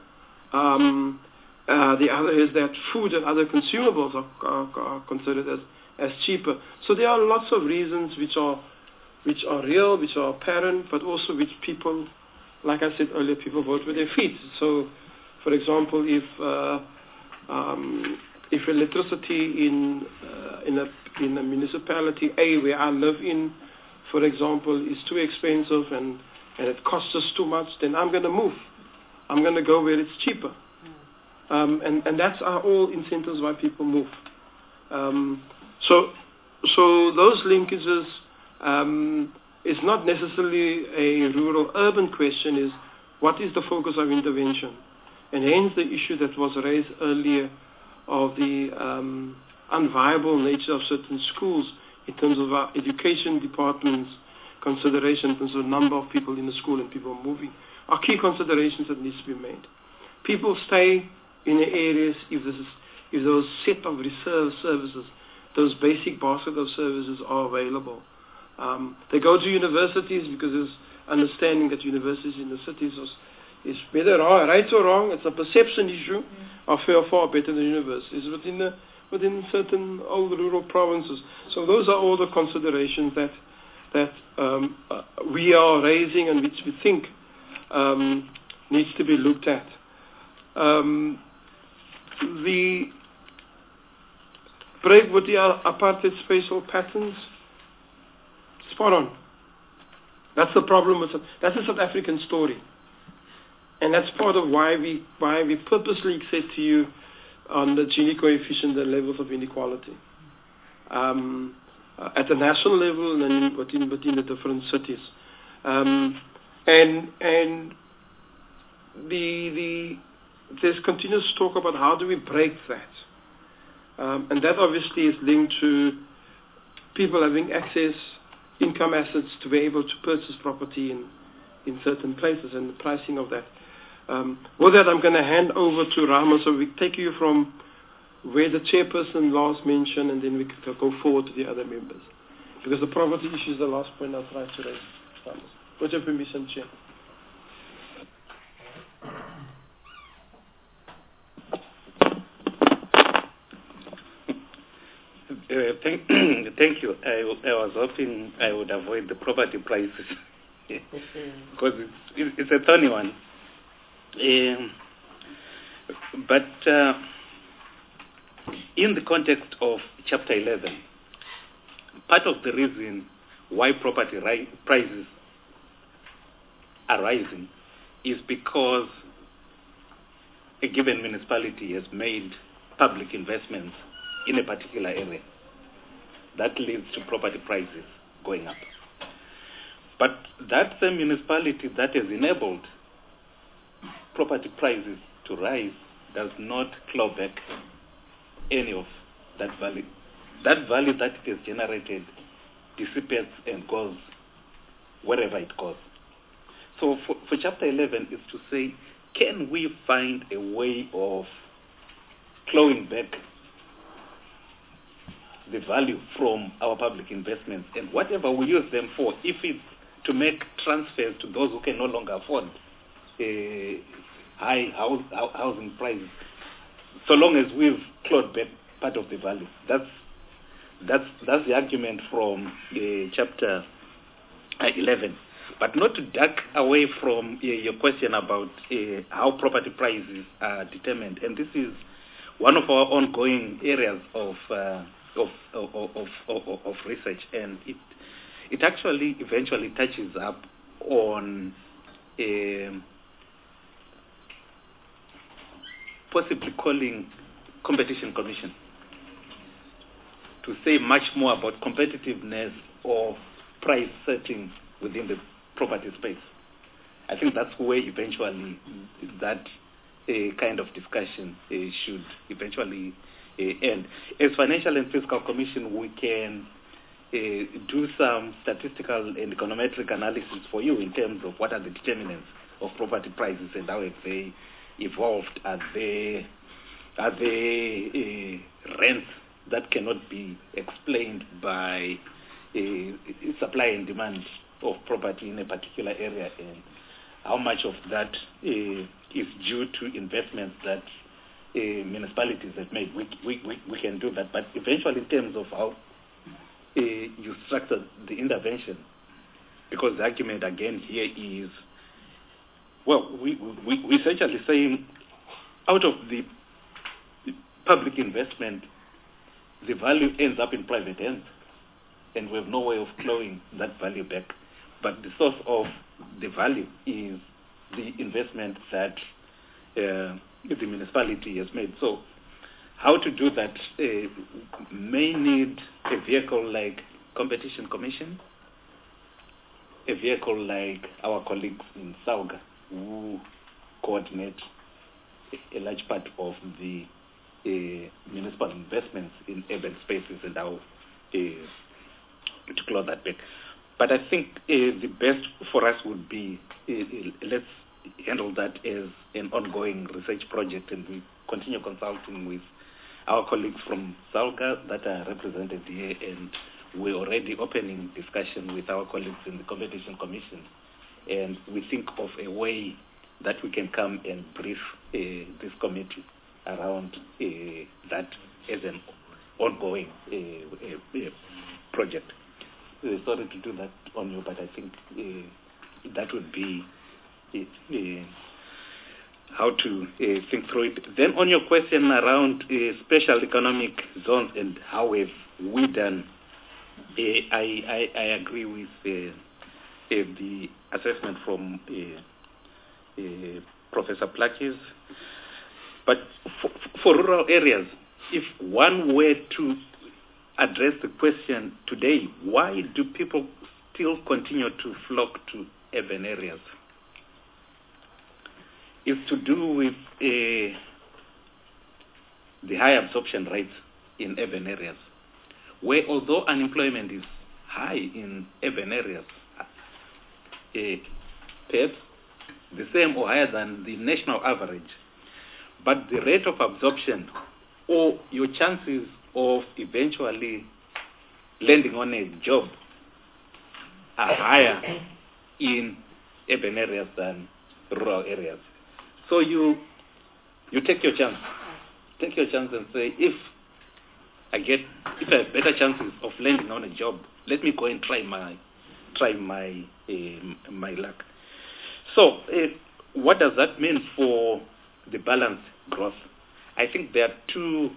Um, uh, the other is that food and other consumables are, are, are considered as, as cheaper. So there are lots of reasons which are which are real, which are apparent, but also which people, like I said earlier, people vote with their feet. So, for example, if uh, um, if electricity in uh, in a in a municipality A where I live in, for example, is too expensive and and it costs us too much, then I'm going to move. I'm going to go where it's cheaper. Um, and, and that's are all incentives why people move. Um, so, so those linkages um, is not necessarily a rural-urban question, is what is the focus of intervention? And hence the issue that was raised earlier of the um, unviable nature of certain schools in terms of our education departments, consideration in terms of number of people in the school and people moving, are key considerations that needs to be made. People stay in the areas if, this is, if those set of reserve services, those basic basket of services are available. Um, they go to universities because there's understanding that universities in the cities is, is whether right or wrong, it's a perception issue, are far, far better than universities within, the, within certain old rural provinces. So those are all the considerations that that um, uh, we are raising and which we think um, needs to be looked at. Um, the break with the apartheid spatial patterns, spot on. That's the problem with that's a South African story, and that's part of why we why we purposely said to you on the Gini coefficient the levels of inequality. Um, Uh, at the national level and within, within the different cities. Um, and and the, the, there's continuous talk about how do we break that. Um, and that obviously is linked to people having access, income assets to be able to purchase property in, in certain places and the pricing of that. Um, with that, I'm going to hand over to Rama so we take you from where the chairperson last mentioned, and then we could go forward to the other members. Because the poverty issue is the last point I'll try to raise. With your permission, Chair. Uh, thank, thank you. I, I was hoping I would avoid the property prices because it's, it's a thorny one. Um, but uh, in the context of Chapter eleven, part of the reason why property ri- prices are rising is because a given municipality has made public investments in a particular area. That leads to property prices going up. But that same municipality that has enabled property prices to rise does not claw back any of that value. That value that it has generated dissipates and goes wherever it goes. So for, for Chapter eleven is to say, can we find a way of clawing back the value from our public investments, and whatever we use them for, if it's to make transfers to those who can no longer afford uh, high house, housing prices, so long as we've clawed back part of the value. That's that's that's the argument from uh, Chapter eleven. But not to duck away from uh, your question about uh, how property prices are determined, and this is one of our ongoing areas of uh, of, of, of, of, of research, and it it actually eventually touches up on um, possibly calling competition commission to say much more about competitiveness of price setting within the property space. I think that's where eventually that uh, kind of discussion uh, should eventually uh, end. As Financial and Fiscal Commission, we can uh, do some statistical and econometric analysis for you in terms of what are the determinants of property prices and how have they evolved. Are they, are they uh, rents that cannot be explained by uh, supply and demand of property in a particular area, and how much of that uh, is due to investments that uh, municipalities have made. We, we, we, we can do that, but eventually in terms of how uh, you structure the intervention, because the argument again here is, well, we, we, we're essentially saying out of the public investment, the value ends up in private hands, and we have no way of clawing that value back. But the source of the value is the investment that uh, the municipality has made. So how to do that uh, may need a vehicle like Competition Commission, a vehicle like our colleagues in SAUGA, who coordinate a large part of the uh, municipal investments in urban spaces, and how uh, to claw that back. But I think uh, the best for us would be, uh, let's handle that as an ongoing research project, and we continue consulting with our colleagues from SAUGA that are represented here, and we're already opening discussion with our colleagues in the Competition Commission, and we think of a way that we can come and brief uh, this committee around uh, that as an ongoing uh, uh, uh, project. Uh, sorry to do that on you, but I think uh, that would be uh, uh, how to uh, think through it. Then on your question around uh, special economic zones and how have we done, uh, I, I, I agree with uh, uh, the assessment from uh, uh, Professor Plakis. But for, for rural areas, if one were to address the question today, why do people still continue to flock to urban areas? It's to do with uh, the high absorption rates in urban areas, where although unemployment is high in urban areas, uh, perhaps the same or higher than the national average, but the rate of absorption or your chances of eventually landing on a job are higher in urban areas than rural areas. So you you take your chance. Take your chance and say, if I get if I have better chances of landing on a job, let me go and try my try my uh, my luck. So uh, what does that mean for the balanced growth? I think there are two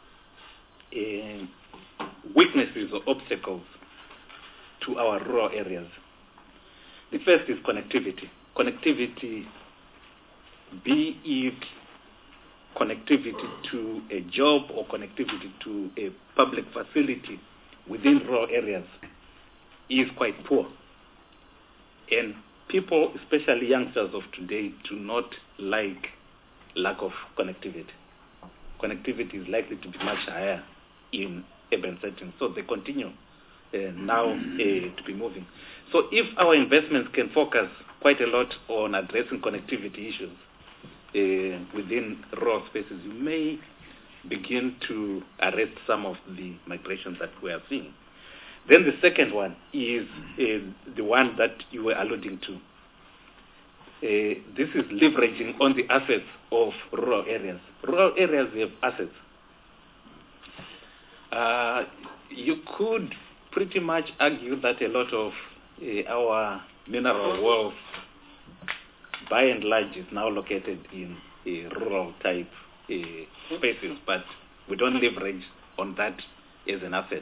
uh, weaknesses or obstacles to our rural areas. The first is connectivity. Connectivity, be it connectivity to a job or connectivity to a public facility within rural areas, is quite poor. And people, especially youngsters of today, do not like lack of connectivity. Connectivity is likely to be much higher in urban settings, so they continue uh, now uh, to be moving. So if our investments can focus quite a lot on addressing connectivity issues uh, within rural spaces, you may begin to arrest some of the migrations that we are seeing. Then the second one is uh, the one that you were alluding to. Uh, this is leveraging on the assets of rural areas. Rural areas have assets. Uh, you could pretty much argue that a lot of uh, our mineral wealth, by and large, is now located in uh, rural type uh, spaces, but we don't leverage on that as an asset.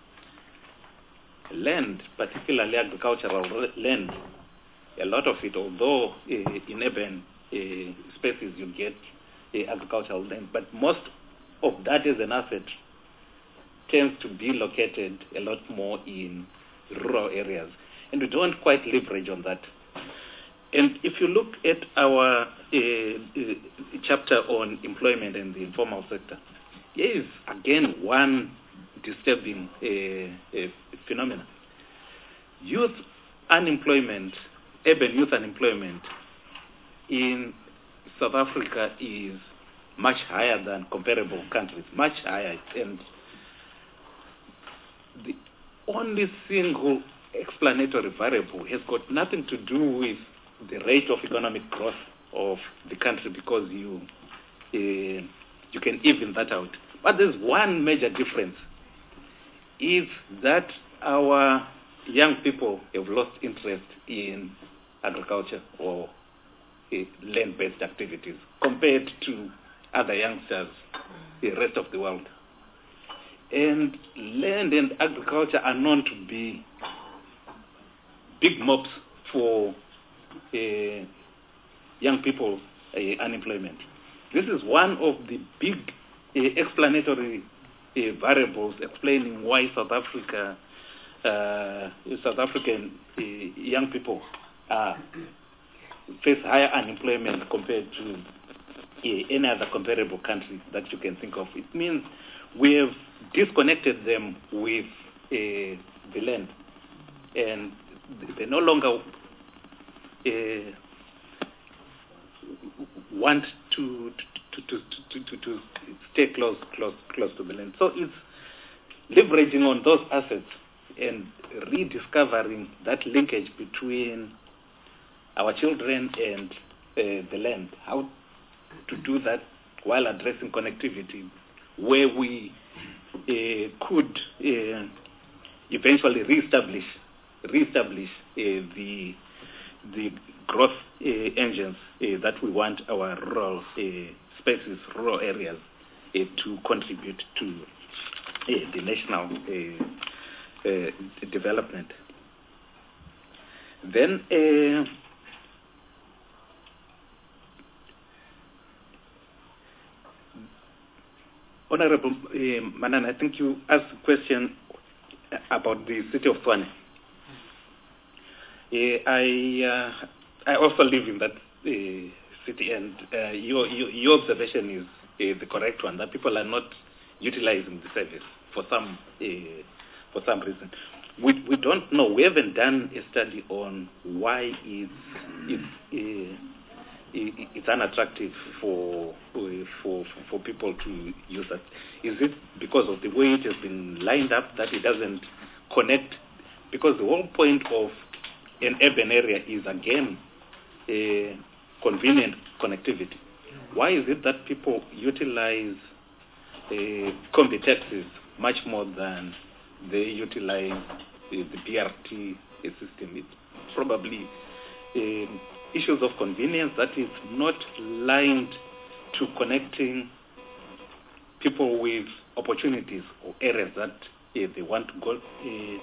Land, particularly agricultural land, a lot of it, although uh, in urban uh, spaces you get uh, agricultural land, but most of that as an asset tends to be located a lot more in rural areas, and we don't quite leverage on that. And if you look at our uh, uh, chapter on employment and the informal sector, there is again one disturbing uh, uh, phenomenon. Youth unemployment, urban youth unemployment in South Africa is much higher than comparable countries, much higher. And the only single explanatory variable has got nothing to do with the rate of economic growth of the country, because you uh, you can even that out. But there's one major difference, is that our young people have lost interest in agriculture or uh, land-based activities compared to other youngsters, the rest of the world. And land and agriculture are known to be big mobs for uh, young people uh, unemployment. This is one of the big uh, explanatory uh, variables explaining why South Africa, uh, South African uh, young people uh, face higher unemployment compared to uh, any other comparable country that you can think of. It means we have disconnected them with uh, the land, and they no longer uh, want to to, to, to, to, to stay close, close, close to the land. So it's leveraging on those assets and rediscovering that linkage between our children and uh, the land. How to do that while addressing connectivity, where we uh, could uh, eventually reestablish reestablish uh, the the growth uh, engines uh, that we want our rural uh, spaces, rural areas uh, to contribute to uh, the national uh, uh, development. Then uh, Honorable uh, Manan, I think you asked a question about the city of Tshwane. Uh, I uh, I also live in that uh, city, and uh, your, your your observation is uh, the correct one, that people are not utilizing the service for some uh, for some reason. We we don't know. We haven't done a study on why it's it's uh, it's unattractive for for for people to use that. Is it because of the way it has been lined up that it doesn't connect? Because the whole point of an urban area is again a convenient connectivity. Why is it that people utilize uh, combi taxis much more than they utilize uh, the B R T system? It's probably uh, issues of convenience that is not lined to connecting people with opportunities or areas that uh, they want to go, uh,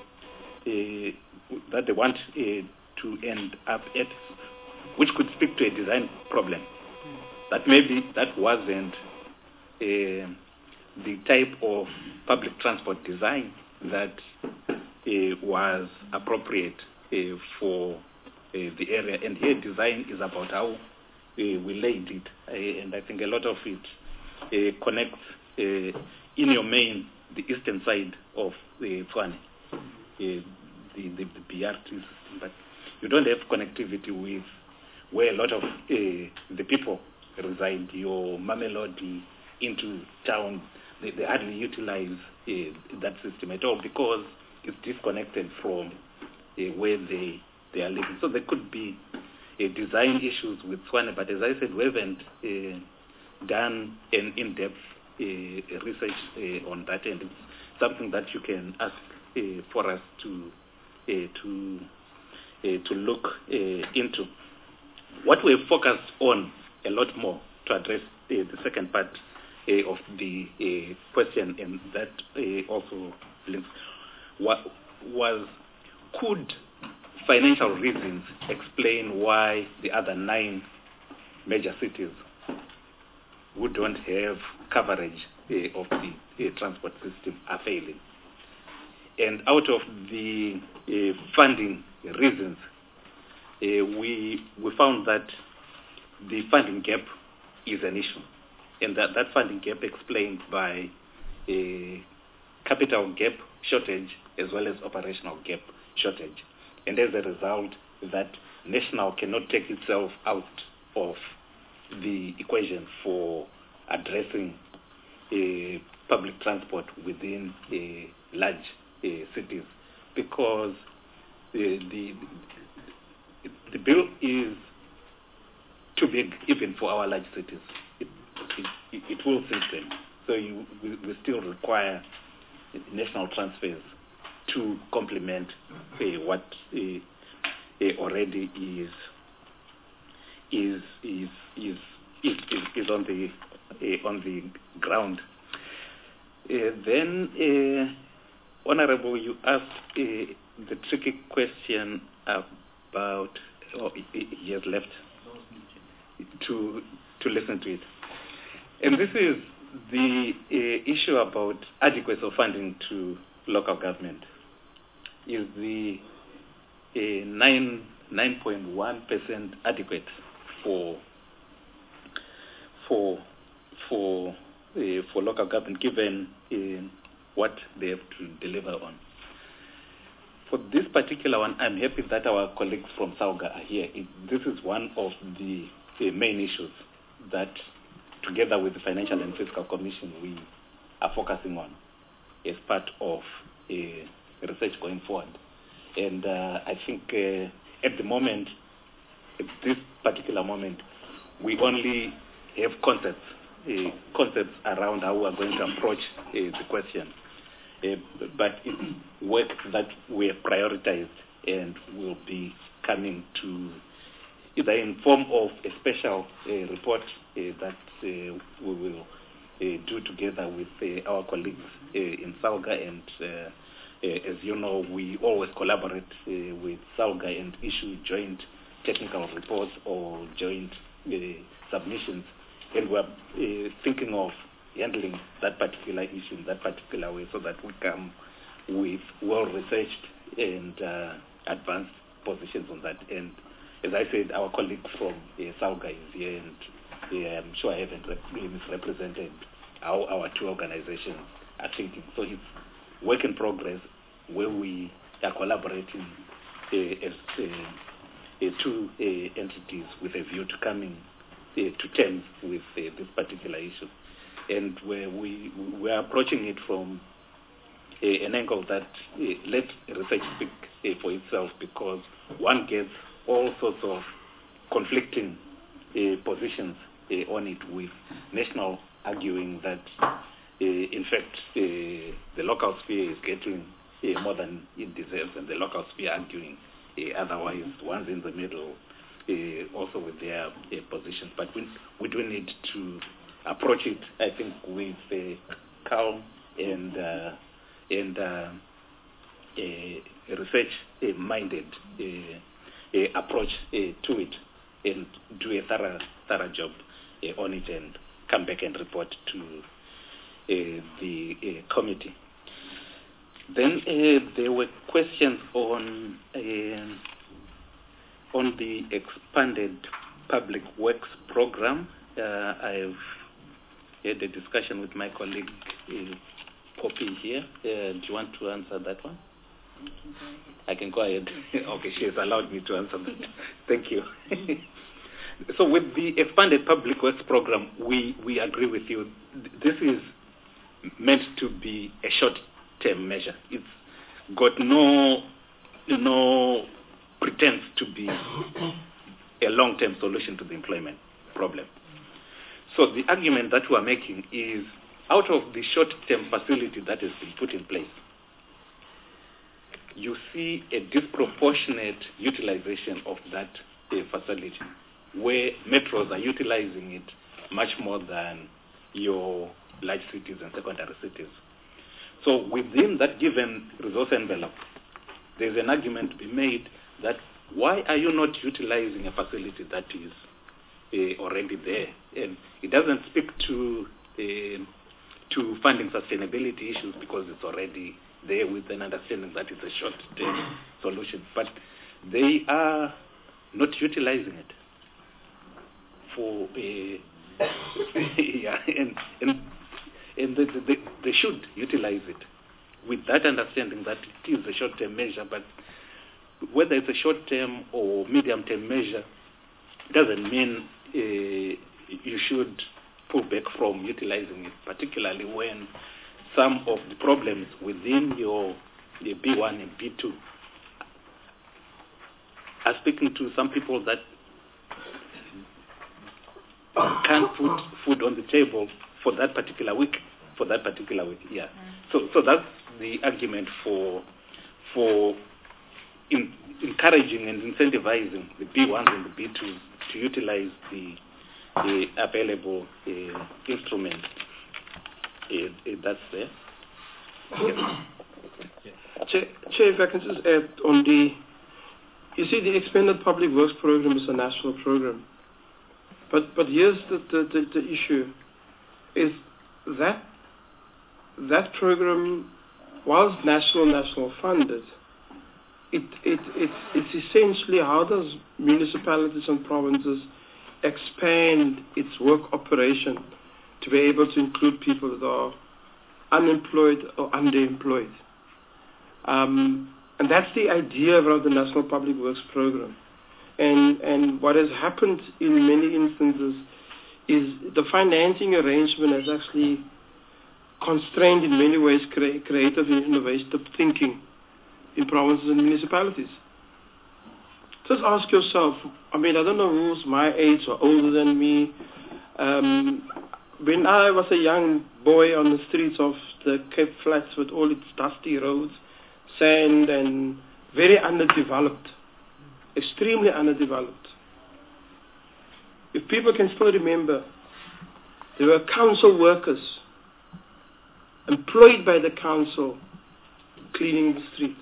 uh, that they want uh, to end up at, which could speak to a design problem. That maybe that wasn't uh, the type of public transport design that uh, was appropriate uh, for uh, the area. And here design is about how uh, we laid it. Uh, and I think a lot of it uh, connects uh, in your main, the eastern side of the Tshwane, uh, the, the, the B R T system. But you don't have connectivity with where a lot of uh, the people reside. Your Mamelodi into town, they, they hardly utilize uh, that system at all because it's disconnected from uh, where they, they are living. So there could be uh, design issues with Tshwane, but as I said, we haven't uh, done an in-depth uh, research uh, on that, and it's something that you can ask uh, for us to uh, to uh, to look uh, into. What we've focused on a lot more to address uh, the second part uh, of the uh, question, and that uh, also links, what was, could financial reasons explain why the other nine major cities who don't have coverage uh, uh, of the uh, transport system are failing. And out of the uh, funding reasons, uh, we we found that the funding gap is an issue, and that, that funding gap explained by a capital gap shortage as well as operational gap shortage. And as a result, that National cannot take itself out of the equation for addressing uh, public transport within uh, large uh, cities, because uh, the the bill is too big even for our large cities. It, it, it will sink them. So you, we, we still require national transfers to complement uh, what uh, uh, already is is is is is, is on the uh, on the ground. Uh, then, uh, Honorable, you asked uh, the tricky question about. Oh, he has left to to listen to it, and this is the uh, issue about adequacy of funding to local government. Is the uh, nine nine point one percent adequate for for for uh, for local government, given uh, what they have to deliver on? For this particular one, I'm happy that our colleagues from SAUGA are here. It, this is one of the uh, main issues that, together with the Financial and Fiscal Commission, we are focusing on as part of uh, research going forward. And uh, I think uh, at the moment, at this particular moment, we only have concepts, uh, concepts around how we are going to approach uh, the question. Uh, but it's work that we have prioritized and will be coming to either in form of a special uh, report uh, that uh, we will uh, do together with uh, our colleagues uh, in SAUGA. And uh, uh, as you know, we always collaborate uh, with SAUGA and issue joint technical reports or joint uh, submissions. And we're uh, thinking of handling that particular issue in that particular way, so that we come with well-researched and uh, advanced positions on that. And as I said, our colleague from uh, SAUGA is here, and uh, I'm sure I haven't re- misrepresented how our two organizations are thinking. So it's work in progress, where we are collaborating uh, as uh, uh, two uh, entities with a view to coming uh, to terms with uh, this particular issue. And where we we are approaching it from uh, an angle that uh, let research speak uh, for itself, because one gets all sorts of conflicting uh, positions uh, on it, with National arguing that uh, in fact uh, the local sphere is getting uh, more than it deserves, and the local sphere arguing uh, otherwise. One's in the middle, uh, also with their uh, positions. But we we do need to approach it, I think, with a calm and uh, and uh, a research-minded uh, uh, approach uh, to it, and do a thorough thorough job uh, on it, and come back and report to uh, the uh, committee. Then uh, there were questions on uh, on the expanded public works program. Uh, I've had a discussion with my colleague uh, Poppy here. Uh, do you want to answer that one? I can go ahead. Okay, she has allowed me to answer that. Thank you. So with the expanded public works program, we, we agree with you. This is meant to be a short-term measure. It's got no, no pretense to be a long-term solution to the employment problem. So the argument that we are making is, out of the short-term facility that has been put in place, you see a disproportionate utilization of that uh, facility, where metros are utilizing it much more than your large cities and secondary cities. So within that given resource envelope, there's an argument to be made that why are you not utilizing a facility that is Uh, already there, and it doesn't speak to uh, to funding sustainability issues because it's already there with an understanding that it's a short-term solution. But they are not utilizing it for uh, yeah, and and and they, they, they should utilize it with that understanding that it is a short-term measure. But whether it's a short-term or medium-term measure doesn't mean uh, you should pull back from utilizing it, particularly when some of the problems within your, your B one and B two are speaking to some people that can't put food on the table for that particular week, for that particular week, yeah. So, so that's the argument for for in, encouraging and incentivizing the B ones and the B twos to utilize the, the available uh, instruments uh, uh, that's there. Yeah. Chair, Chair, if I can just add on the, you see, the Expanded Public Works Program is a national program. But but here's the, the, the, the issue, is that that program, whilst national, national funded, it, it, it's, it's essentially how does municipalities and provinces expand its work operation to be able to include people that are unemployed or underemployed. Um, and that's the idea around the National Public Works Program. And, and what has happened in many instances is the financing arrangement has actually constrained in many ways cre- creative and innovative thinking in provinces and municipalities. Just ask yourself, I mean, I don't know who's my age or older than me. Um, when I was a young boy on the streets of the Cape Flats with all its dusty roads, sand and very underdeveloped, extremely underdeveloped. If people can still remember, there were council workers employed by the council cleaning the streets.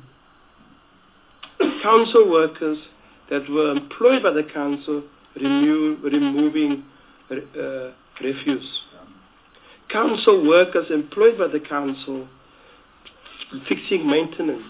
Council workers that were employed by the council remo- removing uh, refuse. Council workers employed by the council fixing maintenance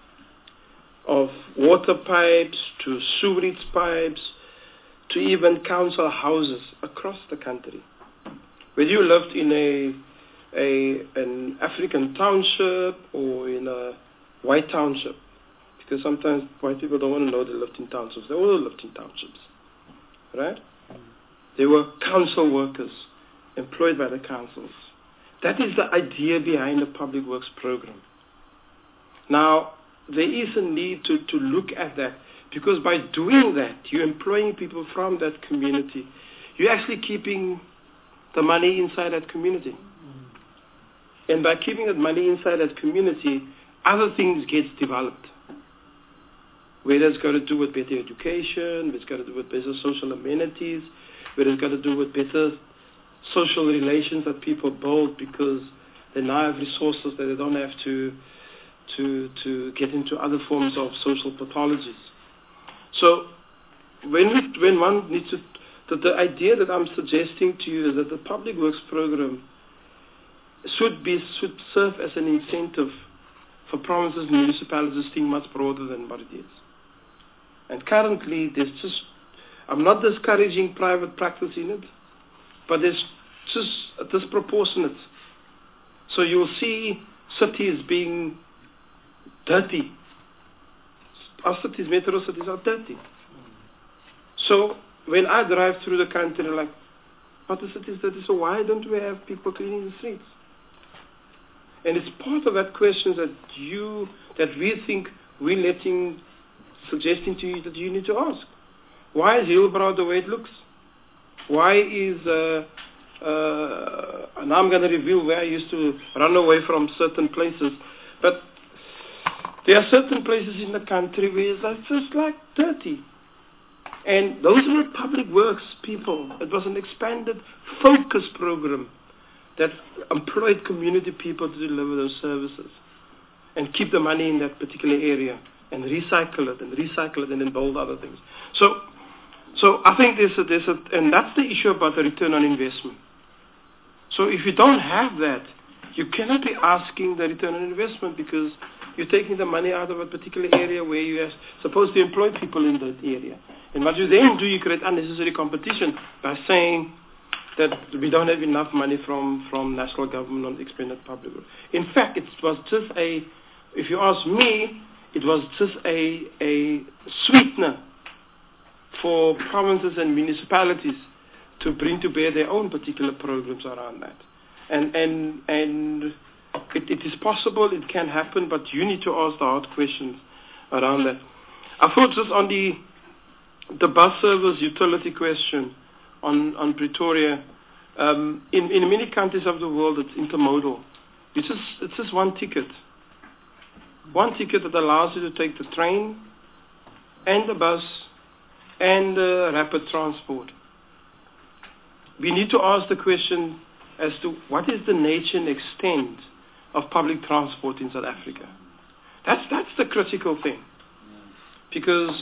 of water pipes to sewerage pipes to even council houses across the country. Whether you lived in a, a an African township or in a white township, because sometimes white people don't want to know they lived in townships. They all lived in townships, right? They were council workers employed by the councils. That is the idea behind the Public Works Program. Now, there is a need to, to look at that, because by doing that, you're employing people from that community. You're actually keeping the money inside that community. And by keeping that money inside that community, other things get developed. Whether it's got to do with better education, whether it's got to do with better social amenities, whether it's got to do with better social relations that people build because they now have resources that they don't have to to to get into other forms of social pathologies. So when we, when one needs to, the, the idea that I'm suggesting to you is that the Public Works Program should be should serve as an incentive for provinces and municipalities to think much broader than what it is. And currently, there's just, I'm not discouraging private practice in it, but there's just a disproportionate. So you'll see cities being dirty. Our cities, metro cities are dirty. So when I drive through the country, I'm like, what is cities dirty? So why don't we have people cleaning the streets? And it's part of that question that you, that we think we're letting, suggesting to you that you need to ask. Why is Hillbrow the way it looks? Why is, uh, uh, and I'm going to reveal where I used to run away from certain places, but there are certain places in the country where it's just like dirty. And those were public works people. It was an expanded focus program that employed community people to deliver those services and keep the money in that particular area and recycle it and recycle it and then build other things. So, so I think there's a, there's a, and that's the issue about the return on investment. So if you don't have that, you cannot be asking the return on investment because you're taking the money out of a particular area where you are supposed to employ people in that area. And what you then do, you create unnecessary competition by saying that we don't have enough money from, from national government on expended public work. In fact, it was just a, if you ask me, it was just a, a sweetener for provinces and municipalities to bring to bear their own particular programs around that. And, and, and it, it is possible, it can happen, but you need to ask the hard questions around that. I thought just on the, the bus service utility question on, on Pretoria, um, in, in many countries of the world it's intermodal. It's just, it's just one ticket. One ticket that allows you to take the train and the bus and uh, rapid transport. We need to ask the question as to what is the nature and extent of public transport in South Africa. That's that's the critical thing, because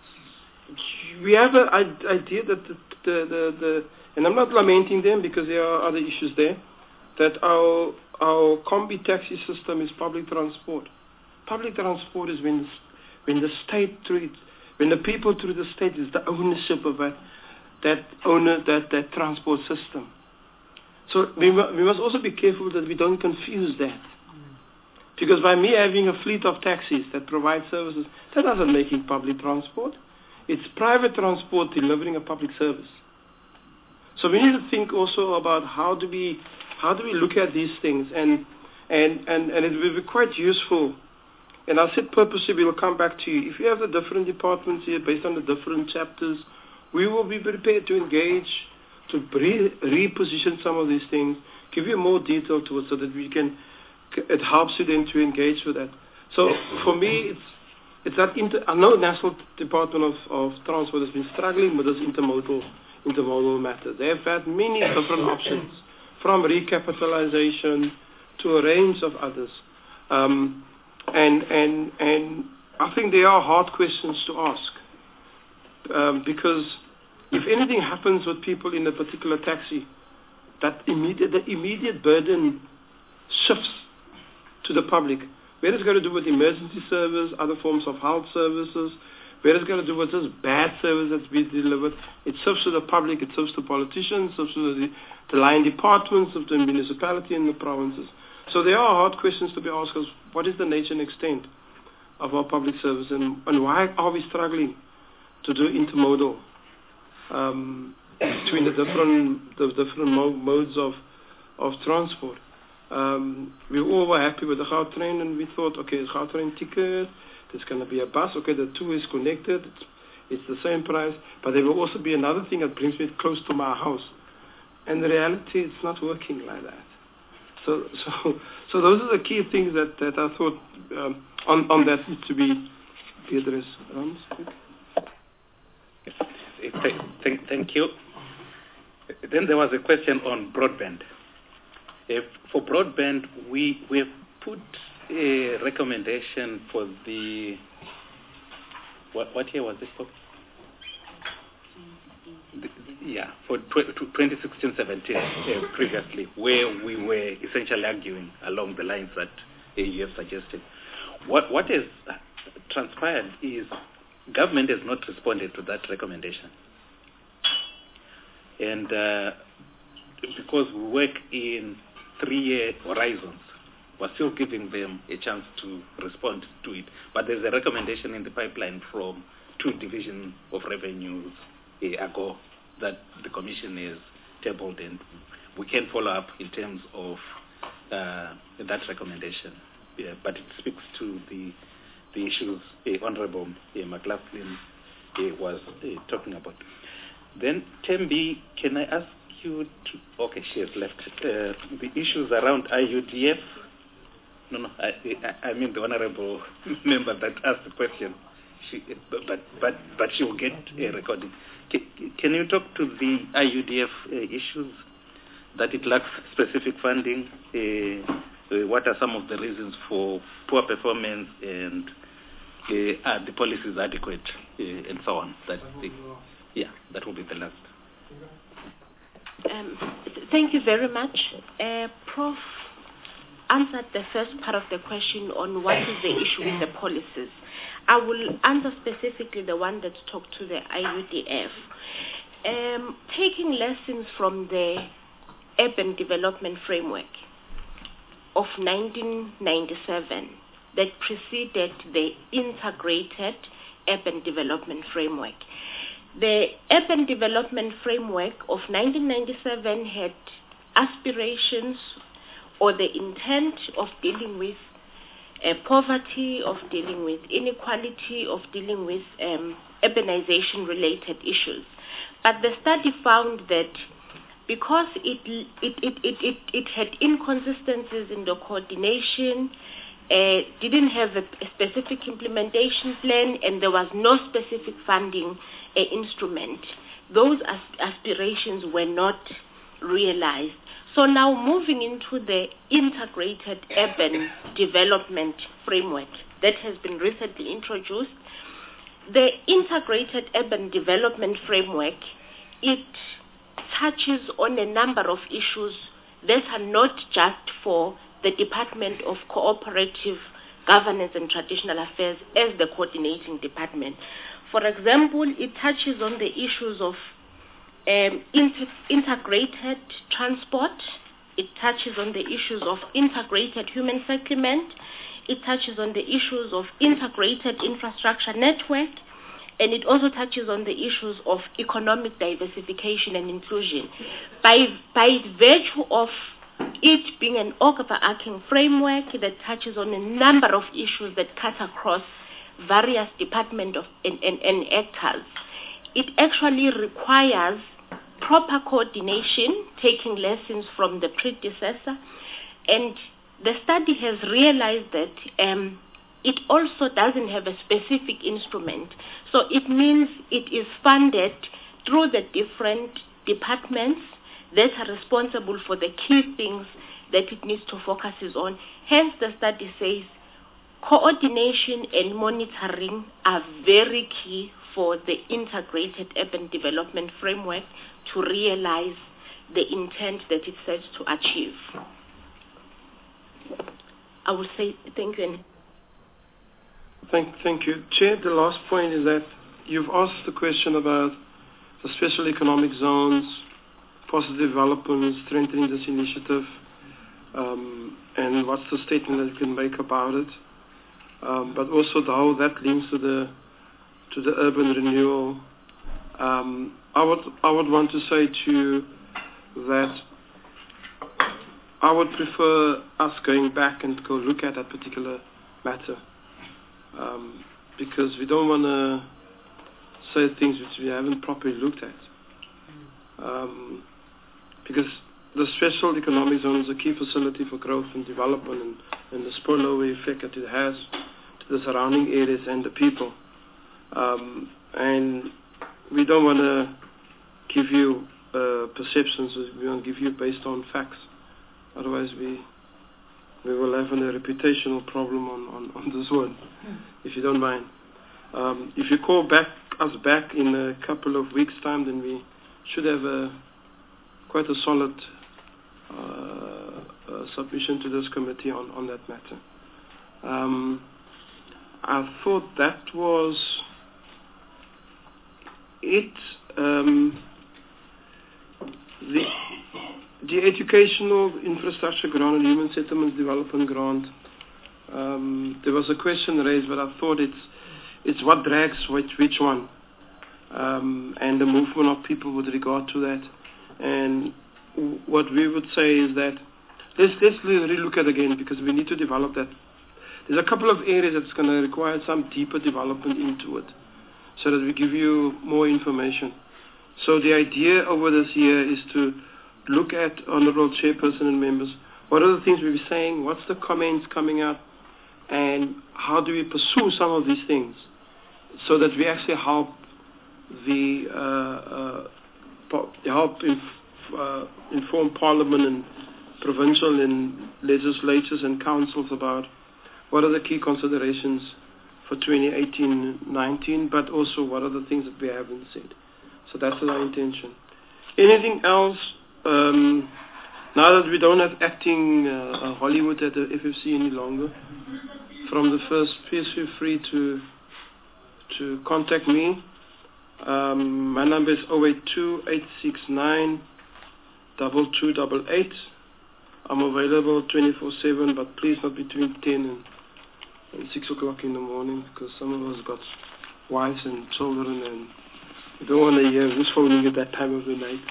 we have an idea that the, the, the, the and I'm not lamenting them because there are other issues there, that our our combi taxi system is public transport. Public transport is when when the state through it, when the people through the state is the ownership of that that owner that that transport system. So we we must also be careful that we don't confuse that. Because by me having a fleet of taxis that provide services, that doesn't make it public transport. It's private transport delivering a public service. So we need to think also about how do we how do we look at these things, and and and, and it will be quite useful. And I said purposely we will come back to you. If you have the different departments here based on the different chapters, we will be prepared to engage, to re reposition some of these things, give you more detail to it so that we can, it helps you then to engage with that. So for me, it's it's that inter, I know National Department of, of Transport has been struggling with this intermodal intermodal matter. They have had many different options, from recapitalization to a range of others. Um, and and and I think they are hard questions to ask. Um, because if anything happens with people in a particular taxi, that immediate, the immediate burden shifts to the public. Where it's got to do with emergency service, other forms of health services, where it's got to do with just bad service that's being delivered, it shifts to the public, it shifts to politicians, it shifts to the, the line departments of the municipality and the provinces. So there are hard questions to be asked. What is the nature and extent of our public service, and, and why are we struggling to do intermodal um, between the different the different mo modes of of transport? Um, we all were happy with the Gautrain, and we thought, okay, it's Gautrain ticket, there's going to be a bus, okay, the two is connected, it's, it's the same price, but there will also be another thing that brings me close to my house. And the reality, it's not working like that. So, so, so those are the key things that, that I thought um, on, on that need to be, be addressed. Um, Thank, thank you. Then there was a question on broadband. If for broadband, we we have put a recommendation for the what what year was this for? The, yeah, for twenty sixteen seventeen uh, previously, where we were essentially arguing along the lines that uh, you have suggested. What what has transpired is government has not responded to that recommendation. And uh, because we work in three-year horizons, we're still giving them a chance to respond to it. But there's a recommendation in the pipeline from two division of revenues uh, ago that the commission is tabled, and we can follow up in terms of uh, that recommendation. Yeah, but it speaks to the the issues uh, Honorable uh, McLaughlin uh, was uh, talking about. Then, Tembi, can I ask you to... Okay, she has left. Uh, the issues around I U D F... No, no, I, I mean the Honorable member that asked the question. She, but, but, but she will get a recording. Can, can you talk to the I U D F uh, issues, that it lacks specific funding? Uh, uh, what are some of the reasons for poor performance, and uh, are the policies adequate, uh, and so on? That the, yeah, that will be the last. Um, th- thank you very much. Uh, Prof answered the first part of the question on what is the issue with the policies. I will answer specifically the one that talked to the I U D F. Um, taking lessons from the Urban Development Framework of nineteen ninety-seven that preceded the Integrated Urban Development Framework. The Urban Development Framework of nineteen ninety-seven had aspirations or the intent of dealing with uh, poverty, of dealing with inequality, of dealing with um, urbanization-related issues. But the study found that because it it, it, it, it, it had inconsistencies in the coordination, uh, didn't have a, a specific implementation plan, and there was no specific funding uh, instrument, those as- aspirations were not realized. So now moving into the Integrated Urban Development Framework that has been recently introduced, the Integrated Urban Development Framework, it touches on a number of issues that are not just for the Department of Cooperative Governance and Traditional Affairs as the coordinating department. For example, it touches on the issues of um, inter- integrated transport. It touches on the issues of integrated human settlement. It touches on the issues of integrated infrastructure network. And it also touches on the issues of economic diversification and inclusion. By, by virtue of it being an overarching framework that touches on a number of issues that cut across various departments of, and, and, and actors, it actually requires proper coordination, taking lessons from the predecessor. And the study has realized that um, it also doesn't have a specific instrument. So it means it is funded through the different departments that are responsible for the key things that it needs to focus on. Hence, the study says coordination and monitoring are very key for the Integrated Urban Development Framework to realize the intent that it sets to achieve. I will say thank you. Thank, thank you. Chair, the last point is that you've asked the question about the special economic zones, positive development, strengthening this initiative, um, and what's the statement that you can make about it, um, but also the, how that links to the to the urban renewal. Um, I would I would want to say to you that I would prefer us going back and go look at that particular matter. Um, because we don't want to say things which we haven't properly looked at. Um, because the special economic zone is a key facility for growth and development, and, and the spillover effect that it has to the surrounding areas and the people. Um, and we don't want to give you uh, perceptions, we want to give you based on facts. Otherwise we we will have a reputational problem on, on, on this one, mm. if you don't mind. Um, if you call back us back in a couple of weeks' time, then we should have a, quite a solid uh, uh, submission to this committee on, on that matter. Um, I thought that was it. Um, the The educational infrastructure grant and human settlement development grant, um, there was a question raised, but I thought it's it's what drags which, which one, um, and the movement of people with regard to that. And w- what we would say is that let's, let's really look at it again, because we need to develop that. There's a couple of areas that's going to require some deeper development into it, so that we give you more information. So the idea over this year is to look at, Honourable Chairperson and members, what are the things we'll be saying, what's the comments coming up, and how do we pursue some of these things so that we actually help the uh, uh, po- help inf- uh, inform Parliament and provincial and legislatures and councils about what are the key considerations for twenty eighteen nineteen, but also what are the things that we haven't said. So that's our intention. Anything else um, now that we don't have acting uh, Hollywood at the F F C any longer, from the first, please feel free to to contact me. Um, my number is zero eight two, eight six nine, two two eight eight. I'm available twenty-four seven, but please not between ten and, and six o'clock in the morning, because some of us got wives and children, and we don't want to hear who's phoning at that time of the night.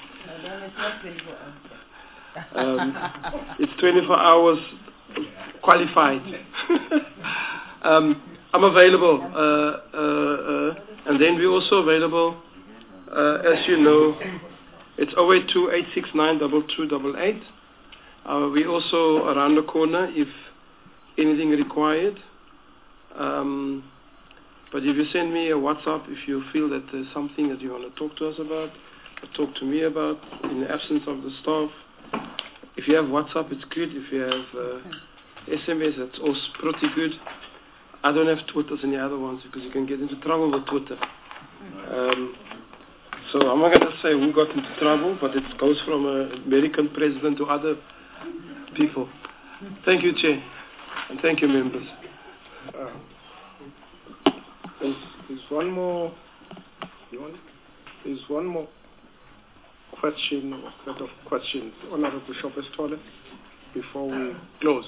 Um, it's twenty-four hours qualified. um, I'm available, uh, uh, uh, and then we're also available, uh, as you know, it's zero eight two, eight six nine, two two eight eight. Uh, we're also around the corner if anything required. Um, but if you send me a WhatsApp, if you feel that there's something that you want to talk to us about, or talk to me about, in the absence of the staff, if you have WhatsApp, it's good. If you have uh, S M S, it's also pretty good. I don't have Twitter and the other ones because you can get into trouble with Twitter. Um, so I'm not going to say who got into trouble, but it goes from an American president to other people. Thank you, Chair, and thank you, members. Uh, there's, there's one more. You want? There's one more question or set of questions, Honorable Shopper-Stolle, before we close.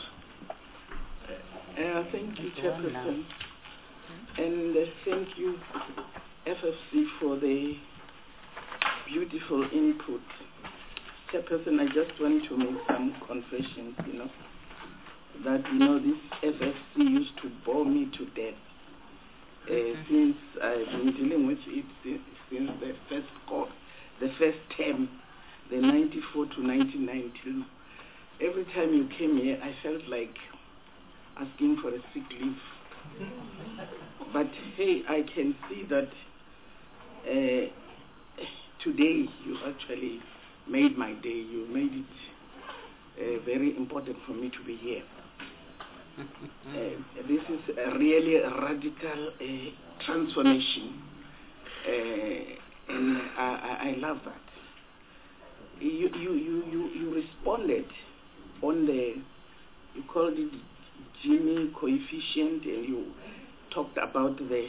Uh, thank you, Chairperson, and uh, thank you, F F C, for the beautiful input. Chairperson, I just want to make some confessions, you know, that, you know, this F F C used to bore me to death uh, since I've been dealing with it since, since the first course, the first term, the ninety-four to nineteen ninety-two. Every time you came here, I felt like asking for a sick leave. But hey, I can see that uh, today you actually made my day. You made it uh, very important for me to be here. Uh, this is a really a radical uh, transformation, uh, and I, I love that. You, you, you, you, you responded on the, you called it Gini coefficient, and you talked about the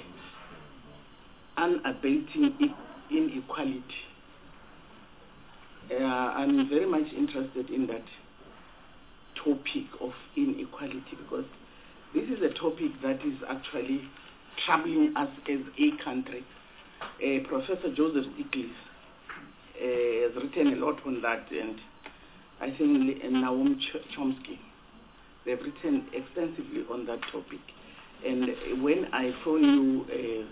unabating inequality. Uh, I'm very much interested in that topic of inequality, because this is a topic that is actually troubling us as a country. Uh, Professor Joseph Stiglitz uh, has written a lot on that, and I think Noam Chomsky, they've written extensively on that topic. And when I phone you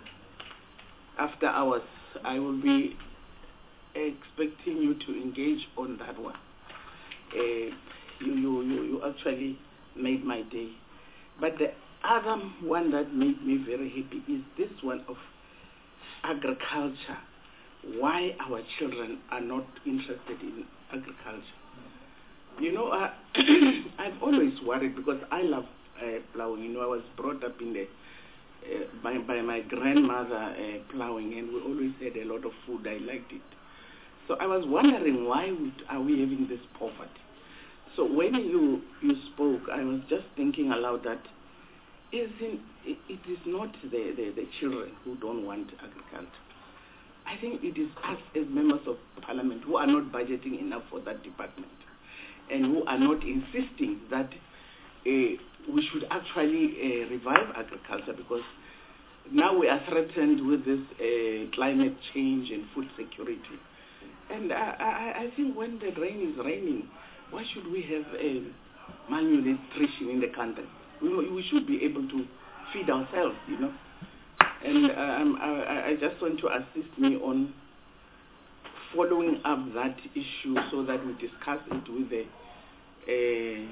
uh, after hours, I will be expecting you to engage on that one. Uh, you, you, you, you actually made my day. But the other one that made me very happy is this one of agriculture. Why our children are not interested in agriculture. You know, uh, I've always worried, because I love uh, plowing. You know, I was brought up in the uh, by, by my grandmother uh, plowing, and we always had a lot of food. I liked it. So I was wondering, why would, are we having this poverty? So when you, you spoke, I was just thinking aloud that isn't, it, it is not the, the, the children who don't want agriculture. I think it is us as members of parliament who are not budgeting enough for that department, and who are not insisting that uh, we should actually uh, revive agriculture, because now we are threatened with this uh, climate change and food security. And I, I, I think when the rain is raining, why should we have uh, malnutrition in the country? We, we should be able to feed ourselves, you know. And um, I, I just want to assist me on following up that issue, so that we discuss it with the uh,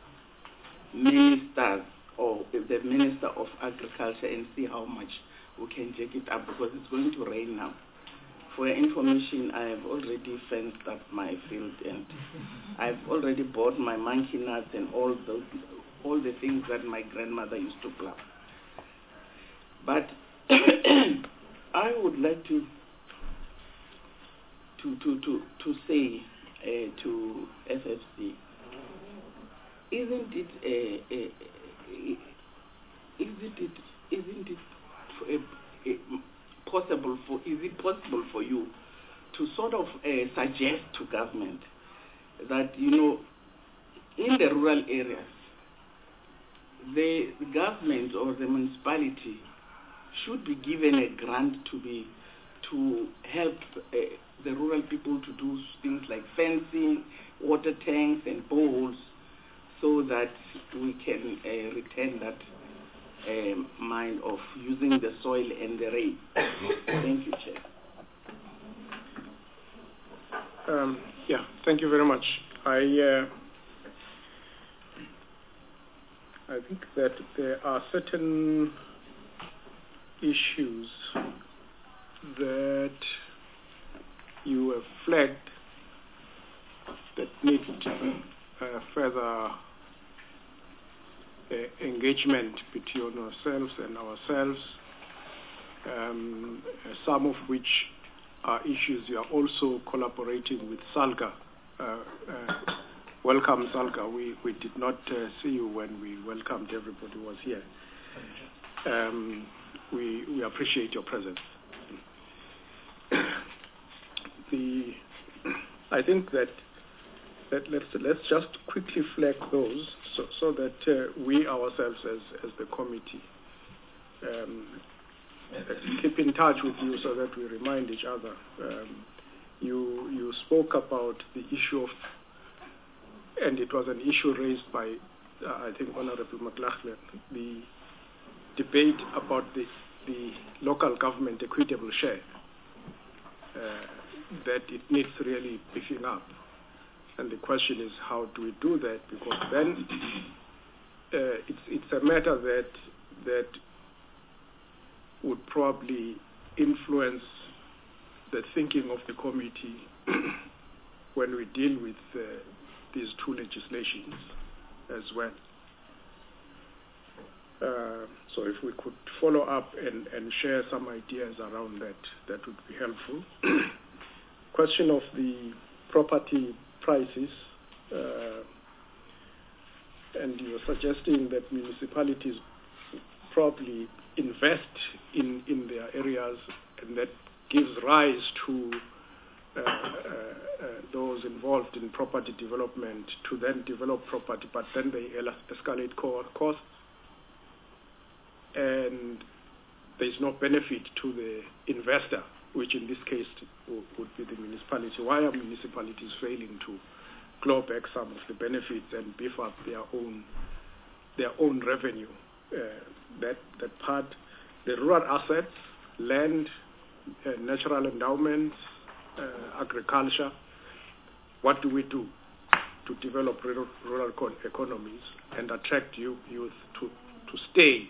ministers or the Minister of Agriculture, and see how much we can take it up, because it's going to rain now. For your information, I have already fenced up my field, and I've already bought my monkey nuts and all those, all the things that my grandmother used to plow. But I would like to to to to to say uh, to F F C, isn't it uh, uh, isn't it isn't it uh, uh, possible for is it possible for you to sort of uh, suggest to government that, you know, in the rural areas, the government or the municipality should be given a grant to be to help uh, the rural people to do things like fencing, water tanks, and boreholes, so that we can uh, retain that um, mind of using the soil and the rain. Thank you, Chair. Um, yeah, thank you very much. I uh, I think that there are certain issues that you have flagged that need uh, further Uh, engagement between ourselves and ourselves, um, uh, some of which are issues we are also collaborating with SALGA. Uh, uh, welcome, SALGA. We, we did not uh, see you when we welcomed everybody who was here. Um, we, we appreciate your presence. the, I think that Let, let's, let's just quickly flag those so, so that uh, we ourselves as, as the committee um, keep in touch with you so that we remind each other. Um, you, you spoke about the issue of, and it was an issue raised by, uh, I think, Honorable McLaughlin, the debate about the, the local government equitable share, uh, that it needs really beefing up. And the question is, how do we do that? Because then uh, it's it's a matter that that would probably influence the thinking of the committee when we deal with uh, these two legislations as well. Uh, so if we could follow up and, and share some ideas around that, that would be helpful. Question of the property prices, uh, and you are suggesting that municipalities probably invest in, in their areas, and that gives rise to uh, uh, uh, those involved in property development to then develop property, but then they escalate costs, and there is no benefit to the investor, which in this case would be the municipality. Why are municipalities failing to claw back some of the benefits and beef up their own their own revenue? Uh, that that part, the rural assets, land, uh, natural endowments, uh, agriculture. What do we do to develop rural, rural economies and attract youth to to stay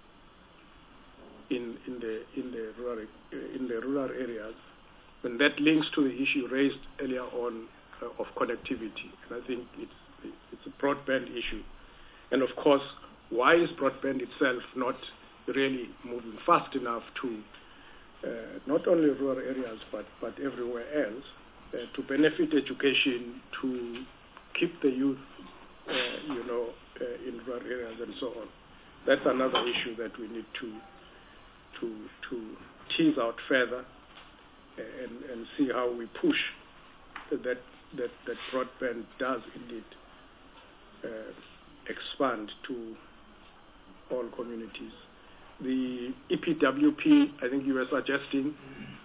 in in the in the rural in the rural areas? And that links to the issue raised earlier on uh, of connectivity. And I think it's it's a broadband issue. And of course, why is broadband itself not really moving fast enough to uh, not only rural areas but but everywhere else uh, to benefit education, to keep the youth, uh, you know, uh, in rural areas and so on? That's another issue that we need to to to tease out further and, and see how we push that that that broadband does indeed uh, expand to all communities. The E P W P, I think you were suggesting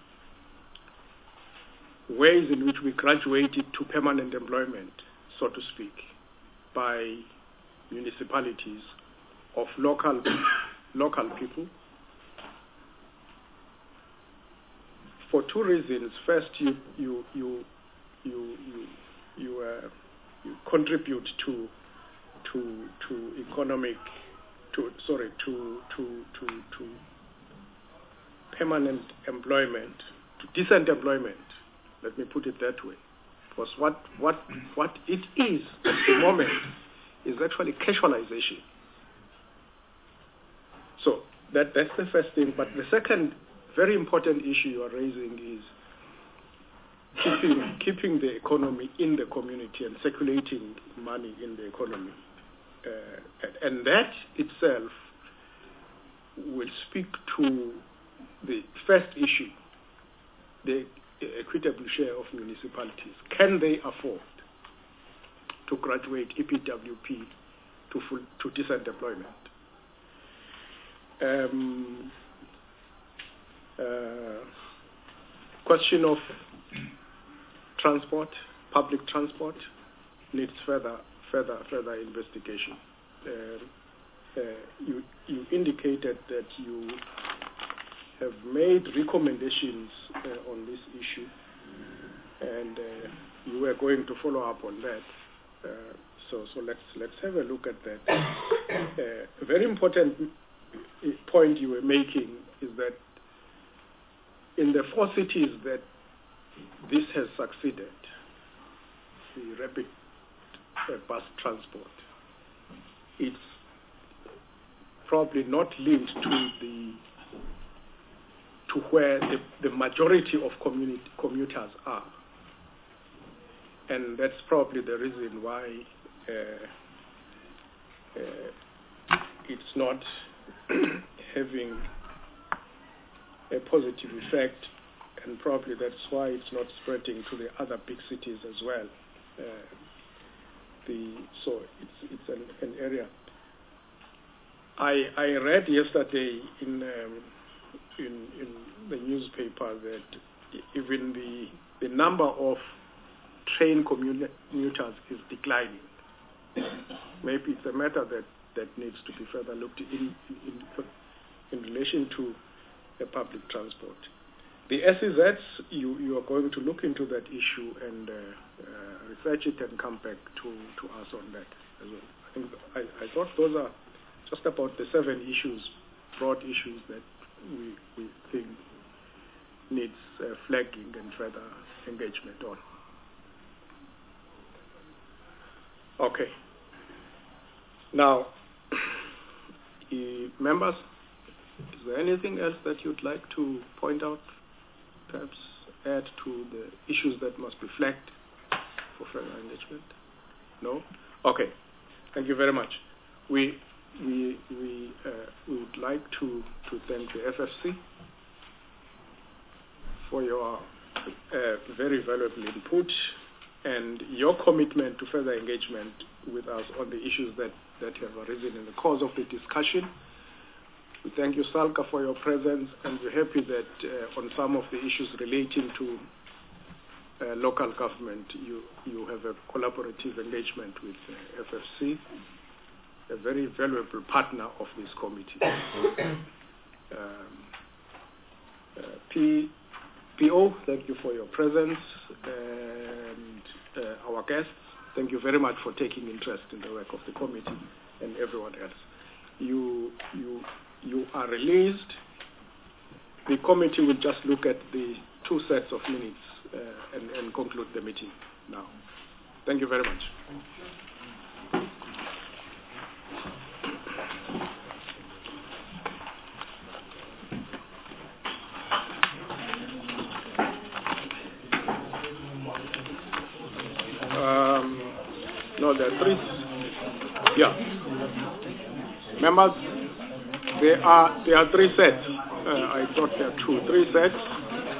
ways in which we graduate it to permanent employment, so to speak, by municipalities of local local people. For two reasons. First, you you you you you you, uh, you contribute to to to economic to sorry to to to to permanent employment, to decent employment. Let me put it that way. Because what what what it is at the moment is actually casualization. So that that's the first thing. But the second very important issue you are raising is keeping keeping the economy in the community and circulating money in the economy. Uh, and, and that itself will speak to the first issue, the equitable share of municipalities. Can they afford to graduate E P W P to full, to decent employment? Um, uh, question of transport, public transport, needs further further further investigation. Uh, uh, you you indicated that you have made recommendations uh, on this issue, and uh, you were going to follow up on that. Uh, so so let's let's have a look at that. Uh, a very important point you were making is that in the four cities that this has succeeded, the rapid uh, bus transport, it's probably not linked to the to where the, the majority of communi- commuters are. And that's probably the reason why uh, uh, it's not having a positive effect, and probably that's why it's not spreading to the other big cities as well. Uh, the, so it's, it's an, an area. I, I read yesterday in, um, in, in the newspaper that even the, the number of train commuters is declining. Maybe it's a matter that, that needs to be further looked in, in, in relation to the public transport. The S E Zs, you, you are going to look into that issue and uh, uh, research it and come back to, to us on that as well. I think I, I thought those are just about the seven issues, broad issues that we, we think needs uh, flagging and further engagement on. Okay. Now, uh, members, is there anything else that you'd like to point out, perhaps add to the issues that must be flagged for further engagement? No? Okay. Thank you very much. We we we uh, we would like to to thank the F F C for your uh, very valuable input and your commitment to further engagement with us on the issues that, that have arisen in the course of the discussion. We thank you, Salka, for your presence, and we're happy that uh, on some of the issues relating to uh, local government, you, you have a collaborative engagement with uh, F F C, a very valuable partner of this committee. um, uh, P, PO, thank you for your presence, and uh, our guests, thank you very much for taking interest in the work of the committee and everyone else. You, you, you are released. The committee will just look at the two sets of minutes uh, and, and conclude the meeting now. Thank you very much. Um, no, there are three. Yeah. Members, there are there are three sets. Uh, I thought there are two, three sets.